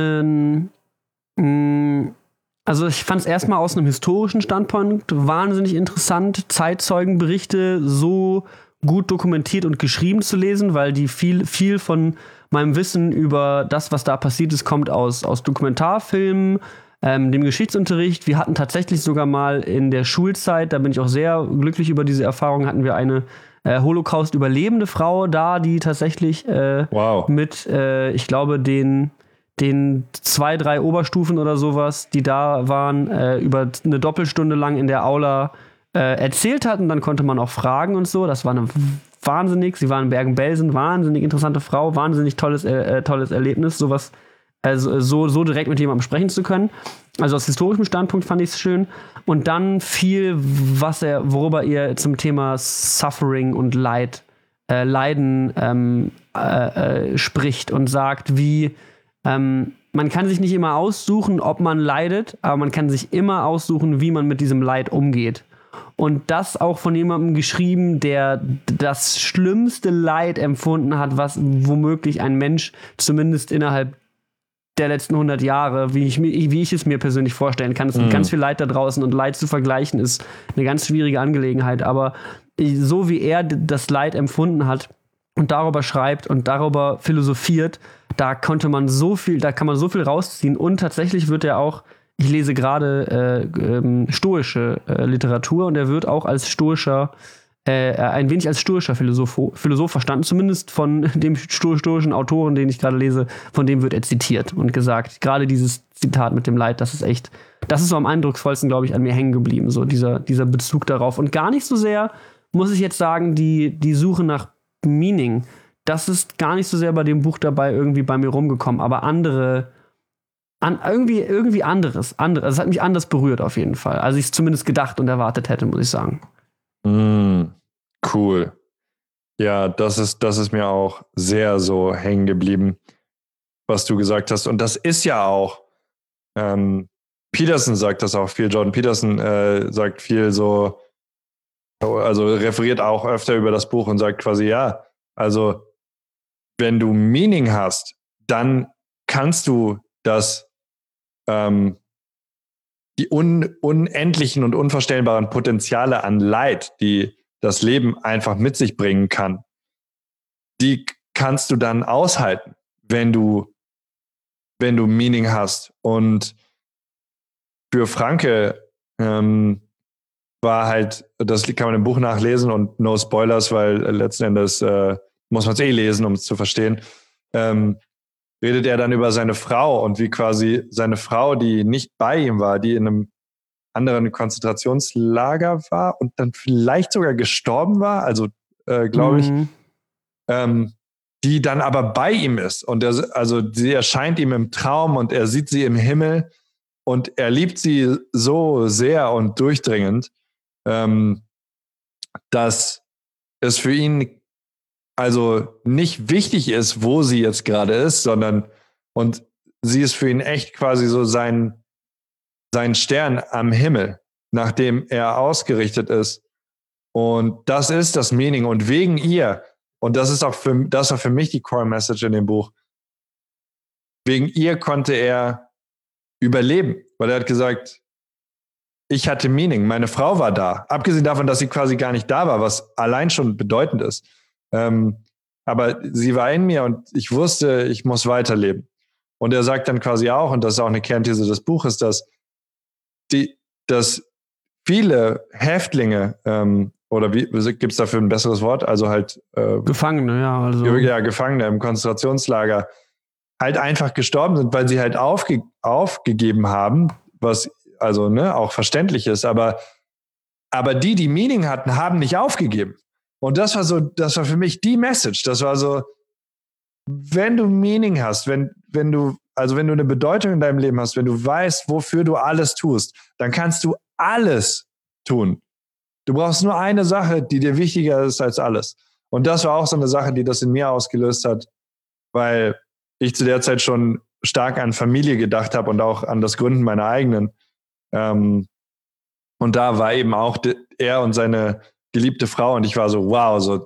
also ich fand es erstmal aus einem historischen Standpunkt wahnsinnig interessant, Zeitzeugenberichte so gut dokumentiert und geschrieben zu lesen, weil die viel von meinem Wissen über das, was da passiert ist, kommt aus Dokumentarfilmen, dem Geschichtsunterricht. Wir hatten tatsächlich sogar mal in der Schulzeit, da bin ich auch sehr glücklich über diese Erfahrung, hatten wir eine Holocaust-überlebende Frau da, die tatsächlich mit, ich glaube, den 2, 3 Oberstufen oder sowas, die da waren, über eine Doppelstunde lang in der Aula erzählt hat. Und dann konnte man auch fragen und so. Das war sie war in Bergen-Belsen, wahnsinnig interessante Frau, wahnsinnig tolles Erlebnis, sowas, also so direkt mit jemandem sprechen zu können. Also aus historischem Standpunkt fand ich es schön. Und dann viel, worüber ihr zum Thema Suffering und Leiden spricht und sagt, wie man kann sich nicht immer aussuchen, ob man leidet, aber man kann sich immer aussuchen, wie man mit diesem Leid umgeht. Und das auch von jemandem geschrieben, der das schlimmste Leid empfunden hat, was womöglich ein Mensch zumindest innerhalb der letzten 100 Jahre, wie ich es mir persönlich vorstellen kann. Es gibt ganz viel Leid da draußen und Leid zu vergleichen ist eine ganz schwierige Angelegenheit. Aber so wie er das Leid empfunden hat und darüber schreibt und darüber philosophiert, da kann man so viel rausziehen. Und tatsächlich wird er auch, ich lese gerade stoische Literatur und er wird auch als ein wenig als stoischer Philosoph verstanden, zumindest von dem stoischen Autoren, den ich gerade lese, von dem wird er zitiert und gesagt, gerade dieses Zitat mit dem Leid, das ist so am eindrucksvollsten, glaube ich, an mir hängen geblieben, so dieser Bezug darauf. Und gar nicht so sehr, muss ich jetzt sagen, die Suche nach Meaning, das ist gar nicht so sehr bei dem Buch dabei irgendwie bei mir rumgekommen, aber irgendwie anderes. Es hat mich anders berührt auf jeden Fall, als ich es zumindest gedacht und erwartet hätte, muss ich sagen. Cool. Ja, das ist mir auch sehr so hängen geblieben, was du gesagt hast. Und das ist ja auch, Peterson sagt das auch viel, Jordan Peterson sagt viel so, also referiert auch öfter über das Buch und sagt quasi, ja, also wenn du Meaning hast, dann kannst du die unendlichen und unvorstellbaren Potenziale an Leid, die das Leben einfach mit sich bringen kann, die kannst du dann aushalten, wenn du Meaning hast. Und für Frankl war halt, das kann man im Buch nachlesen und no Spoilers, weil letzten Endes muss man es lesen, um es zu verstehen, redet er dann über seine Frau und wie quasi seine Frau, die nicht bei ihm war, die in einem anderen Konzentrationslager war und dann vielleicht sogar gestorben war, also glaube ich, die dann aber bei ihm ist und sie erscheint ihm im Traum und er sieht sie im Himmel und er liebt sie so sehr und durchdringend, dass es für ihn also nicht wichtig ist, wo sie jetzt gerade ist, und sie ist für ihn echt quasi so sein Stern am Himmel, nach dem er ausgerichtet ist. Und das ist das Meaning. Und wegen ihr, und das war für mich die Core Message in dem Buch, wegen ihr konnte er überleben, weil er hat gesagt, ich hatte Meaning, meine Frau war da. Abgesehen davon, dass sie quasi gar nicht da war, was allein schon bedeutend ist. Aber sie war in mir und ich wusste, ich muss weiterleben. Und er sagt dann quasi auch, und das ist auch eine Kernthese des Buches, dass viele Häftlinge, oder gibt es dafür ein besseres Wort? Also halt Gefangene, ja. Also. Ja, Gefangene im Konzentrationslager halt einfach gestorben sind, weil sie halt aufgegeben haben, was also auch verständlich ist, aber die Meaning hatten, haben nicht aufgegeben. Und das war für mich die Message. Das war so, wenn du Meaning hast, wenn du wenn du eine Bedeutung in deinem Leben hast, wenn du weißt, wofür du alles tust, dann kannst du alles tun. Du brauchst nur eine Sache, die dir wichtiger ist als alles. Und das war auch so eine Sache, die das in mir ausgelöst hat, weil ich zu der Zeit schon stark an Familie gedacht habe und auch an das Gründen meiner eigenen. Und da war eben auch er und seine geliebte Frau und ich war so, wow, so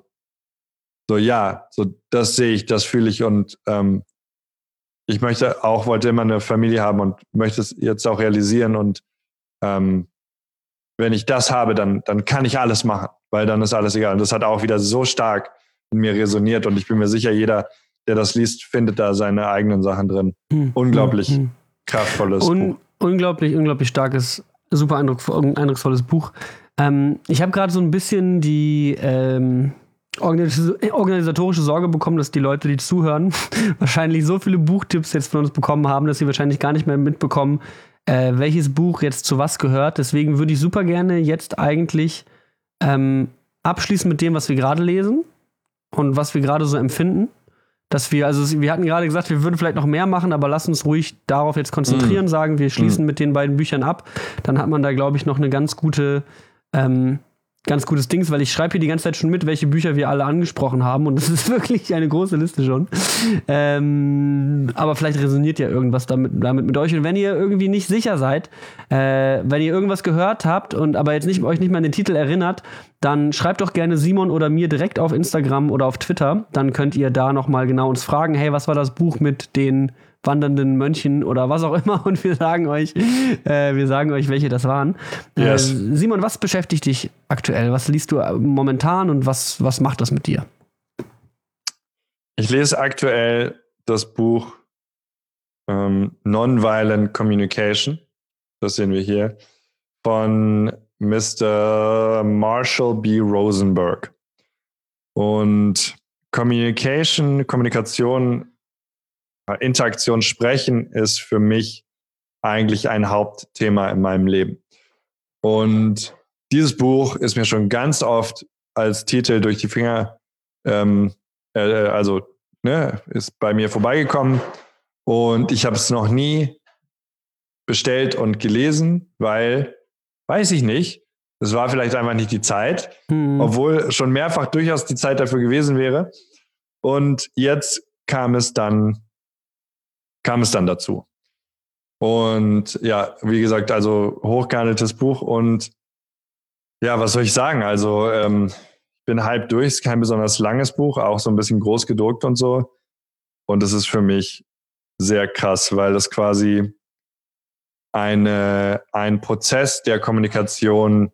das sehe ich, das fühle ich und ich wollte immer eine Familie haben und möchte es jetzt auch realisieren und wenn ich das habe, dann kann ich alles machen, weil dann ist alles egal. Und das hat auch wieder so stark in mir resoniert und ich bin mir sicher, jeder, der das liest, findet da seine eigenen Sachen drin. Unglaublich kraftvolles Buch. Unglaublich starkes, super eindrucksvolles Buch. Ich habe gerade so ein bisschen die organisatorische Sorge bekommen, dass die Leute, die zuhören, wahrscheinlich so viele Buchtipps jetzt von uns bekommen haben, dass sie wahrscheinlich gar nicht mehr mitbekommen, welches Buch jetzt zu was gehört. Deswegen würde ich super gerne jetzt eigentlich abschließen mit dem, was wir gerade lesen und was wir gerade so empfinden. Wir hatten gerade gesagt, wir würden vielleicht noch mehr machen, aber lass uns ruhig darauf jetzt konzentrieren, sagen, wir schließen mit den beiden Büchern ab. Dann hat man da, glaube ich, noch eine ganz gutes Ding, weil ich schreibe hier die ganze Zeit schon mit, welche Bücher wir alle angesprochen haben und das ist wirklich eine große Liste schon. Aber vielleicht resoniert ja irgendwas damit mit euch und wenn ihr irgendwie nicht sicher seid, wenn ihr irgendwas gehört habt und aber jetzt euch nicht mal an den Titel erinnert, dann schreibt doch gerne Simon oder mir direkt auf Instagram oder auf Twitter, dann könnt ihr da nochmal genau uns fragen, hey, was war das Buch mit den wandernden Mönchen oder was auch immer und wir sagen euch, welche das waren. Yes. Simon, was beschäftigt dich aktuell? Was liest du momentan und was macht das mit dir? Ich lese aktuell das Buch Nonviolent Communication, das sehen wir hier, von Mr. Marshall B. Rosenberg. Und Kommunikation, Interaktion, Sprechen ist für mich eigentlich ein Hauptthema in meinem Leben. Und dieses Buch ist mir schon ganz oft als Titel durch die Finger, ist bei mir vorbeigekommen und ich habe es noch nie bestellt und gelesen, weil, weiß ich nicht, es war vielleicht einfach nicht die Zeit, obwohl schon mehrfach durchaus die Zeit dafür gewesen wäre. Und jetzt kam es dann dazu. Und ja, wie gesagt, also hochgehandeltes Buch und ja, was soll ich sagen? Also ich bin halb durch, ist kein besonders langes Buch, auch so ein bisschen groß gedruckt und so. Und es ist für mich sehr krass, weil das quasi ein Prozess der Kommunikation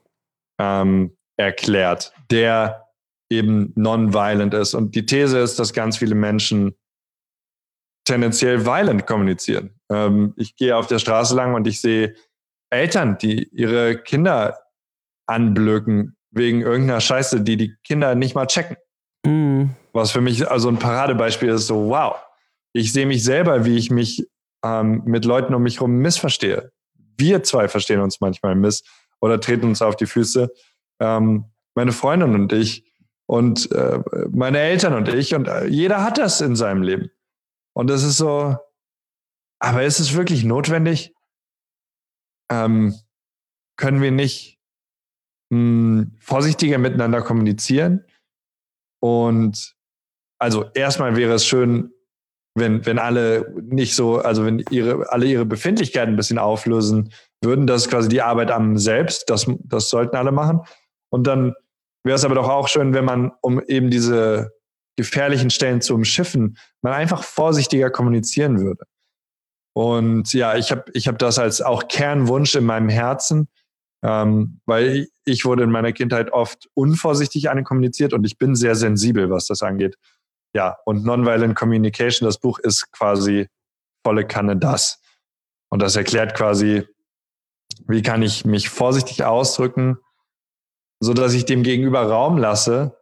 erklärt, der eben non-violent ist. Und die These ist, dass ganz viele Menschen tendenziell violent kommunizieren. Ich gehe auf der Straße lang und ich sehe Eltern, die ihre Kinder anblöken wegen irgendeiner Scheiße, die Kinder nicht mal checken. Was für mich also ein Paradebeispiel ist, so wow, ich sehe mich selber, wie ich mich mit Leuten um mich herum missverstehe. Wir zwei verstehen uns manchmal miss oder treten uns auf die Füße. Meine Freundin und ich und meine Eltern und ich und jeder hat das in seinem Leben. Und das ist so, aber ist es wirklich notwendig? Können wir nicht vorsichtiger miteinander kommunizieren? Und also erstmal wäre es schön, wenn alle nicht so, also wenn alle ihre Befindlichkeiten ein bisschen auflösen würden, das ist quasi die Arbeit am Selbst, das sollten alle machen. Und dann wäre es aber doch auch schön, wenn man, um eben diese gefährlichen Stellen zu umschiffen, man einfach vorsichtiger kommunizieren würde. Und ja, ich hab das als auch Kernwunsch in meinem Herzen, weil ich wurde in meiner Kindheit oft unvorsichtig ankommuniziert und ich bin sehr sensibel, was das angeht. Ja, und Nonviolent Communication, das Buch ist quasi volle Kanne das. Und das erklärt quasi, wie kann ich mich vorsichtig ausdrücken, so dass ich dem Gegenüber Raum lasse,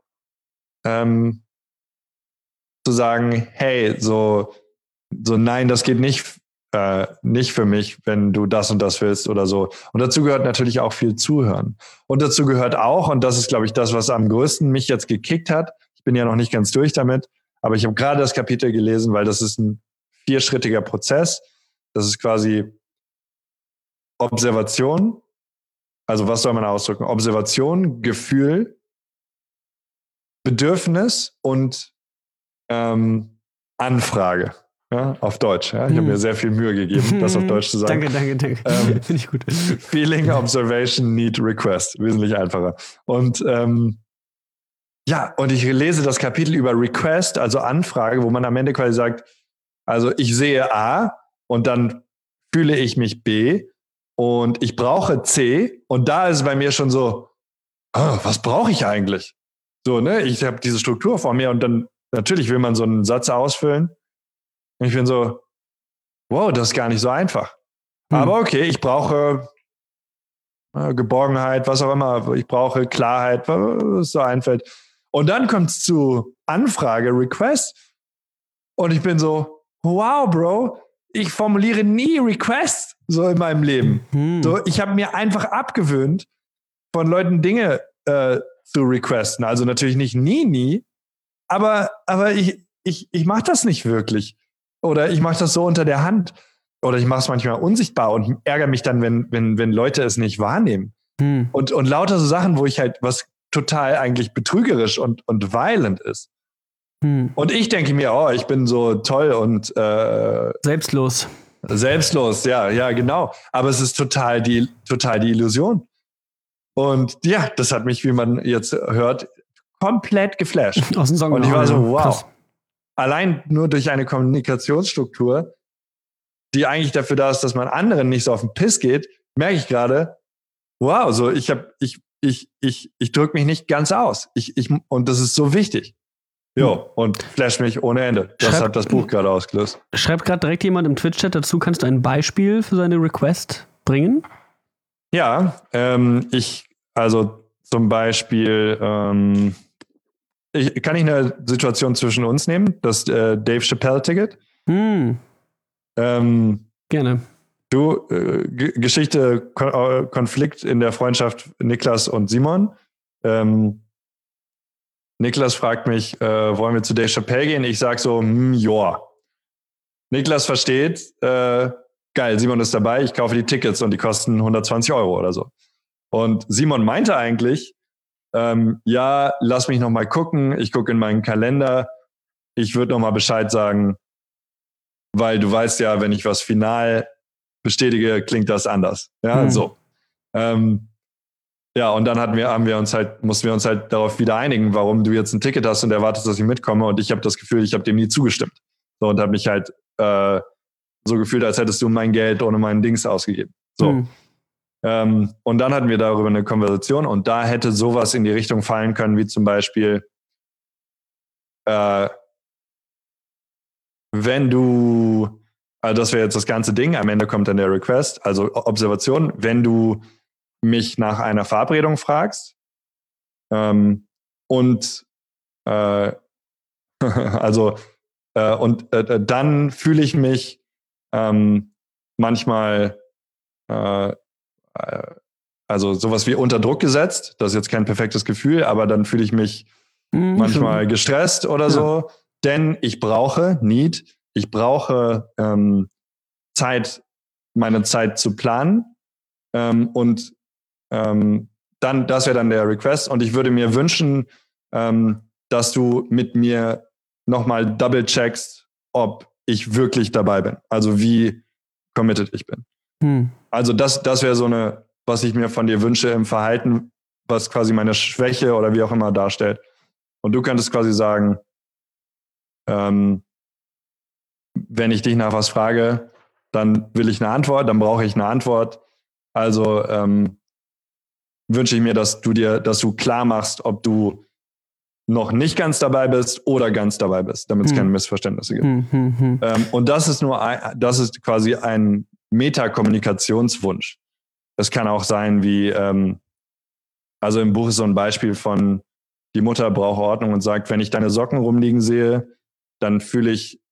zu sagen, hey, so nein, das geht nicht für mich, wenn du das und das willst oder so. Und dazu gehört natürlich auch viel Zuhören. Und dazu gehört auch, und das ist, glaube ich, das, was am größten mich jetzt gekickt hat, ich bin ja noch nicht ganz durch damit, aber ich habe gerade das Kapitel gelesen, weil das ist ein 4-schrittiger Prozess. Das ist quasi Observation, also was soll man ausdrücken? Observation, Gefühl, Bedürfnis und Anfrage. Ja, auf Deutsch. Ja. Ich habe mir sehr viel Mühe gegeben, das auf Deutsch zu sagen. Danke. Finde ich gut. Feeling, Observation, Need, Request. Wesentlich einfacher. Und und ich lese das Kapitel über Request, also Anfrage, wo man am Ende quasi sagt, also ich sehe A und dann fühle ich mich B und ich brauche C und da ist es bei mir schon so, was brauche ich eigentlich? So, ne? Ich habe diese Struktur vor mir und dann natürlich will man so einen Satz ausfüllen. Und ich bin so, wow, das ist gar nicht so einfach. Aber okay, ich brauche Geborgenheit, was auch immer. Ich brauche Klarheit, was so einfällt. Und dann kommt es zu Anfrage, Request. Und ich bin so, wow, Bro, ich formuliere nie Request so in meinem Leben. So, ich habe mir einfach abgewöhnt, von Leuten Dinge zu requesten. Also natürlich nicht nie, aber ich mache das nicht wirklich. Oder ich mache das so unter der Hand. Oder ich mache es manchmal unsichtbar und ärgere mich dann, wenn Leute es nicht wahrnehmen. Und lauter so Sachen, wo ich halt, was total eigentlich betrügerisch und violent ist. Und ich denke mir, ich bin so toll und selbstlos. Selbstlos, ja, genau. Aber es ist total die Illusion. Und ja, das hat mich, wie man jetzt hört, komplett geflasht. Aus dem Song. Und ich war so, wow. Krass. Allein nur durch eine Kommunikationsstruktur, die eigentlich dafür da ist, dass man anderen nicht so auf den Piss geht, merke ich gerade, wow, so ich drücke mich nicht ganz aus. Und das ist so wichtig. Und flasht mich ohne Ende. Das hat das Buch gerade ausgelöst. Schreibt gerade direkt jemand im Twitch-Chat dazu, kannst du ein Beispiel für seine Request bringen? Ja, also zum Beispiel, kann ich eine Situation zwischen uns nehmen? Das Dave Chappelle-Ticket? Gerne. Du, Geschichte, Konflikt in der Freundschaft Niklas und Simon. Niklas fragt mich, wollen wir zu Dave Chappelle gehen? Ich sag so, ja. Niklas versteht, geil, Simon ist dabei, ich kaufe die Tickets und die kosten 120 € oder so. Und Simon meinte eigentlich, ja, lass mich noch mal gucken, ich gucke in meinen Kalender, ich würde noch mal Bescheid sagen, weil du weißt ja, wenn ich was final bestätige, klingt das anders. Ja, so. Ja, und dann mussten wir uns halt darauf wieder einigen, warum du jetzt ein Ticket hast und erwartest, dass ich mitkomme. Und ich habe das Gefühl, ich habe dem nie zugestimmt. So, und habe mich halt so gefühlt, als hättest du mein Geld ohne meinen Dings ausgegeben. So. Und dann hatten wir darüber eine Konversation und da hätte sowas in die Richtung fallen können, wie zum Beispiel, wenn du, also das wäre jetzt das ganze Ding, am Ende kommt dann der Request, also Observation, wenn du mich nach einer Verabredung fragst dann fühle ich mich manchmal also sowas wie unter Druck gesetzt, das ist jetzt kein perfektes Gefühl, aber dann fühle ich mich manchmal gestresst oder so, denn ich brauche Zeit, meine Zeit zu planen und dann, das wäre dann der Request und ich würde mir wünschen, dass du mit mir nochmal double checkst, ob ich wirklich dabei bin, also wie committed ich bin. Also das wäre so was ich mir von dir wünsche im Verhalten, was quasi meine Schwäche oder wie auch immer darstellt. Und du könntest quasi sagen, wenn ich dich nach was frage, dann will ich eine Antwort, dann brauche ich eine Antwort. Also wünsche ich mir, dass du klar machst, ob du noch nicht ganz dabei bist oder ganz dabei bist, damit es keine Missverständnisse gibt. Und das ist quasi ein Metakommunikationswunsch. Das kann auch sein wie, also im Buch ist so ein Beispiel von, die Mutter braucht Ordnung und sagt, wenn ich deine Socken rumliegen sehe, dann fühle ich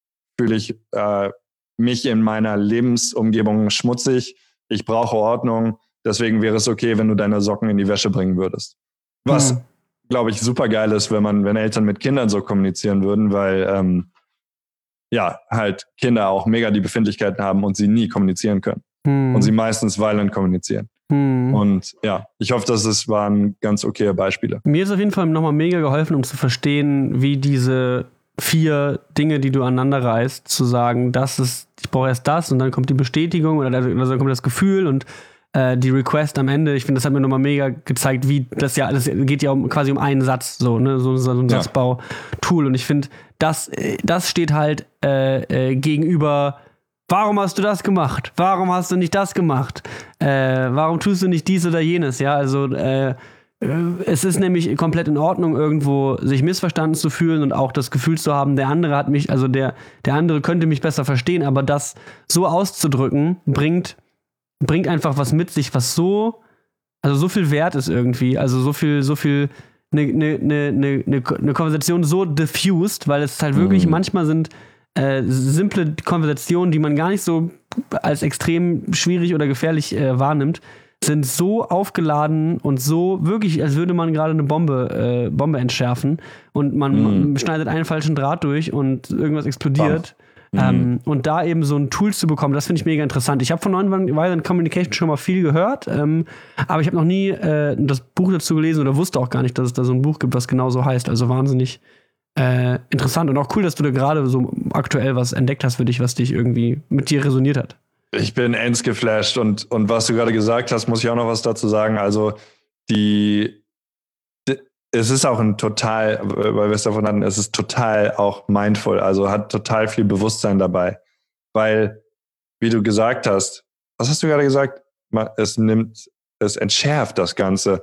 mich in meiner Lebensumgebung schmutzig. Ich brauche Ordnung. Deswegen wäre es okay, wenn du deine Socken in die Wäsche bringen würdest. Was, glaube ich, super geil ist, wenn Eltern mit Kindern so kommunizieren würden, weil ja, halt Kinder auch mega die Befindlichkeiten haben und sie nie kommunizieren können. Und sie meistens violent kommunizieren. Und ja, ich hoffe, das waren ganz okaye Beispiele. Mir ist auf jeden Fall nochmal mega geholfen, um zu verstehen, wie diese 4 Dinge, die du aneinander reißt, zu sagen, ich brauche erst das und dann kommt die Bestätigung oder dann kommt das Gefühl und die Request am Ende. Ich finde, das hat mir nochmal mega gezeigt, wie das geht ja quasi um einen Satz, so ein Satzbau-Tool. Und ich finde, das steht halt gegenüber, warum hast du das gemacht? Warum hast du nicht das gemacht? Warum tust du nicht dies oder jenes? Ja, also es ist nämlich komplett in Ordnung, irgendwo sich missverstanden zu fühlen und auch das Gefühl zu haben, der andere hat mich, also der andere könnte mich besser verstehen, aber das so auszudrücken, bringt einfach was mit sich, was so viel wert ist irgendwie, also so viel eine Konversation so diffused, weil es halt wirklich manchmal sind simple Konversationen, die man gar nicht so als extrem schwierig oder gefährlich wahrnimmt, sind so aufgeladen und so wirklich, als würde man gerade eine Bombe entschärfen und man schneidet einen falschen Draht durch und irgendwas explodiert. Und da eben so ein Tool zu bekommen, das finde ich mega interessant. Ich habe von Nonviolent Communication schon mal viel gehört, aber ich habe noch nie das Buch dazu gelesen oder wusste auch gar nicht, dass es da so ein Buch gibt, was genau so heißt. Also wahnsinnig interessant und auch cool, dass du da gerade so aktuell was entdeckt hast für dich, was dich irgendwie mit dir resoniert hat. Ich bin ends geflasht und was du gerade gesagt hast, muss ich auch noch was dazu sagen. Also es ist auch ein total, weil wir es davon hatten, es ist total auch mindful, also hat total viel Bewusstsein dabei. Weil, wie du gesagt hast, was hast du gerade gesagt? Es entschärft das Ganze.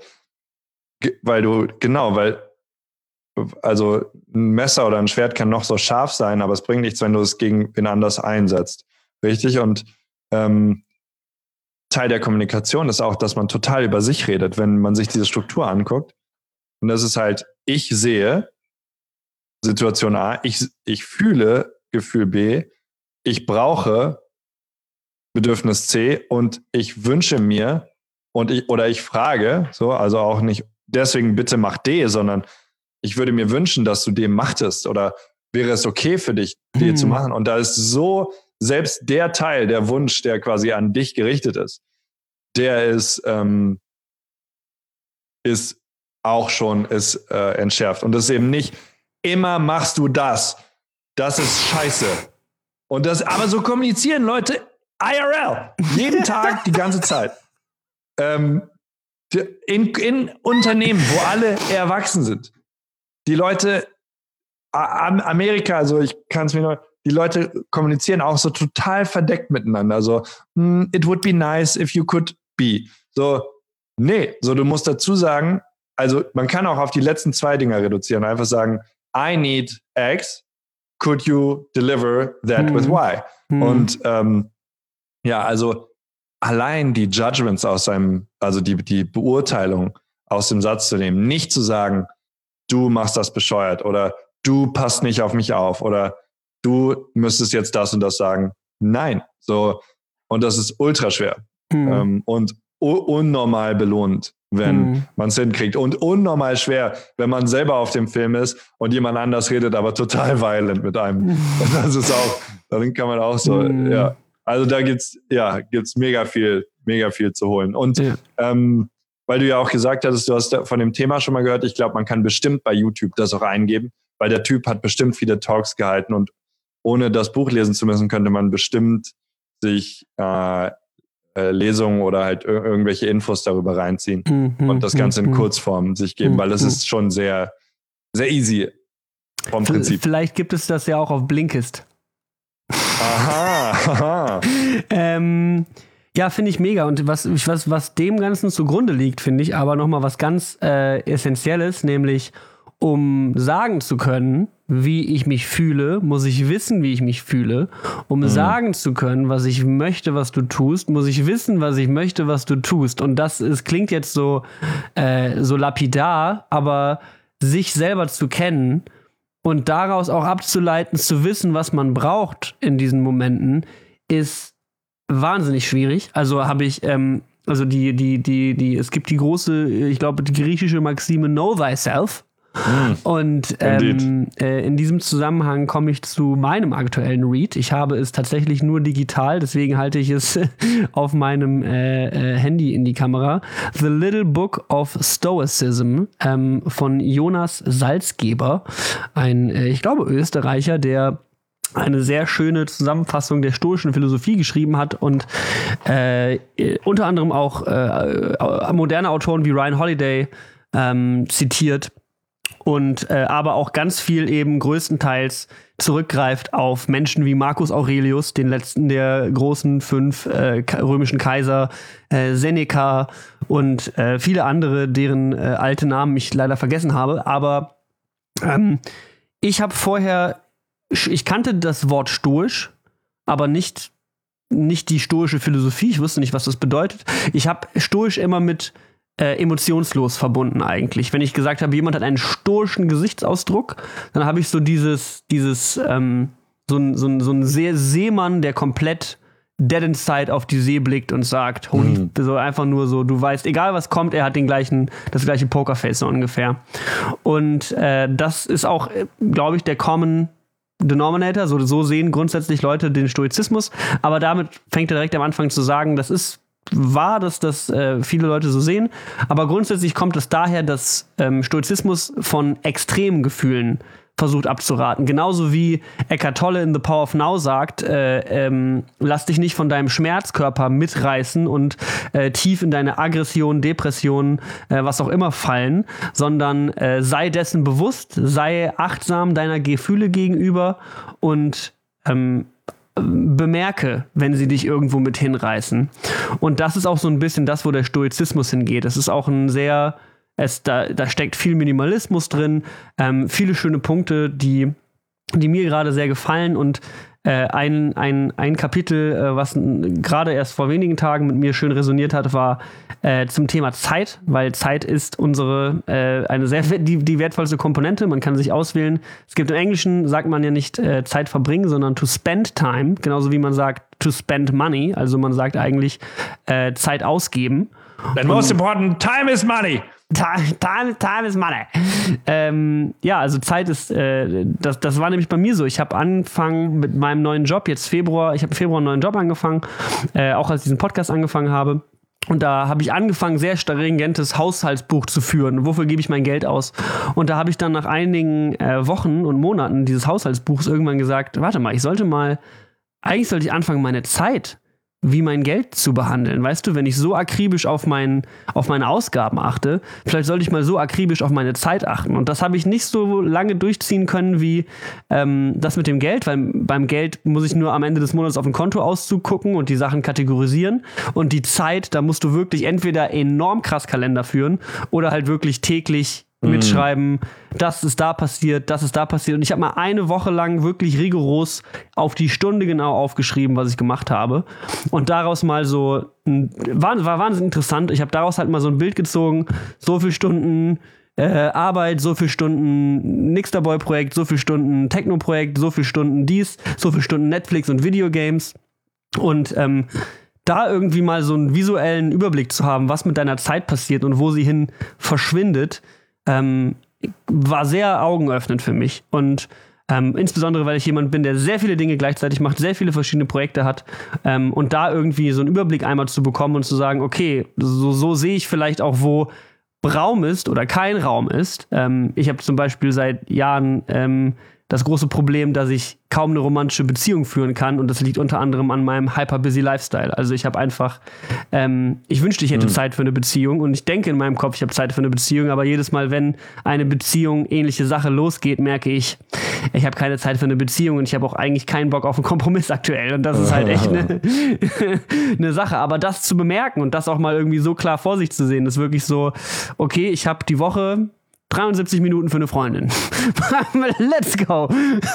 Also ein Messer oder ein Schwert kann noch so scharf sein, aber es bringt nichts, wenn du es gegen wen anders einsetzt. Richtig? Und Teil der Kommunikation ist auch, dass man total über sich redet, wenn man sich diese Struktur anguckt. Und das ist halt, ich sehe Situation A, ich fühle Gefühl B, ich brauche Bedürfnis C und ich wünsche mir oder ich frage, so, also auch nicht deswegen bitte mach D, sondern ich würde mir wünschen, dass du D machtest oder wäre es okay für dich, D zu machen. Und da ist so, selbst der Teil, der Wunsch, der quasi an dich gerichtet ist, der ist auch schon entschärft. Und das ist eben nicht, immer machst du das. Das ist scheiße. Aber so kommunizieren Leute IRL. Jeden Tag, die ganze Zeit. In Unternehmen, wo alle erwachsen sind. Die Leute, Amerika, also ich kann es mir nur, die Leute kommunizieren auch so total verdeckt miteinander. So, it would be nice if you could be. So, nee, so du musst dazu sagen, also man kann auch auf die letzten 2 Dinger reduzieren. Einfach sagen, I need X, could you deliver that with Y? Und also allein die Judgments also die Beurteilung aus dem Satz zu nehmen, nicht zu sagen, du machst das bescheuert oder du passt nicht auf mich auf oder du müsstest jetzt das und das sagen. Nein. So, und das ist ultra schwer. Und unnormal belohnt, wenn man es hinkriegt. Und unnormal schwer, wenn man selber auf dem Film ist und jemand anders redet, aber total violent mit einem. Und das ist auch, darin kann man auch so, ja. Also da gibt's mega viel zu holen. Und weil du ja auch gesagt hattest, du hast von dem Thema schon mal gehört, ich glaube, man kann bestimmt bei YouTube das auch eingeben, weil der Typ hat bestimmt viele Talks gehalten und ohne das Buch lesen zu müssen, könnte man bestimmt sich Lesungen oder halt irgendwelche Infos darüber reinziehen und das Ganze in Kurzform sich geben, weil es ist schon sehr, sehr easy vom Prinzip. Vielleicht gibt es das ja auch auf Blinkist. Aha. Ja, finde ich mega. Und was dem Ganzen zugrunde liegt, finde ich, aber nochmal was ganz Essentielles, nämlich um sagen zu können, wie ich mich fühle, muss ich wissen, wie ich mich fühle. Um sagen zu können, was ich möchte, was du tust, muss ich wissen, was ich möchte, was du tust. Und klingt jetzt so lapidar, aber sich selber zu kennen und daraus auch abzuleiten, zu wissen, was man braucht in diesen Momenten, ist wahnsinnig schwierig. Also habe ich, es gibt die große, ich glaube, die griechische Maxime Know Thyself. Und in diesem Zusammenhang komme ich zu meinem aktuellen Read. Ich habe es tatsächlich nur digital, deswegen halte ich es auf meinem Handy in die Kamera. The Little Book of Stoicism von Jonas Salzgeber, ein, ich glaube, Österreicher, der eine sehr schöne Zusammenfassung der stoischen Philosophie geschrieben hat und unter anderem auch moderne Autoren wie Ryan Holiday zitiert und aber auch ganz viel eben größtenteils zurückgreift auf Menschen wie Marcus Aurelius, den letzten der großen 5 römischen Kaiser, Seneca und viele andere, deren alte Namen ich leider vergessen habe. Aber ich habe vorher ich kannte das Wort stoisch, aber nicht die stoische Philosophie. Ich wusste nicht, was das bedeutet. Ich habe stoisch immer mit emotionslos verbunden eigentlich. Wenn ich gesagt habe, jemand hat einen stoischen Gesichtsausdruck, dann habe ich so so ein Seemann, der komplett dead inside auf die See blickt und sagt, so einfach nur so, du weißt, egal was kommt, er hat das gleiche Pokerface so ungefähr. Und das ist auch, glaube ich, der Common Denominator, so sehen grundsätzlich Leute den Stoizismus, aber damit fängt er direkt am Anfang zu sagen, das ist wahr, dass das viele Leute so sehen, aber grundsätzlich kommt es daher, dass Stoizismus von extremen Gefühlen versucht abzuraten. Genauso wie Eckhart Tolle in The Power of Now sagt, lass dich nicht von deinem Schmerzkörper mitreißen und tief in deine Aggression, Depression, was auch immer fallen, sondern sei dessen bewusst, sei achtsam deiner Gefühle gegenüber und bemerke, wenn sie dich irgendwo mit hinreißen. Und das ist auch so ein bisschen das, wo der Stoizismus hingeht. Es ist auch ein sehr da steckt viel Minimalismus drin, viele schöne Punkte, die mir gerade sehr gefallen und ein Kapitel, was gerade erst vor wenigen Tagen mit mir schön resoniert hat, war zum Thema Zeit, weil Zeit ist die wertvollste Komponente. Man kann sich auswählen. Es gibt im Englischen, sagt man ja nicht Zeit verbringen, sondern to spend time, genauso wie man sagt to spend money, also man sagt eigentlich Zeit ausgeben. The most important, time is money. Time is money. Ja, also Zeit ist, das war nämlich bei mir so. Ich habe angefangen mit meinem neuen Job, ich habe im Februar einen neuen Job angefangen, auch als ich diesen Podcast angefangen habe. Und da habe ich angefangen, sehr stringentes Haushaltsbuch zu führen. Wofür gebe ich mein Geld aus? Und da habe ich dann nach einigen Wochen und Monaten dieses Haushaltsbuchs irgendwann gesagt, warte mal, eigentlich sollte ich anfangen, meine Zeit wie mein Geld zu behandeln. Weißt du, wenn ich so akribisch auf meine Ausgaben achte, vielleicht sollte ich mal so akribisch auf meine Zeit achten. Und das habe ich nicht so lange durchziehen können wie das mit dem Geld, weil beim Geld muss ich nur am Ende des Monats auf den Kontoauszug gucken und die Sachen kategorisieren. Und die Zeit, da musst du wirklich entweder enorm krass Kalender führen oder halt wirklich täglich mitschreiben, das ist da passiert. Und ich habe mal eine Woche lang wirklich rigoros auf die Stunde genau aufgeschrieben, was ich gemacht habe. Und daraus mal so, war wahnsinnig interessant. Ich habe daraus halt mal so ein Bild gezogen, so viele Stunden Arbeit, so viele Stunden Nixterboy-Projekt, so viele Stunden Techno-Projekt, so viele Stunden dies, so viele Stunden Netflix und Videogames. Und da irgendwie mal so einen visuellen Überblick zu haben, was mit deiner Zeit passiert und wo sie hin verschwindet, war sehr augenöffnend für mich. Und insbesondere, weil ich jemand bin, der sehr viele Dinge gleichzeitig macht, sehr viele verschiedene Projekte hat und da irgendwie so einen Überblick einmal zu bekommen und zu sagen, okay, so sehe ich vielleicht auch, wo Raum ist oder kein Raum ist. Ich habe zum Beispiel seit Jahren das große Problem, dass ich kaum eine romantische Beziehung führen kann und das liegt unter anderem an meinem hyper-busy Lifestyle. Also ich habe einfach, ich wünschte, ich hätte Zeit für eine Beziehung und ich denke in meinem Kopf, ich habe Zeit für eine Beziehung, aber jedes Mal, wenn eine Beziehung, ähnliche Sache losgeht, merke ich habe keine Zeit für eine Beziehung und ich habe auch eigentlich keinen Bock auf einen Kompromiss aktuell und das ist halt echt eine Sache. Aber das zu bemerken und das auch mal irgendwie so klar vor sich zu sehen, ist wirklich so, okay, ich habe die Woche 73 Minuten für eine Freundin. Let's go.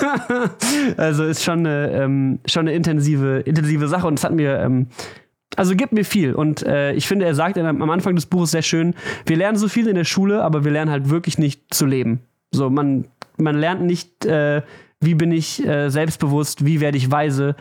Also ist schon eine intensive Sache und es hat mir, also gibt mir viel. Und ich finde, er sagt am Anfang des Buches sehr schön, wir lernen so viel in der Schule, aber wir lernen halt wirklich nicht zu leben. So, man lernt nicht, wie bin ich selbstbewusst, wie werde ich weise,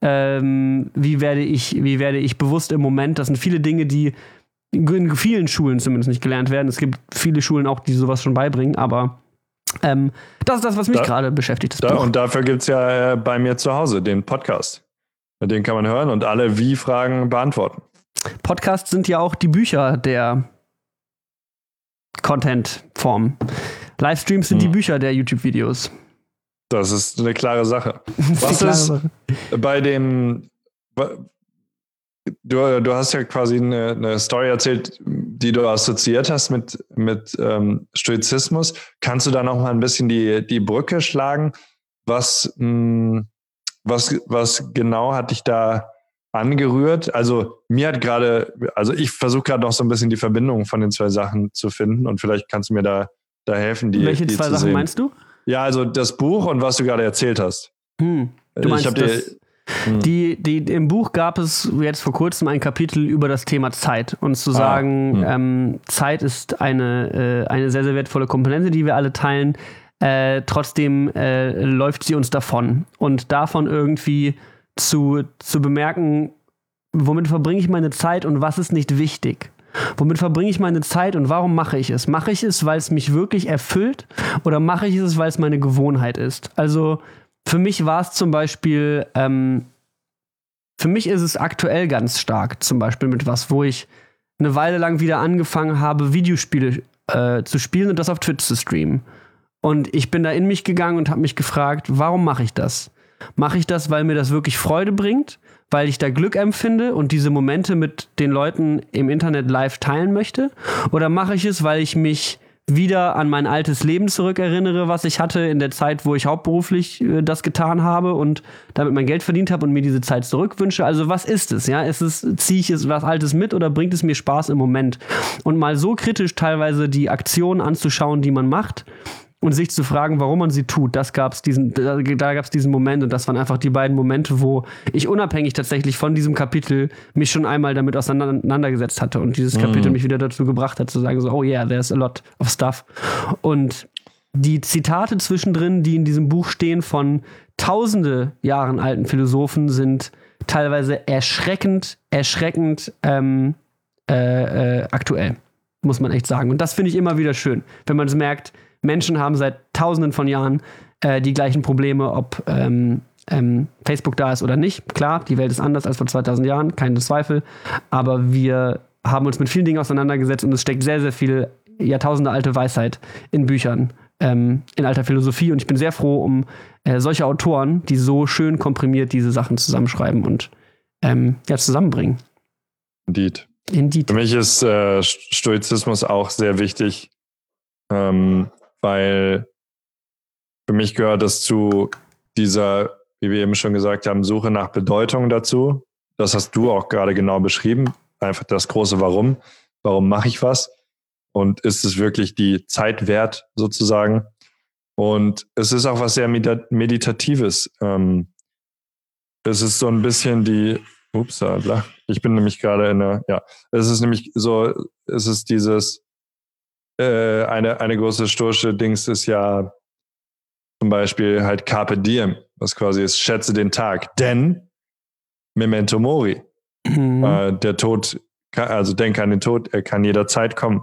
wie werde ich bewusst im Moment. Das sind viele Dinge, die in vielen Schulen zumindest nicht gelernt werden. Es gibt viele Schulen auch, die sowas schon beibringen, aber Das ist das, was mich gerade beschäftigt. Und dafür gibt es ja bei mir zu Hause den Podcast. Den kann man hören und alle Wie-Fragen beantworten. Podcasts sind ja auch die Bücher der Content-Form. Livestreams sind die Bücher der YouTube-Videos. Das ist eine klare Sache. Was ist bei dem... Du hast ja quasi eine Story erzählt, die du assoziiert hast mit Stoizismus. Kannst du da noch mal ein bisschen die Brücke schlagen? Was genau hat dich da angerührt? Also ich versuche gerade noch so ein bisschen die Verbindung von den zwei Sachen zu finden und vielleicht kannst du mir da helfen, die Welche zwei Sachen meinst du? Ja, also das Buch und was du gerade erzählt hast. Du meinst im Buch gab es jetzt vor kurzem ein Kapitel über das Thema Zeit und zu sagen, Zeit ist eine sehr, sehr wertvolle Komponente, die wir alle teilen. Trotzdem läuft sie uns davon. Und davon irgendwie zu bemerken, womit verbringe ich meine Zeit und was ist nicht wichtig? Womit verbringe ich meine Zeit und warum mache ich es? Mache ich es, weil es mich wirklich erfüllt oder mache ich es, weil es meine Gewohnheit ist? Also für mich war es zum Beispiel, für mich ist es aktuell ganz stark, zum Beispiel mit was, wo ich eine Weile lang wieder angefangen habe, Videospiele zu spielen und das auf Twitch zu streamen. Und ich bin da in mich gegangen und habe mich gefragt, warum mache ich das? Mache ich das, weil mir das wirklich Freude bringt? Weil ich da Glück empfinde und diese Momente mit den Leuten im Internet live teilen möchte? Oder mache ich es, weil ich mich wieder an mein altes Leben zurückerinnere, was ich hatte in der Zeit, wo ich hauptberuflich das getan habe und damit mein Geld verdient habe und mir diese Zeit zurückwünsche? Also was ist es? Ja, ziehe ich es was Altes mit oder bringt es mir Spaß im Moment? Und mal so kritisch teilweise die Aktionen anzuschauen, die man macht und sich zu fragen, warum man sie tut, da gab es diesen Moment und das waren einfach die beiden Momente, wo ich unabhängig tatsächlich von diesem Kapitel mich schon einmal damit auseinandergesetzt hatte und dieses Kapitel mich wieder dazu gebracht hat, zu sagen so, oh yeah, there's a lot of stuff. Und die Zitate zwischendrin, die in diesem Buch stehen von tausende Jahren alten Philosophen, sind teilweise erschreckend aktuell, muss man echt sagen. Und das finde ich immer wieder schön, wenn man es merkt, Menschen haben seit Tausenden von Jahren die gleichen Probleme, ob Facebook da ist oder nicht. Klar, die Welt ist anders als vor 2000 Jahren, keine Zweifel. Aber wir haben uns mit vielen Dingen auseinandergesetzt und es steckt sehr, sehr viel Jahrtausende alte Weisheit in Büchern, in alter Philosophie. Und ich bin sehr froh um solche Autoren, die so schön komprimiert diese Sachen zusammenschreiben und zusammenbringen. Indeed. Für mich ist Stoizismus auch sehr wichtig, weil für mich gehört es zu dieser, wie wir eben schon gesagt haben, Suche nach Bedeutung dazu. Das hast du auch gerade genau beschrieben. Einfach das große Warum. Warum mache ich was? Und ist es wirklich die Zeit wert, sozusagen? Und es ist auch was sehr Meditatives. Es ist so ein bisschen ich bin nämlich gerade es ist nämlich so, es ist dieses, eine große stoische Dings ist ja zum Beispiel halt Carpe Diem, was quasi ist, schätze den Tag, denn Memento Mori, der Tod, also denke an den Tod, er kann jederzeit kommen.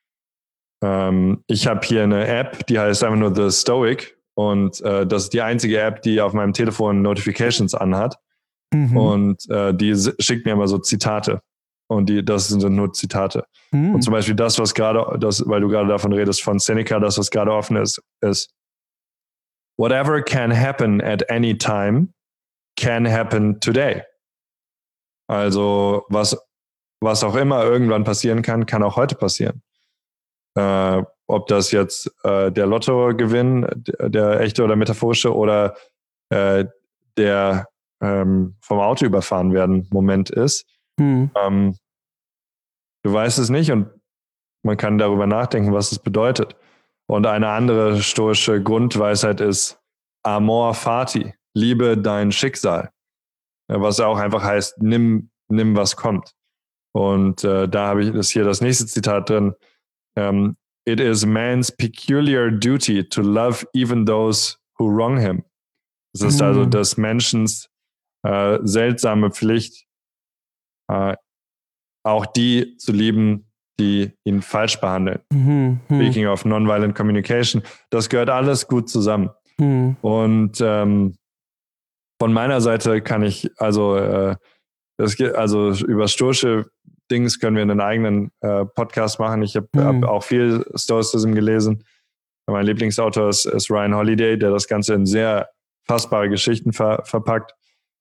Ich habe hier eine App, die heißt einfach nur The Stoic und das ist die einzige App, die auf meinem Telefon Notifications anhat und die schickt mir immer so Zitate. Und das sind nur Zitate. Und zum Beispiel weil du gerade davon redest, von Seneca, das, was gerade offen ist whatever can happen at any time can happen today. Also was auch immer irgendwann passieren kann, kann auch heute passieren. Ob das jetzt der Lottogewinn, der echte oder metaphorische, oder der vom Auto überfahren werden Moment ist. Du weißt es nicht und man kann darüber nachdenken, was es bedeutet. Und eine andere stoische Grundweisheit ist Amor Fati, liebe dein Schicksal. Was auch einfach heißt, nimm was kommt. Und da habe ich das nächste Zitat drin. It is man's peculiar duty to love even those who wrong him. Das ist also des Menschens seltsame Pflicht, auch die zu lieben, die ihn falsch behandeln. Speaking of Nonviolent Communication, das gehört alles gut zusammen. Und von meiner Seite kann ich, über stoische Dings können wir einen eigenen Podcast machen. Ich habe auch viel Stoicism gelesen. Mein Lieblingsautor ist Ryan Holiday, der das Ganze in sehr fassbare Geschichten verpackt.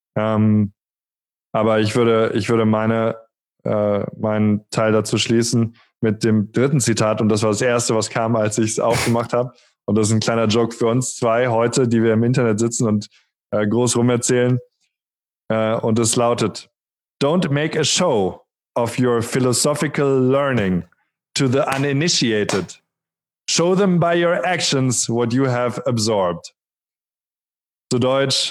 Aber ich würde meinen Teil dazu schließen mit dem dritten Zitat. Und das war das erste, was kam, als ich es aufgemacht habe. Und das ist ein kleiner Joke für uns zwei heute, die wir im Internet sitzen und groß rumerzählen. Und es lautet: Don't make a show of your philosophical learning to the uninitiated. Show them by your actions what you have absorbed. Zu Deutsch,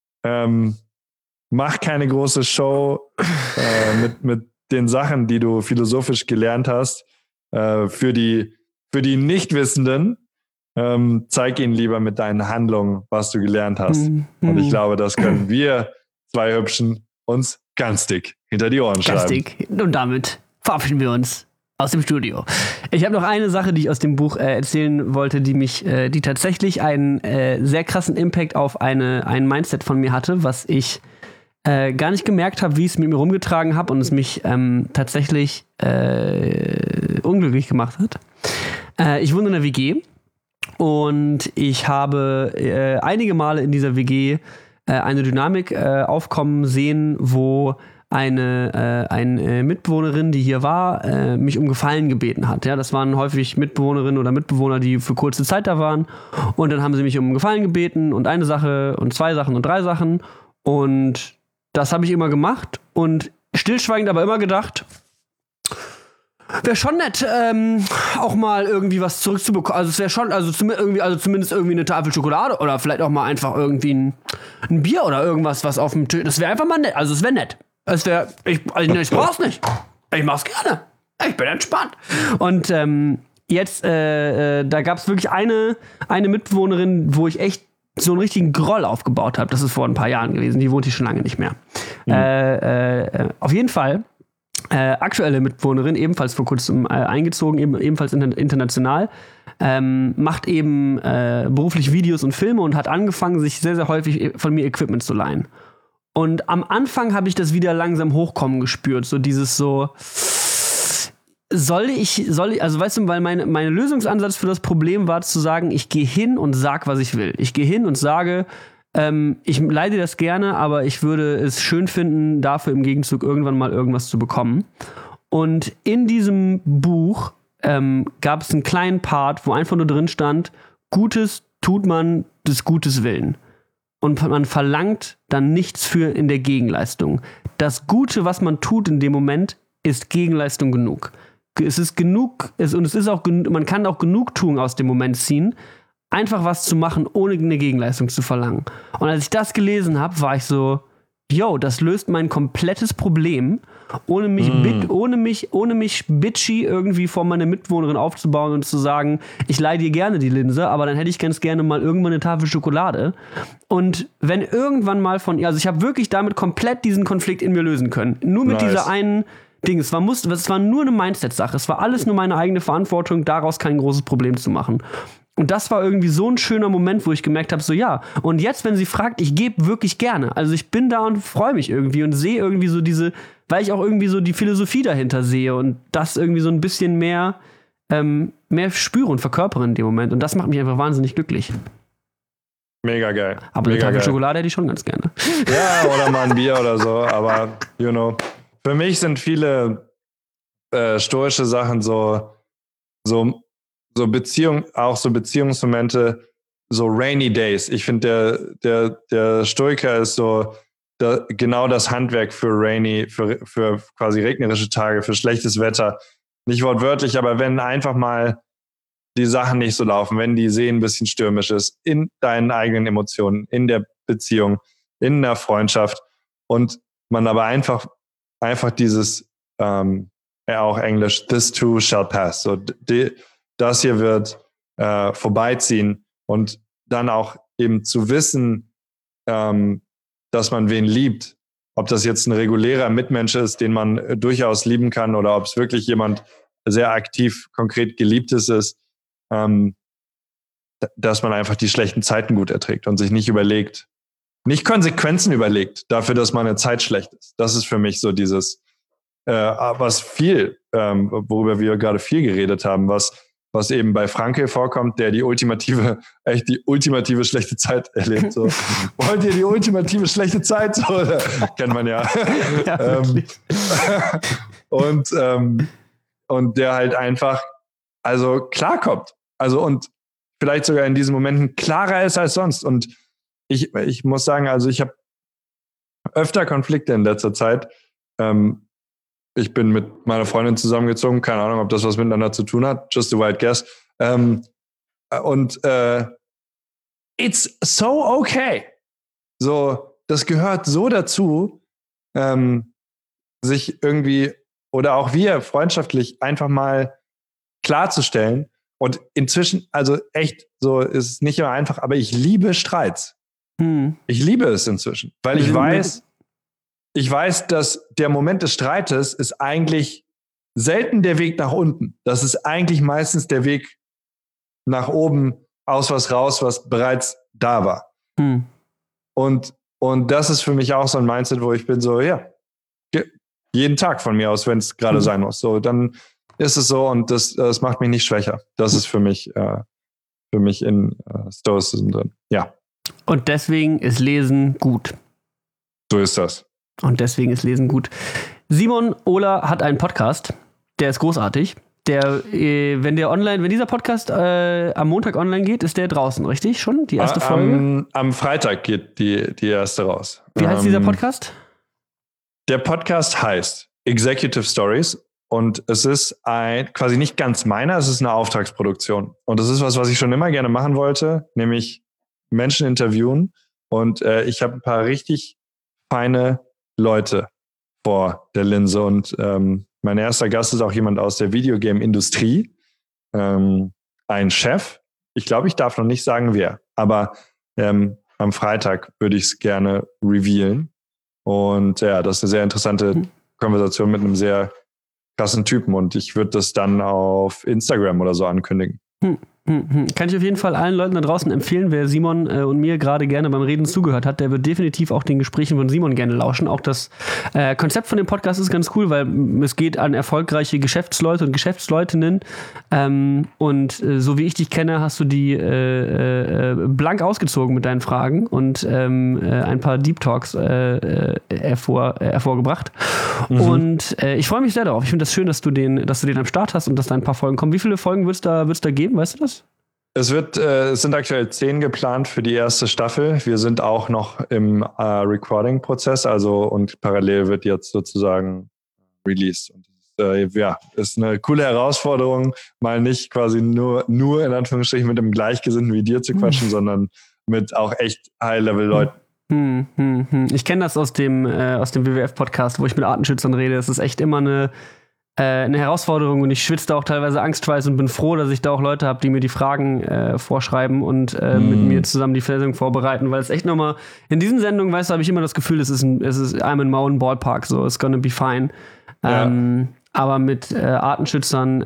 mach keine große Show mit den Sachen, die du philosophisch gelernt hast. Für die Nichtwissenden, zeig ihnen lieber mit deinen Handlungen, was du gelernt hast. Und ich glaube, das können wir zwei Hübschen uns ganz dick hinter die Ohren schreiben. Ganz dick. Und damit verabschieden wir uns aus dem Studio. Ich habe noch eine Sache, die ich aus dem Buch erzählen wollte, die tatsächlich einen sehr krassen Impact auf ein Mindset von mir hatte, was ich gar nicht gemerkt habe, wie ich es mit mir rumgetragen habe und es mich tatsächlich unglücklich gemacht hat. Ich wohne in einer WG und ich habe einige Male in dieser WG eine Dynamik aufkommen sehen, wo eine Mitbewohnerin, die hier war, mich um Gefallen gebeten hat. Ja, das waren häufig Mitbewohnerinnen oder Mitbewohner, die für kurze Zeit da waren. Und dann haben sie mich um Gefallen gebeten und eine Sache und zwei Sachen und drei Sachen. Und das habe ich immer gemacht und stillschweigend aber immer gedacht, wäre schon nett, auch mal irgendwie was zurückzubekommen. Also es wäre schon, zumindest irgendwie eine Tafel Schokolade oder vielleicht auch mal einfach irgendwie ein Bier oder irgendwas, was auf dem Tisch. Das wäre einfach mal nett. Also es wäre nett. Ich brauch's nicht. Ich mach's gerne. Ich bin entspannt. Und jetzt, da gab's wirklich eine Mitbewohnerin, wo ich echt so einen richtigen Groll aufgebaut habe. Das ist vor ein paar Jahren gewesen. Die wohnt hier schon lange nicht mehr. Auf jeden Fall aktuelle Mitbewohnerin, ebenfalls vor kurzem eingezogen, ebenfalls international, macht eben beruflich Videos und Filme und hat angefangen, sich sehr, sehr häufig von mir Equipment zu leihen. Und am Anfang habe ich das wieder langsam hochkommen gespürt, so dieses so, soll ich, also weißt du, weil mein Lösungsansatz für das Problem war zu sagen, ich gehe hin und sag, was ich will. Ich gehe hin und sage, ich leih dir das gerne, aber ich würde es schön finden, dafür im Gegenzug irgendwann mal irgendwas zu bekommen. Und in diesem Buch gab es einen kleinen Part, wo einfach nur drin stand, Gutes tut man des Gutes willen. Und man verlangt dann nichts für in der Gegenleistung. Das Gute, was man tut in dem Moment, ist Gegenleistung genug. Es ist genug, man kann auch Genugtuung aus dem Moment ziehen, einfach was zu machen, ohne eine Gegenleistung zu verlangen. Und als ich das gelesen habe, war ich so, yo, das löst mein komplettes Problem, ohne mich bitchy irgendwie vor meine Mitbewohnerin aufzubauen und zu sagen, ich leih dir gerne die Linse, aber dann hätte ich ganz gerne mal irgendwann eine Tafel Schokolade. Und wenn irgendwann mal also ich habe wirklich damit komplett diesen Konflikt in mir lösen können. Nur mit dieser einen Ding. Es war nur eine Mindset-Sache. Es war alles nur meine eigene Verantwortung, daraus kein großes Problem zu machen. Und das war irgendwie so ein schöner Moment, wo ich gemerkt habe, so ja, und jetzt, wenn sie fragt, ich gebe wirklich gerne. Also ich bin da und freue mich irgendwie und sehe irgendwie so weil ich auch irgendwie so die Philosophie dahinter sehe und das irgendwie so ein bisschen mehr spüre und verkörpere in dem Moment. Und das macht mich einfach wahnsinnig glücklich. Mega geil. Aber eine Tafel Schokolade hätte ich schon ganz gerne. Ja, oder mal ein Bier oder so, aber für mich sind viele stoische Sachen so Beziehungsmomente, so rainy days. Ich finde, der Stoiker ist so genau das Handwerk für quasi regnerische Tage, für schlechtes Wetter. Nicht wortwörtlich, aber wenn einfach mal die Sachen nicht so laufen, wenn die See ein bisschen stürmisch ist, in deinen eigenen Emotionen, in der Beziehung, in der Freundschaft und man aber einfach dieses, auch Englisch, this too shall pass. So, das hier wird vorbeiziehen und dann auch eben zu wissen, dass man wen liebt. Ob das jetzt ein regulärer Mitmensch ist, den man durchaus lieben kann oder ob es wirklich jemand sehr aktiv, konkret Geliebtes ist, dass man einfach die schlechten Zeiten gut erträgt und sich nicht Konsequenzen überlegt dafür, dass meine Zeit schlecht ist. Das ist für mich so dieses, worüber wir gerade viel geredet haben, was eben bei Franke vorkommt, der die ultimative schlechte Zeit erlebt. So. Wollt ihr die ultimative schlechte Zeit? So, kennt man ja. Ja und der halt einfach, also klarkommt. Also und vielleicht sogar in diesen Momenten klarer ist als sonst. Und ich muss sagen, also ich habe öfter Konflikte in letzter Zeit. Ich bin mit meiner Freundin zusammengezogen. Keine Ahnung, ob das was miteinander zu tun hat. Just a wild guess. It's so okay. So, das gehört so dazu, sich irgendwie oder auch wir freundschaftlich einfach mal klarzustellen. Und inzwischen, also echt, so ist es nicht immer einfach, aber ich liebe Streits. Ich liebe es inzwischen, weil ich weiß, dass der Moment des Streites ist eigentlich selten der Weg nach unten. Das ist eigentlich meistens der Weg nach oben, aus was raus, was bereits da war. Und das ist für mich auch so ein Mindset, wo ich bin so, ja, jeden Tag von mir aus, wenn es gerade sein muss. So, dann ist es so und das macht mich nicht schwächer. Das ist für mich in Stoicism drin. Ja. Und deswegen ist Lesen gut. So ist das. Und deswegen ist Lesen gut. Simon Ohler hat einen Podcast, der ist großartig. Wenn dieser Podcast am Montag online geht, ist der draußen, richtig? Schon? Die erste Folge? Am Freitag geht die erste raus. Wie heißt dieser Podcast? Der Podcast heißt Executive Stories und es ist quasi nicht ganz meiner, es ist eine Auftragsproduktion. Und das ist was ich schon immer gerne machen wollte, nämlich Menschen interviewen. Und ich habe ein paar richtig feine Leute vor der Linse und mein erster Gast ist auch jemand aus der Videogame-Industrie, ein Chef. Ich glaube, ich darf noch nicht sagen, wer, aber am Freitag würde ich es gerne revealen. Und ja, das ist eine sehr interessante Konversation mit einem sehr krassen Typen und ich würde das dann auf Instagram oder so ankündigen. Kann ich auf jeden Fall allen Leuten da draußen empfehlen, wer Simon und mir gerade gerne beim Reden zugehört hat, der wird definitiv auch den Gesprächen von Simon gerne lauschen. Auch das Konzept von dem Podcast ist ganz cool, weil es geht an erfolgreiche Geschäftsleute und Geschäftsleutinnen und so wie ich dich kenne, hast du die blank ausgezogen mit deinen Fragen und ein paar Deep Talks hervorgebracht. Und ich freue mich sehr darauf. Ich finde das schön, dass du den am Start hast und dass da ein paar Folgen kommen. Wie viele Folgen wird es da geben? Weißt du das? Es sind aktuell 10 geplant für die erste Staffel. Wir sind auch noch im Recording-Prozess, und parallel wird jetzt sozusagen released. Und ist eine coole Herausforderung, mal nicht quasi nur in Anführungsstrichen mit einem Gleichgesinnten wie dir zu quatschen, sondern mit auch echt High-Level-Leuten. Ich kenne das aus dem WWF-Podcast, wo ich mit Artenschützern rede. Es ist echt immer eine Herausforderung und ich schwitze da auch teilweise angstschweiß und bin froh, dass ich da auch Leute habe, die mir die Fragen vorschreiben und mit mir zusammen die Sendung vorbereiten, weil es echt nochmal, in diesen Sendungen, weißt du, habe ich immer das Gefühl, I'm in my own ballpark, so, it's gonna be fine. Ja. Aber mit Artenschützern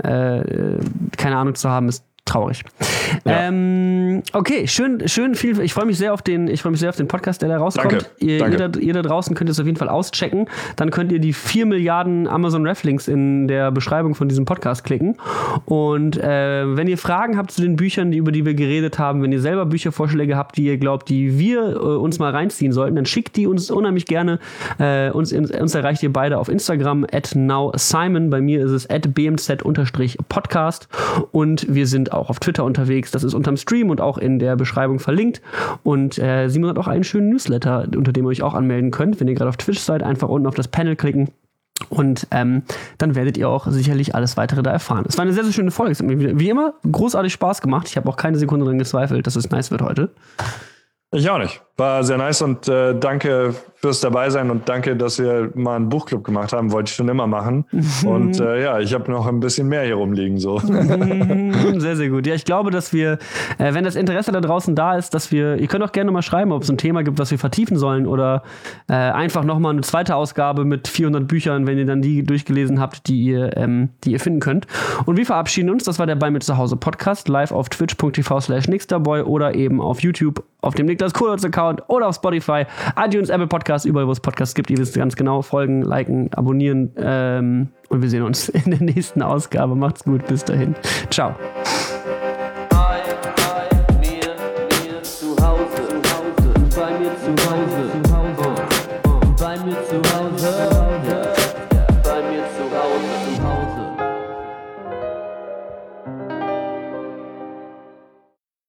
keine Ahnung zu haben, ist traurig. Ja. Okay, schön viel. Ich freue mich sehr auf den Podcast, der da rauskommt. Danke. Ihr da draußen könnt es auf jeden Fall auschecken. Dann könnt ihr die 4 Milliarden Amazon Ref-Links in der Beschreibung von diesem Podcast klicken. Und wenn ihr Fragen habt zu den Büchern, über die wir geredet haben, wenn ihr selber Büchervorschläge habt, die ihr glaubt, die wir uns mal reinziehen sollten, dann schickt die uns unheimlich gerne. Uns erreicht ihr beide auf Instagram @nowsimon. Bei mir ist es @bmz_podcast. Und wir sind auch auf Twitter unterwegs. Das ist unterm Stream und auch in der Beschreibung verlinkt. Und Simon hat auch einen schönen Newsletter, unter dem ihr euch auch anmelden könnt. Wenn ihr gerade auf Twitch seid, einfach unten auf das Panel klicken. Und dann werdet ihr auch sicherlich alles Weitere da erfahren. Es war eine sehr, sehr schöne Folge. Es hat mir wie immer großartig Spaß gemacht. Ich habe auch keine Sekunde dran gezweifelt, dass es nice wird heute. Ich auch nicht. War sehr nice und danke fürs Dabeisein und danke, dass wir mal einen Buchclub gemacht haben. Wollte ich schon immer machen. Und ich habe noch ein bisschen mehr hier rumliegen. So. Sehr, sehr gut. Ja, ich glaube, dass wir, wenn das Interesse da draußen da ist, ihr könnt auch gerne mal schreiben, ob es ein Thema gibt, was wir vertiefen sollen oder einfach nochmal eine zweite Ausgabe mit 400 Büchern, wenn ihr dann die durchgelesen habt, die ihr finden könnt. Und wir verabschieden uns. Das war der Bei mir zu Hause Podcast, live auf twitch.tv/nixterboy oder eben auf YouTube, auf dem Niklas Kurlotz Account oder auf Spotify, iTunes, Apple Podcasts, überall, wo es Podcasts gibt. Ihr wisst ganz genau, folgen, liken, abonnieren und wir sehen uns in der nächsten Ausgabe. Macht's gut, bis dahin. Ciao. Bei mir zu Hause, bei mir zu Hause.